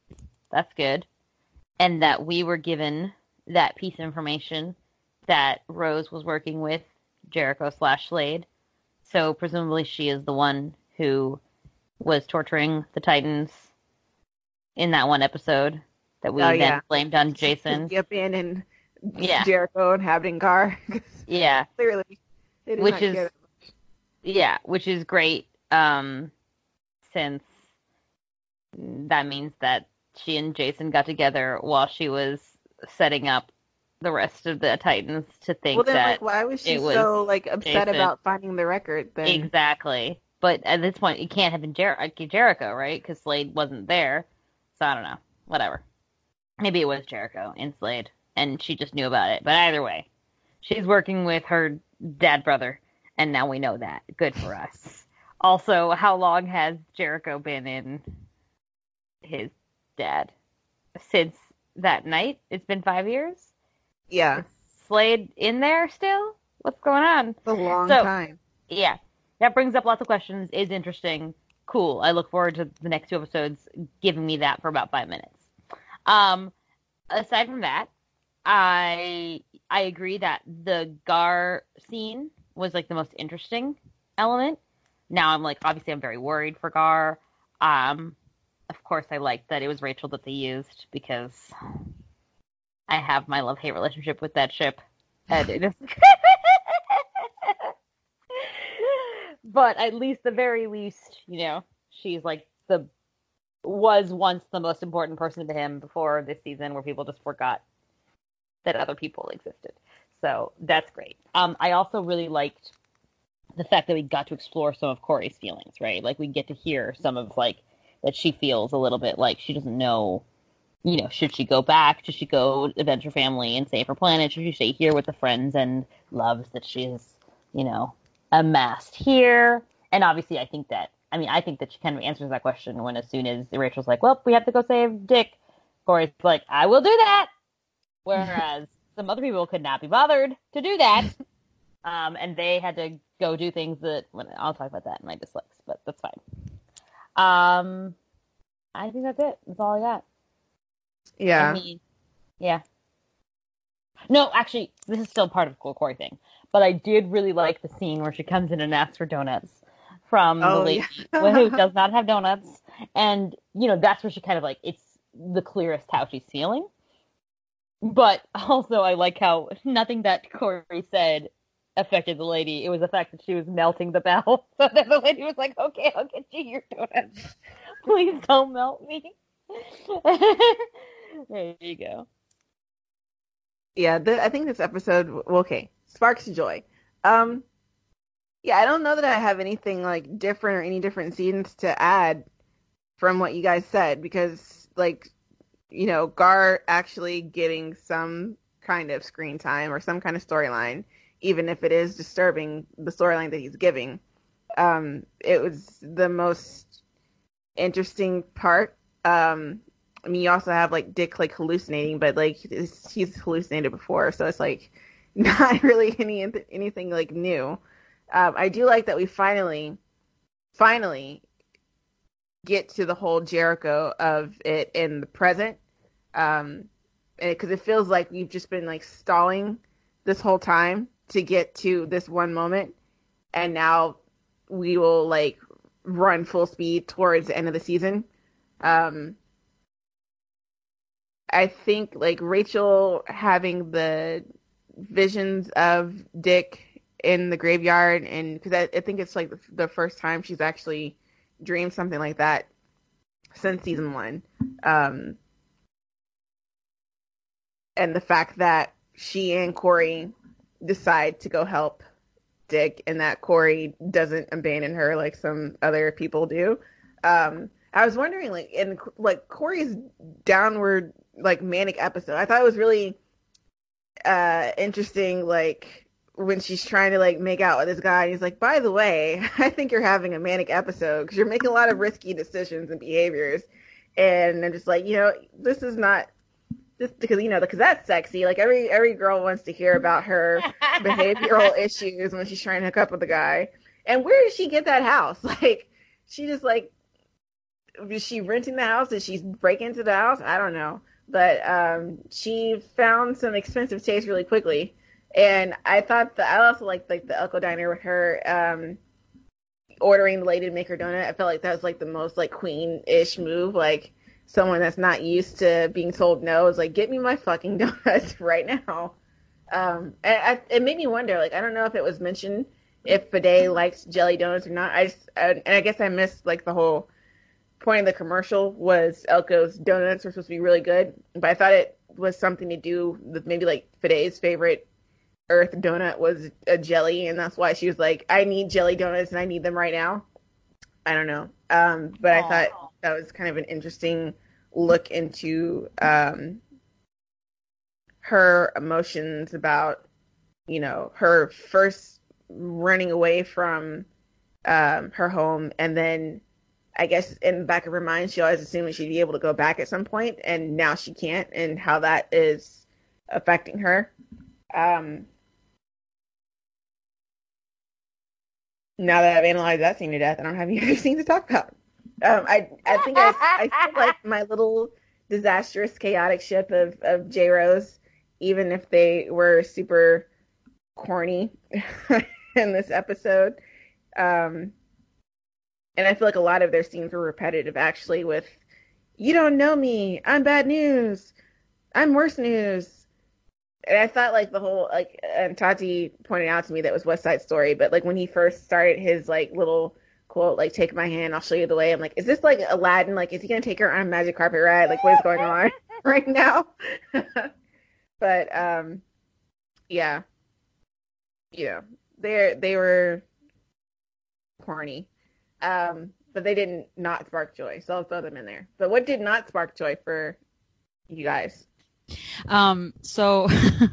Speaker 4: That's good. And that we were given that piece of information that Rose was working with Jericho slash Slade. So presumably she is the one who was torturing the Titans in that one episode that we
Speaker 3: Oh,
Speaker 4: then
Speaker 3: yeah.
Speaker 4: blamed on Jason.
Speaker 3: The abandoned
Speaker 4: Yeah.
Speaker 3: Jericho inhabiting Gar.
Speaker 4: Yeah.
Speaker 3: Clearly. They did
Speaker 4: Which
Speaker 3: not
Speaker 4: is-
Speaker 3: get it.
Speaker 4: Yeah, which is great, um, since that means that she and Jason got together while she was setting up the rest of the Titans to think
Speaker 3: Well, then,
Speaker 4: that
Speaker 3: like, why was she
Speaker 4: it was
Speaker 3: so, like, upset
Speaker 4: Jason.
Speaker 3: about finding the record then?
Speaker 4: exactly. But at this point, it can't have been Jer- Jericho, right? Because Slade wasn't there. So I don't know. Whatever. Maybe it was Jericho and Slade, and she just knew about it. But either way, she's working with her dad brother, and now we know that. Good for us. Also, how long has Jericho been in his dad? Since that night? It's been five years?
Speaker 3: Yeah.
Speaker 4: Is Slade in there still? What's going on?
Speaker 3: It's a long
Speaker 4: So-
Speaker 3: time.
Speaker 4: Yeah. That brings up lots of questions. Is interesting. Cool. I look forward to the next two episodes giving me that for about five minutes. Um, aside from that, I I agree that the Gar scene was like the most interesting element. Now I'm like, obviously I'm very worried for Gar. Um, of course I liked that it was Rachel that they used because I have my love-hate relationship with that ship. And it is but at least the very least, you know, she's like the was once the most important person to him before this season where people just forgot that other people existed. So that's great. Um, I also really liked the fact that we got to explore some of Corey's feelings, right? Like we get to hear some of like that she feels a little bit like she doesn't know, you know, should she go back? Should she go avenge her family and save her planet? Should she stay here with the friends and loves that she's, you know, amassed here? And obviously I think that, I mean, I think that she kind of answers that question when as soon as Rachel's like, well, we have to go save Dick. Corey's like, I will do that. Whereas some other people could not be bothered to do that. Um, and they had to go do things that, well, I'll talk about that in my dislikes, but that's fine. Um, I think that's it. That's all I got.
Speaker 3: Yeah.
Speaker 4: I mean, yeah. No, actually, this is still part of the cool Corey thing. But I did really like the scene where she comes in and asks for donuts from
Speaker 3: Oh,
Speaker 4: the lady
Speaker 3: yeah.
Speaker 4: who does not have donuts. And, you know, that's where she kind of like, it's the clearest how she's feeling. But also I like how nothing that Corey said affected the lady. It was the fact that she was melting the bell. So then the lady was like, okay, I'll get you your donuts. Please don't melt me. There you go.
Speaker 3: Yeah, the, I think this episode, well, okay, sparks joy. Um, yeah, I don't know that I have anything like different or any different scenes to add from what you guys said because, like, you know, Gar actually getting some kind of screen time or some kind of storyline, even if it is disturbing the storyline that he's giving. Um, it was the most interesting part. Um, I mean, you also have like Dick like hallucinating, but like he's hallucinated before, so it's like not really any anything like new. Um, I do like that we finally, finally get to the whole Jericho of it in the present, um, because it feels like we've just been like stalling this whole time to get to this one moment, and now we will like run full speed towards the end of the season. Um, I think like Rachel having the visions of Dick in the graveyard, and because I, I think it's like the, the first time she's actually dreamed something like that since season one. Um, and the fact that she and Corey decide to go help Dick and that Corey doesn't abandon her like some other people do. Um, I was wondering, like, in like Corey's downward, like, manic episode, I thought it was really uh, interesting, like, when she's trying to, like, make out with this guy, and he's like, by the way, I think you're having a manic episode, because you're making a lot of risky decisions and behaviors, and I'm just like, you know, this is not, this, because, you know, because that's sexy, like, every, every girl wants to hear about her behavioral issues when she's trying to hook up with a guy, and where did she get that house? Like, she just, like, is she renting the house? Did she break into the house? I don't know. But um, she found some expensive taste really quickly. And I thought that I also liked like the Elko Diner with her um, ordering the lady to make her donut. I felt like that was like the most like queen-ish move. Like someone that's not used to being told no is like, get me my fucking donuts right now. Um, and I, it made me wonder, like, I don't know if it was mentioned if Bidet likes jelly donuts or not. I just, I, and I guess I missed like the whole point of the commercial was Elko's donuts were supposed to be really good, but I thought it was something to do with maybe like Bidet's favorite Earth donut was a jelly, and that's why she was like, I need jelly donuts and I need them right now. I don't know. Um, but I Aww. thought that was kind of an interesting look into um, her emotions about, you know, her first running away from um, her home, and then I guess in the back of her mind, she always assumed she'd be able to go back at some point, and now she can't, and how that is affecting her. Um, now that I've analyzed that scene to death, I don't have any other scenes to talk about. Um, I I think I, I feel like my little disastrous, chaotic ship of, of J-Rose, even if they were super corny in this episode. Um, and I feel like a lot of their scenes were repetitive, actually, with, you don't know me, I'm bad news, I'm worse news. And I thought, like, the whole, like, and Tati pointed out to me that it was West Side Story, but, like, when he first started his, like, little quote, like, take my hand, I'll show you the way, I'm like, is this, like, Aladdin? Like, is he going to take her on a magic carpet ride? Like, what is going on right now? But, um, yeah. You know, they they were corny. Um, but they didn't not spark joy, so I'll throw them in there. But what did not spark joy for you guys?
Speaker 1: Um, so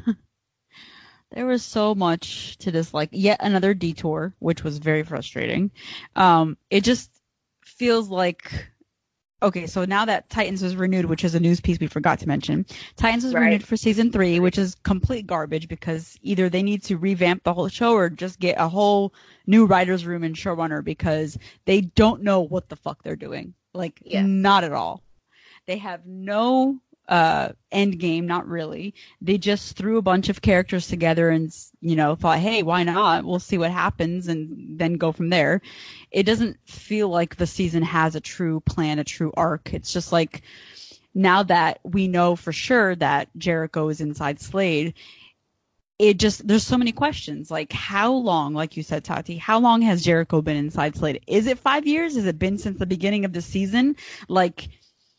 Speaker 1: there was so much to this, like yet another detour, which was very frustrating. Um, it just feels like, okay, so now that Titans was renewed, which is a news piece we forgot to mention, Titans was right. renewed for season three, which is complete garbage because either they need to revamp the whole show or just get a whole new writer's room and showrunner because they don't know what the fuck they're doing. Like, yeah. Not at all. They have no uh, end game, not really. They just threw a bunch of characters together and, you know, thought, hey, why not? We'll see what happens and then go from there. It doesn't feel like the season has a true plan, a true arc. It's just like, now that we know for sure that Jericho is inside Slade, it just, there's so many questions. Like, how long, like you said, Tati, how long has Jericho been inside Slade? Is it five years? Has it been since the beginning of the season? Like,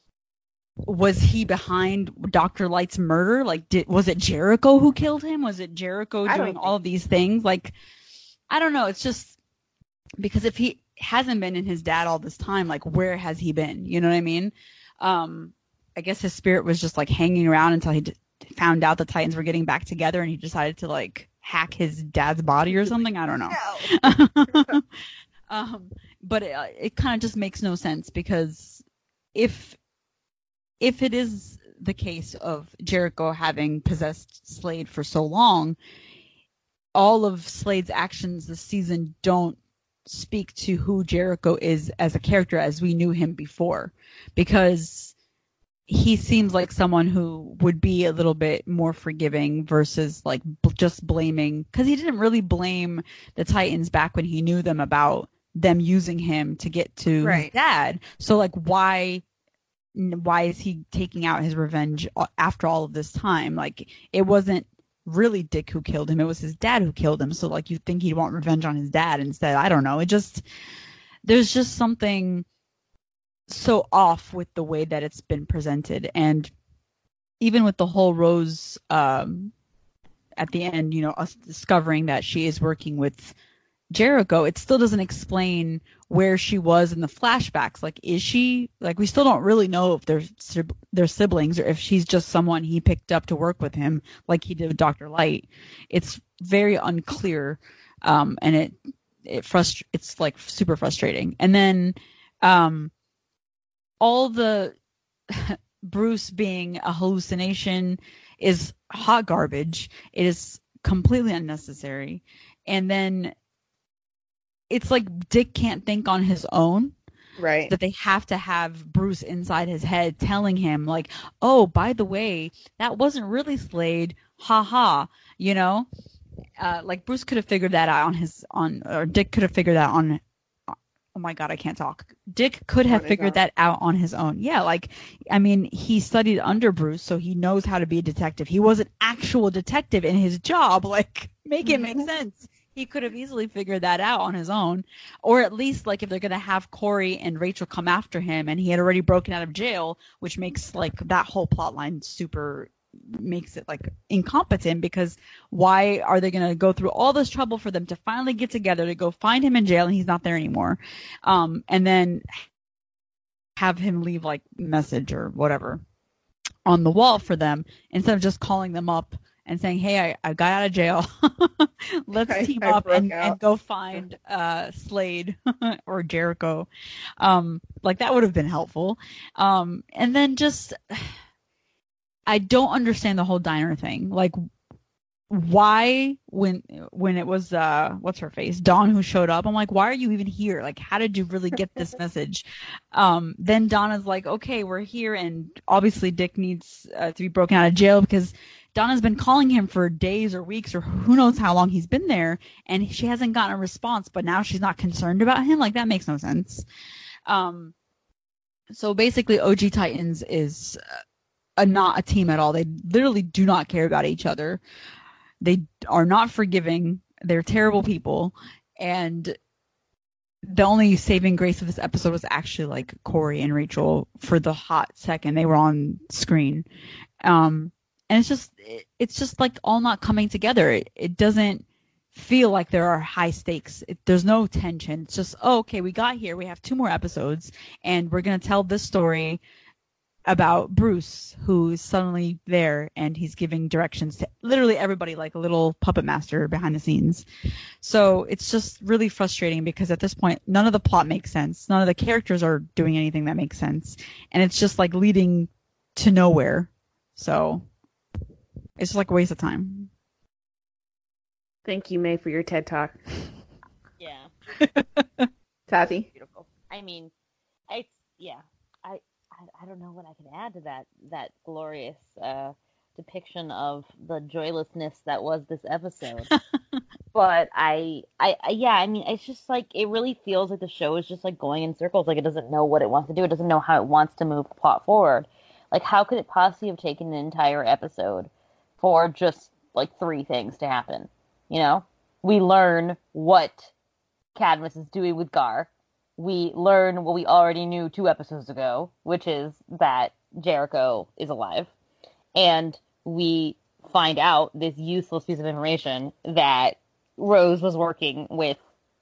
Speaker 1: was he behind Doctor Light's murder? Like, did, was it Jericho who killed him? Was it Jericho doing all of these things? Like, I don't know. It's just, because if he hasn't been in his dad all this time, like, where has he been? You know what I mean? Um, I guess his spirit was just, like, hanging around until he d- found out the Titans were getting back together and he decided to, like, hack his dad's body or something. I don't know. um, but it, it kind of just makes no sense because if... If it is the case of Jericho having possessed Slade for so long, all of Slade's actions this season don't speak to who Jericho is as a character as we knew him before. Because he seems like someone who would be a little bit more forgiving versus like b- just blaming. Because he didn't really blame the Titans back when he knew them about them using him to get to right. his dad. So like why... why is he taking out his revenge after all of this time? Like, it wasn't really Dick who killed him. It was his dad who killed him. So, like, you think he'd want revenge on his dad instead. I don't know. It just, there's just something so off with the way that it's been presented. And even with the whole Rose, um, at the end, you know, us discovering that she is working with Jericho, it still doesn't explain where she was in the flashbacks. Like, is she, like, we still don't really know if they're, they're siblings or if she's just someone he picked up to work with him like he did with Doctor Light. It's very unclear. Um, and it, it frust- it's like super frustrating. And then, um, all the Bruce being a hallucination is hot garbage. It is completely unnecessary. And then, it's like Dick can't think on his own.
Speaker 3: Right.
Speaker 1: That they have to have Bruce inside his head telling him, like, oh, by the way, that wasn't really Slade. Ha ha. You know? Uh, like, Bruce could have figured that out on his, on, or Dick could have figured that on, oh my God, I can't talk. Dick could have figured that out on his own. Yeah, like, I mean, he studied under Bruce, so he knows how to be a detective. He was an actual detective in his job. Like, make it make sense. He could have easily figured that out on his own. Or at least, like, if they're going to have Corey and Rachel come after him and he had already broken out of jail, which makes, like, that whole plot line super, makes it, like, incompetent, because why are they going to go through all this trouble for them to finally get together to go find him in jail and he's not there anymore? Um, and then have him leave, like, message or whatever on the wall for them instead of just calling them up and saying, hey, I, I got out of jail. Let's
Speaker 3: I,
Speaker 1: team
Speaker 3: I
Speaker 1: up and,
Speaker 3: out.
Speaker 1: and go find uh, Slade or Jericho. Um, like, that would have been helpful. Um, and then just, I don't understand the whole diner thing. Like, why, when when it was, uh, what's her face, Dawn, who showed up, I'm like, why are you even here? Like, how did you really get this message? Um, then Donna's like, okay, we're here, and obviously Dick needs uh, to be broken out of jail because Donna's been calling him for days or weeks or who knows how long he's been there, and she hasn't gotten a response, but now she's not concerned about him? Like, that makes no sense. Um, so basically, O G Titans is a, not a team at all. They literally do not care about each other. They are not forgiving. They're terrible people. And the only saving grace of this episode was actually, like, Corey and Rachel for the hot second they were on screen. Um, and it's just, it's just like all not coming together. It, it doesn't feel like there are high stakes. It, there's no tension. It's just, oh, okay, we got here. We have two more episodes and we're going to tell this story about Bruce, who's suddenly there and he's giving directions to literally everybody, like a little puppet master behind the scenes. So it's just really frustrating because at this point, none of the plot makes sense. None of the characters are doing anything that makes sense. And it's just like leading to nowhere. So it's just like a waste of time.
Speaker 3: Thank you, May, for your TED Talk.
Speaker 4: Yeah.
Speaker 3: Tati?
Speaker 4: Beautiful. I mean, I, yeah, I, I, I don't know what I can add to that, that glorious uh, depiction of the joylessness that was this episode. But I, I, I, yeah, I mean, it's just like, it really feels like the show is just like going in circles. Like, it doesn't know what it wants to do. It doesn't know how it wants to move the plot forward. Like, how could it possibly have taken an entire episode for just like three things to happen? You know, we learn what Cadmus is doing with Gar. We learn what we already knew two episodes ago, which is that Jericho is alive. And we find out this useless piece of information that Rose was working with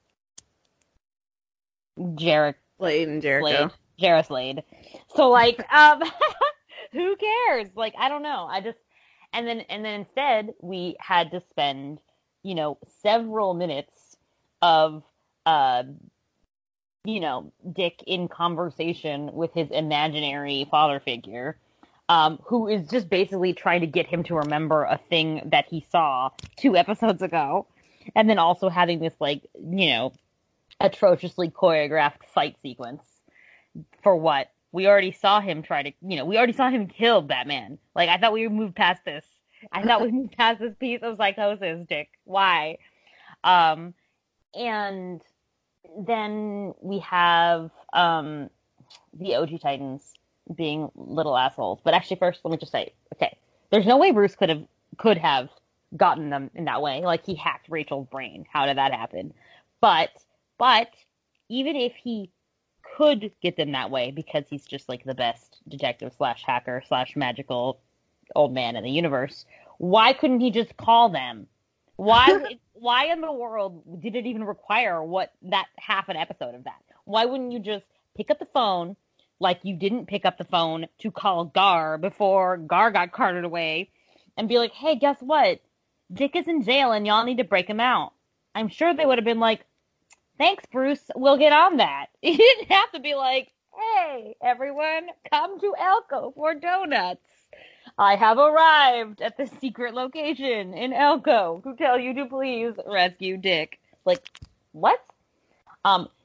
Speaker 4: Jericho.
Speaker 3: Slade and Jericho.
Speaker 4: Jera Slade. So, like, um, who cares? Like, I don't know. I just, and then, and then instead, we had to spend, you know, several minutes of, uh, you know, Dick in conversation with his imaginary father figure, um, who is just basically trying to get him to remember a thing that he saw two episodes ago. And then also having this, like, you know, atrociously choreographed fight sequence. For what? We already saw him try to, you know, we already saw him kill Batman. Like, I thought we moved past this. I thought we moved past this piece of psychosis, Dick. Why? Um, and then we have um, the O G Titans being little assholes. But actually, first, let me just say, okay, there's no way Bruce could have could have gotten them in that way. Like, he hacked Rachel's brain. How did that happen? But, but, even if he could get them that way, because he's just, like, the best detective slash hacker slash magical old man in the universe, why couldn't he just call them? Why why in the world did it even require what that half an episode of that? Why wouldn't you just pick up the phone like you didn't pick up the phone to call Gar before Gar got carted away and be like, hey, guess what? Dick is in jail and y'all need to break him out. I'm sure they would have been like, thanks, Bruce. We'll get on that. You didn't have to be like, hey, everyone, come to Elko for donuts. I have arrived at the secret location in Elko to tell you to please rescue Dick. Like, what? Um,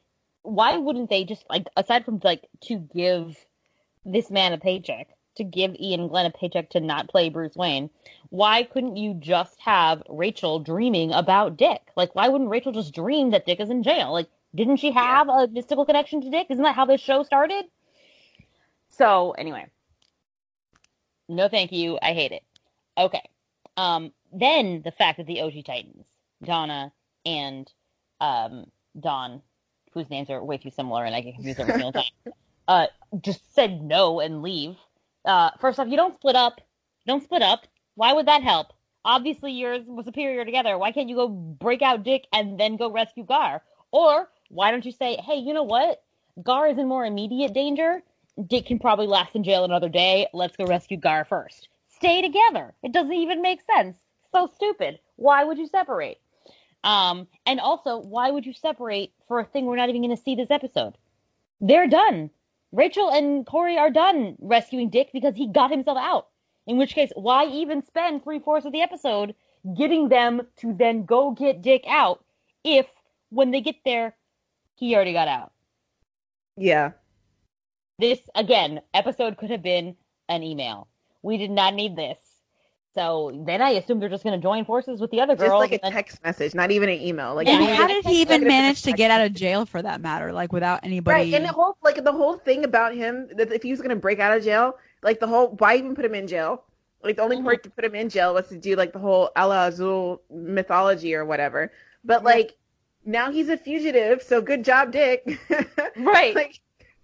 Speaker 4: why wouldn't they just, like, aside from, like, to give this man a paycheck, to give Ian Glenn a paycheck to not play Bruce Wayne, why couldn't you just have Rachel dreaming about Dick? Like, why wouldn't Rachel just dream that Dick is in jail? Like, didn't she have yeah. a mystical connection to Dick? Isn't that how this show started? So, anyway. No thank you. I hate it. Okay. Um, then the fact that the O G Titans, Donna and um, Dawn, whose names are way too similar and I get confused every single time, uh, just said no and leave. Uh, first off, you don't split up. Don't split up. Why would that help? Obviously, you're superior together. Why can't you go break out Dick and then go rescue Gar? Or why don't you say, hey, you know what? Gar is in more immediate danger. Dick can probably last in jail another day. Let's go rescue Gar first. Stay together. It doesn't even make sense. So stupid. Why would you separate? Um, and also, why would you separate for a thing we're not even going to see this episode? They're done. Rachel and Corey are done rescuing Dick because he got himself out. In which case, why even spend three-fourths of the episode getting them to then go get Dick out if, when they get there, he already got out?
Speaker 3: Yeah.
Speaker 4: This, again, episode could have been an email. We did not need this. So then I assume they're just going to join forces with the other girls.
Speaker 3: Just like a
Speaker 4: then...
Speaker 3: text message, not even an email. Like,
Speaker 1: and how did he even manage to get out of jail for that matter? Like without anybody.
Speaker 3: Right, and the whole like the whole thing about him that if he was going to break out of jail, like the whole why even put him in jail? Like the only mm-hmm. part to put him in jail was to do like the whole Ala Azul mythology or whatever. But like yeah. now he's a fugitive, so good job, Dick.
Speaker 4: Right.
Speaker 3: like.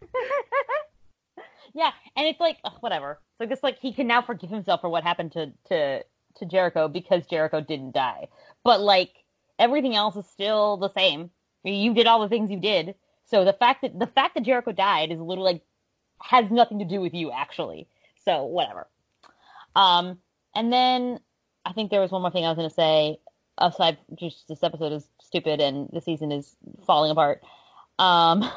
Speaker 4: Yeah, and it's like, ugh, whatever. So just like he can now forgive himself for what happened to, to, to Jericho because Jericho didn't die. But like everything else is still the same. You did all the things you did. So the fact that the fact that Jericho died is literally like has nothing to do with you actually. So whatever. Um, and then I think there was one more thing I was going to say. Aside, just this episode is stupid and the season is falling apart. Um,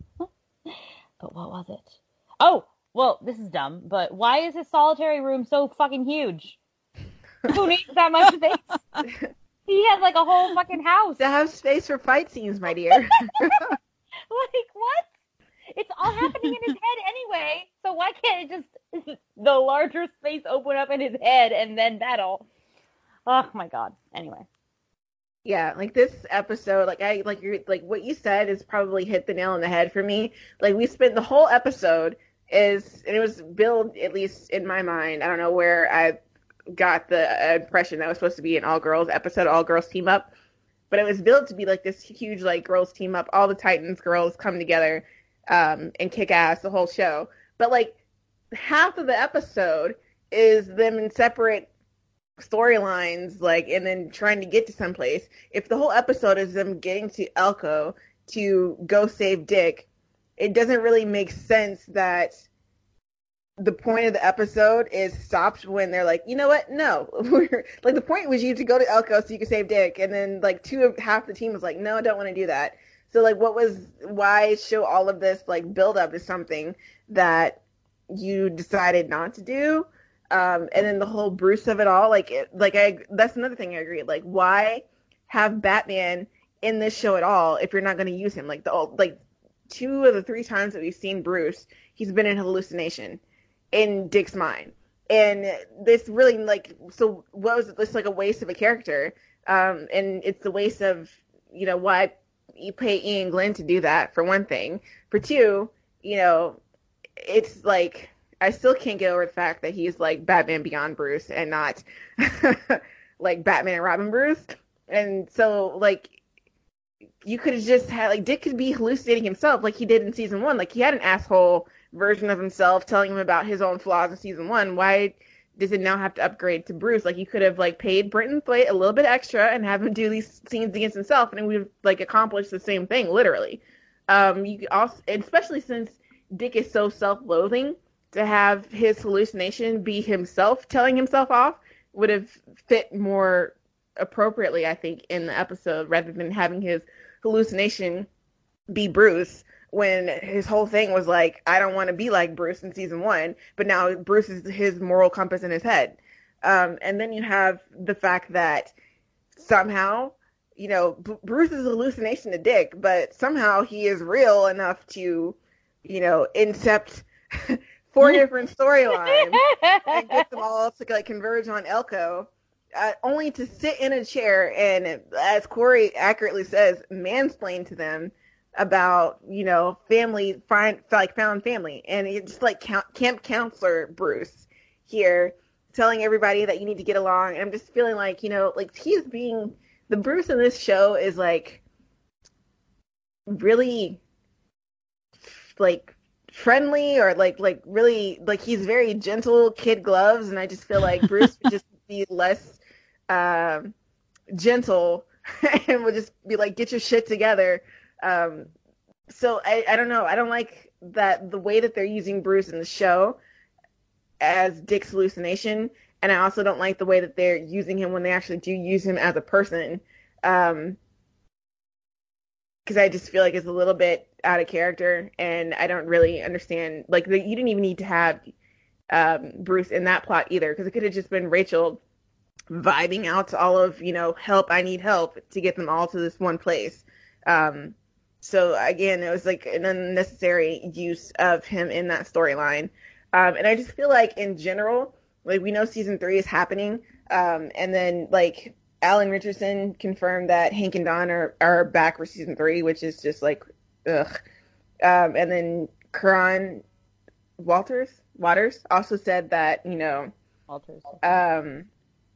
Speaker 4: but what was it? Oh, well, this is dumb, but why is his solitary room so fucking huge? Who needs that much space? He has like a whole fucking house.
Speaker 3: To have space for fight scenes, my dear.
Speaker 4: Like, what? It's all happening in his head anyway, so why can't it just, the larger space open up in his head and then battle? Oh my god. Anyway.
Speaker 3: Yeah, like this episode, like I like you're like what you said is probably hit the nail on the head for me. Like we spent the whole episode is and it was billed, at least in my mind. I don't know where I got the impression that was supposed to be an all girls episode, all girls team up, but it was billed to be like this huge like girls team up. All the Titans girls come together um, and kick ass the whole show. But like half of the episode is them in separate storylines, like, and then trying to get to someplace. If the whole episode is them getting to Elko to go save Dick, it doesn't really make sense that the point of the episode is stopped when they're like, you know what? No, we're like the point was you to go to Elko so you could save Dick, and then like two of half the team was like, no, I don't want to do that. So like, what was why show all of this like build up to something that you decided not to do? Um, and then the whole Bruce of it all, like, it, like I, that's another thing I agree. Like, why have Batman in this show at all if you're not going to use him? Like the, like two of the three times that we've seen Bruce, he's been in hallucination in Dick's mind, and this really like, so what was this like a waste of a character? Um, and it's the waste of, you know, why you pay Ian Glenn to do that for one thing. For two, you know, it's like. I still can't get over the fact that he's like Batman Beyond Bruce and not like Batman and Robin Bruce. And so like you could have just had like Dick could be hallucinating himself like he did in season one. Like he had an asshole version of himself telling him about his own flaws in season one. Why does it now have to upgrade to Bruce? Like you could have like paid Britton Thwaites a little bit extra and have him do these scenes against himself, and it would have like accomplished the same thing literally. Um, you also, especially since Dick is so self-loathing. To have his hallucination be himself telling himself off would have fit more appropriately, I think, in the episode rather than having his hallucination be Bruce when his whole thing was like, I don't want to be like Bruce in season one, but now Bruce is his moral compass in his head. Um, and then you have the fact that somehow you know, B- Bruce is a hallucination to Dick, but somehow he is real enough to, you know, incept four different storylines and get them all to like converge on Elko, uh, only to sit in a chair and, as Corey accurately says, mansplain to them about, you know, family, find, like found family. And it's just like count, camp counselor Bruce here telling everybody that you need to get along. And I'm just feeling like, you know, like he's being, the Bruce in this show is like really like friendly or like, like really, like he's very gentle kid gloves. And I just feel like Bruce would just be less um, gentle and would just be like, get your shit together. Um, so I, I don't know. I don't like that the way that they're using Bruce in the show as Dick's hallucination, and I also don't like the way that they're using him when they actually do use him as a person. Um, because I just feel like it's a little bit out of character, and I don't really understand. Like, the, you didn't even need to have um, Bruce in that plot either, because it could have just been Rachel vibing out to all of, you know, help, I need help, to get them all to this one place. Um, So again, it was like an unnecessary use of him in that storyline. Um, and I just feel like in general, like we know season three is happening. Um, and then like Alan Richardson confirmed that Hank and Don are, are back for season three, which is just like, ugh. Um, and then Karan Walters, Waters also said that, you know,
Speaker 4: Walters.
Speaker 3: um,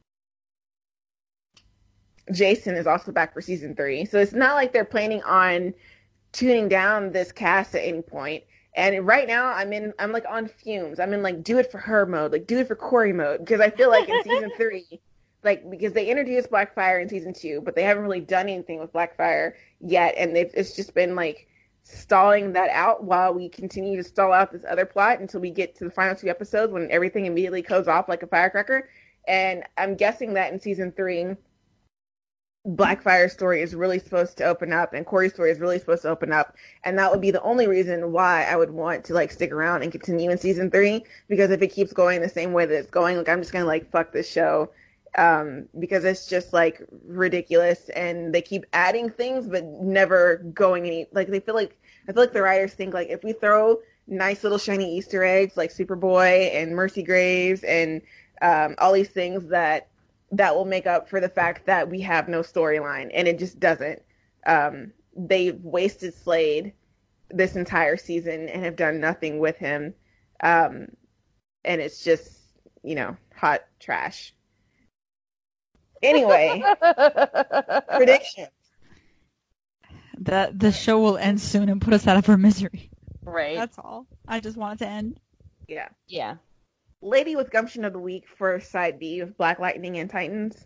Speaker 3: Jason is also back for season three. So it's not like they're planning on tuning down this cast at any point. And right now I'm in, I'm like on fumes. I'm in like do it for her mode, like do it for Corey mode. Because I feel like in season three, like because they introduced Blackfire in season two, but they haven't really done anything with Blackfire yet. And they've, it's just been like stalling that out while we continue to stall out this other plot until we get to the final two episodes when everything immediately goes off like a firecracker. And I'm guessing that in season three, Blackfire's story is really supposed to open up and Corey's story is really supposed to open up, and that would be the only reason why I would want to like stick around and continue in season three, because if it keeps going the same way that it's going, like I'm just gonna like fuck this show, um because it's just like ridiculous and they keep adding things but never going any, like they feel like I feel like the writers think like if we throw nice little shiny Easter eggs like Superboy and Mercy Graves and um all these things that that will make up for the fact that we have no storyline, and it just doesn't. Um, they've wasted Slade this entire season and have done nothing with him. Um, and it's just, you know, hot trash. Anyway, predictions.
Speaker 1: The, the show will end soon and put us out of our misery.
Speaker 4: Right.
Speaker 1: That's all. I just want it to end.
Speaker 3: Yeah.
Speaker 4: Yeah.
Speaker 3: Lady with Gumption of the Week for side B of Black Lightning and Titans.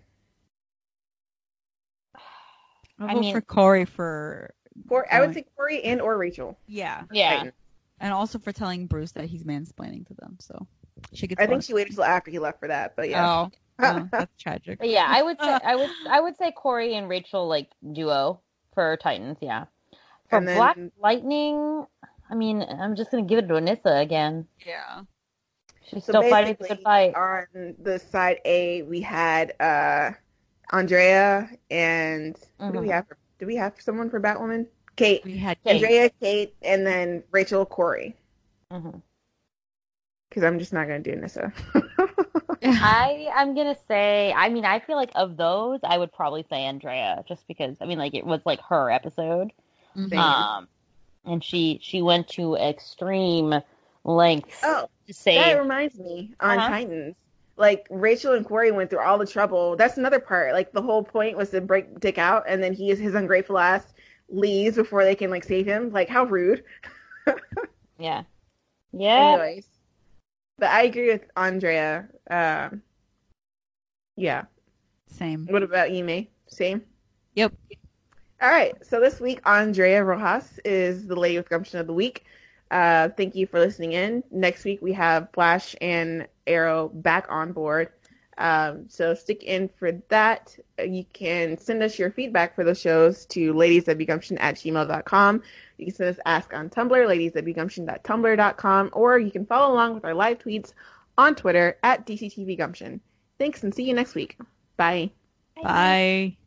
Speaker 1: I'll
Speaker 4: I
Speaker 1: vote
Speaker 4: mean-
Speaker 1: for Corey for...
Speaker 3: Corey, I would say Corey and or Rachel.
Speaker 1: Yeah.
Speaker 4: Yeah.
Speaker 3: Titans.
Speaker 1: And also for telling Bruce that he's mansplaining to them, so she gets
Speaker 3: I think
Speaker 1: lost.
Speaker 3: she waited till after he left for that, but yeah.
Speaker 1: Oh, oh, that's tragic.
Speaker 4: But yeah, I would say I would I would say Corey and Rachel like duo for Titans, yeah. For
Speaker 3: And then-
Speaker 4: Black Lightning, I mean, I'm just gonna give it to Anissa again.
Speaker 1: Yeah.
Speaker 4: She's
Speaker 3: So
Speaker 4: still fighting the
Speaker 3: basically,
Speaker 4: good fight.
Speaker 3: on the side A, we had uh, Andrea and who do we
Speaker 4: Mhm.
Speaker 3: have? For, do we have someone for Batwoman? Kate.
Speaker 1: We had
Speaker 4: Kate.
Speaker 3: Andrea, Kate, and then Rachel, Corey.
Speaker 4: hmm
Speaker 3: Because I'm just not going to do Nissa.
Speaker 4: I I'm gonna say, I mean, I feel like of those, I would probably say Andrea, just because I mean, like it was like her episode,
Speaker 1: Mhm.
Speaker 3: Same.
Speaker 4: um, and she she went to extreme lengths
Speaker 3: Oh,
Speaker 4: to save.
Speaker 3: that reminds me on
Speaker 4: Uh-huh.
Speaker 3: Titans. Like Rachel and Corey went through all the trouble. That's another part. Like the whole point was to break Dick out, and then he is his ungrateful ass leaves before they can like save him. Like how rude.
Speaker 4: Yeah, yeah.
Speaker 3: Anyways, but I agree with Andrea. Um, yeah.
Speaker 1: Same.
Speaker 3: What about you, May? Same.
Speaker 1: Yep.
Speaker 3: All right. So this week, Andrea Rojas is the Lady with Gumption of the Week. Uh, thank you for listening in. Next week, we have Flash and Arrow back on board. Um, so stick in for that. You can send us your feedback for the shows to ladieswgumption at gmail dot com. You can send us ask on Tumblr, ladieswgumption dot tumblr dot com, or you can follow along with our live tweets on Twitter at D C T V Gumption. Thanks and see you next week. Bye.
Speaker 1: Bye.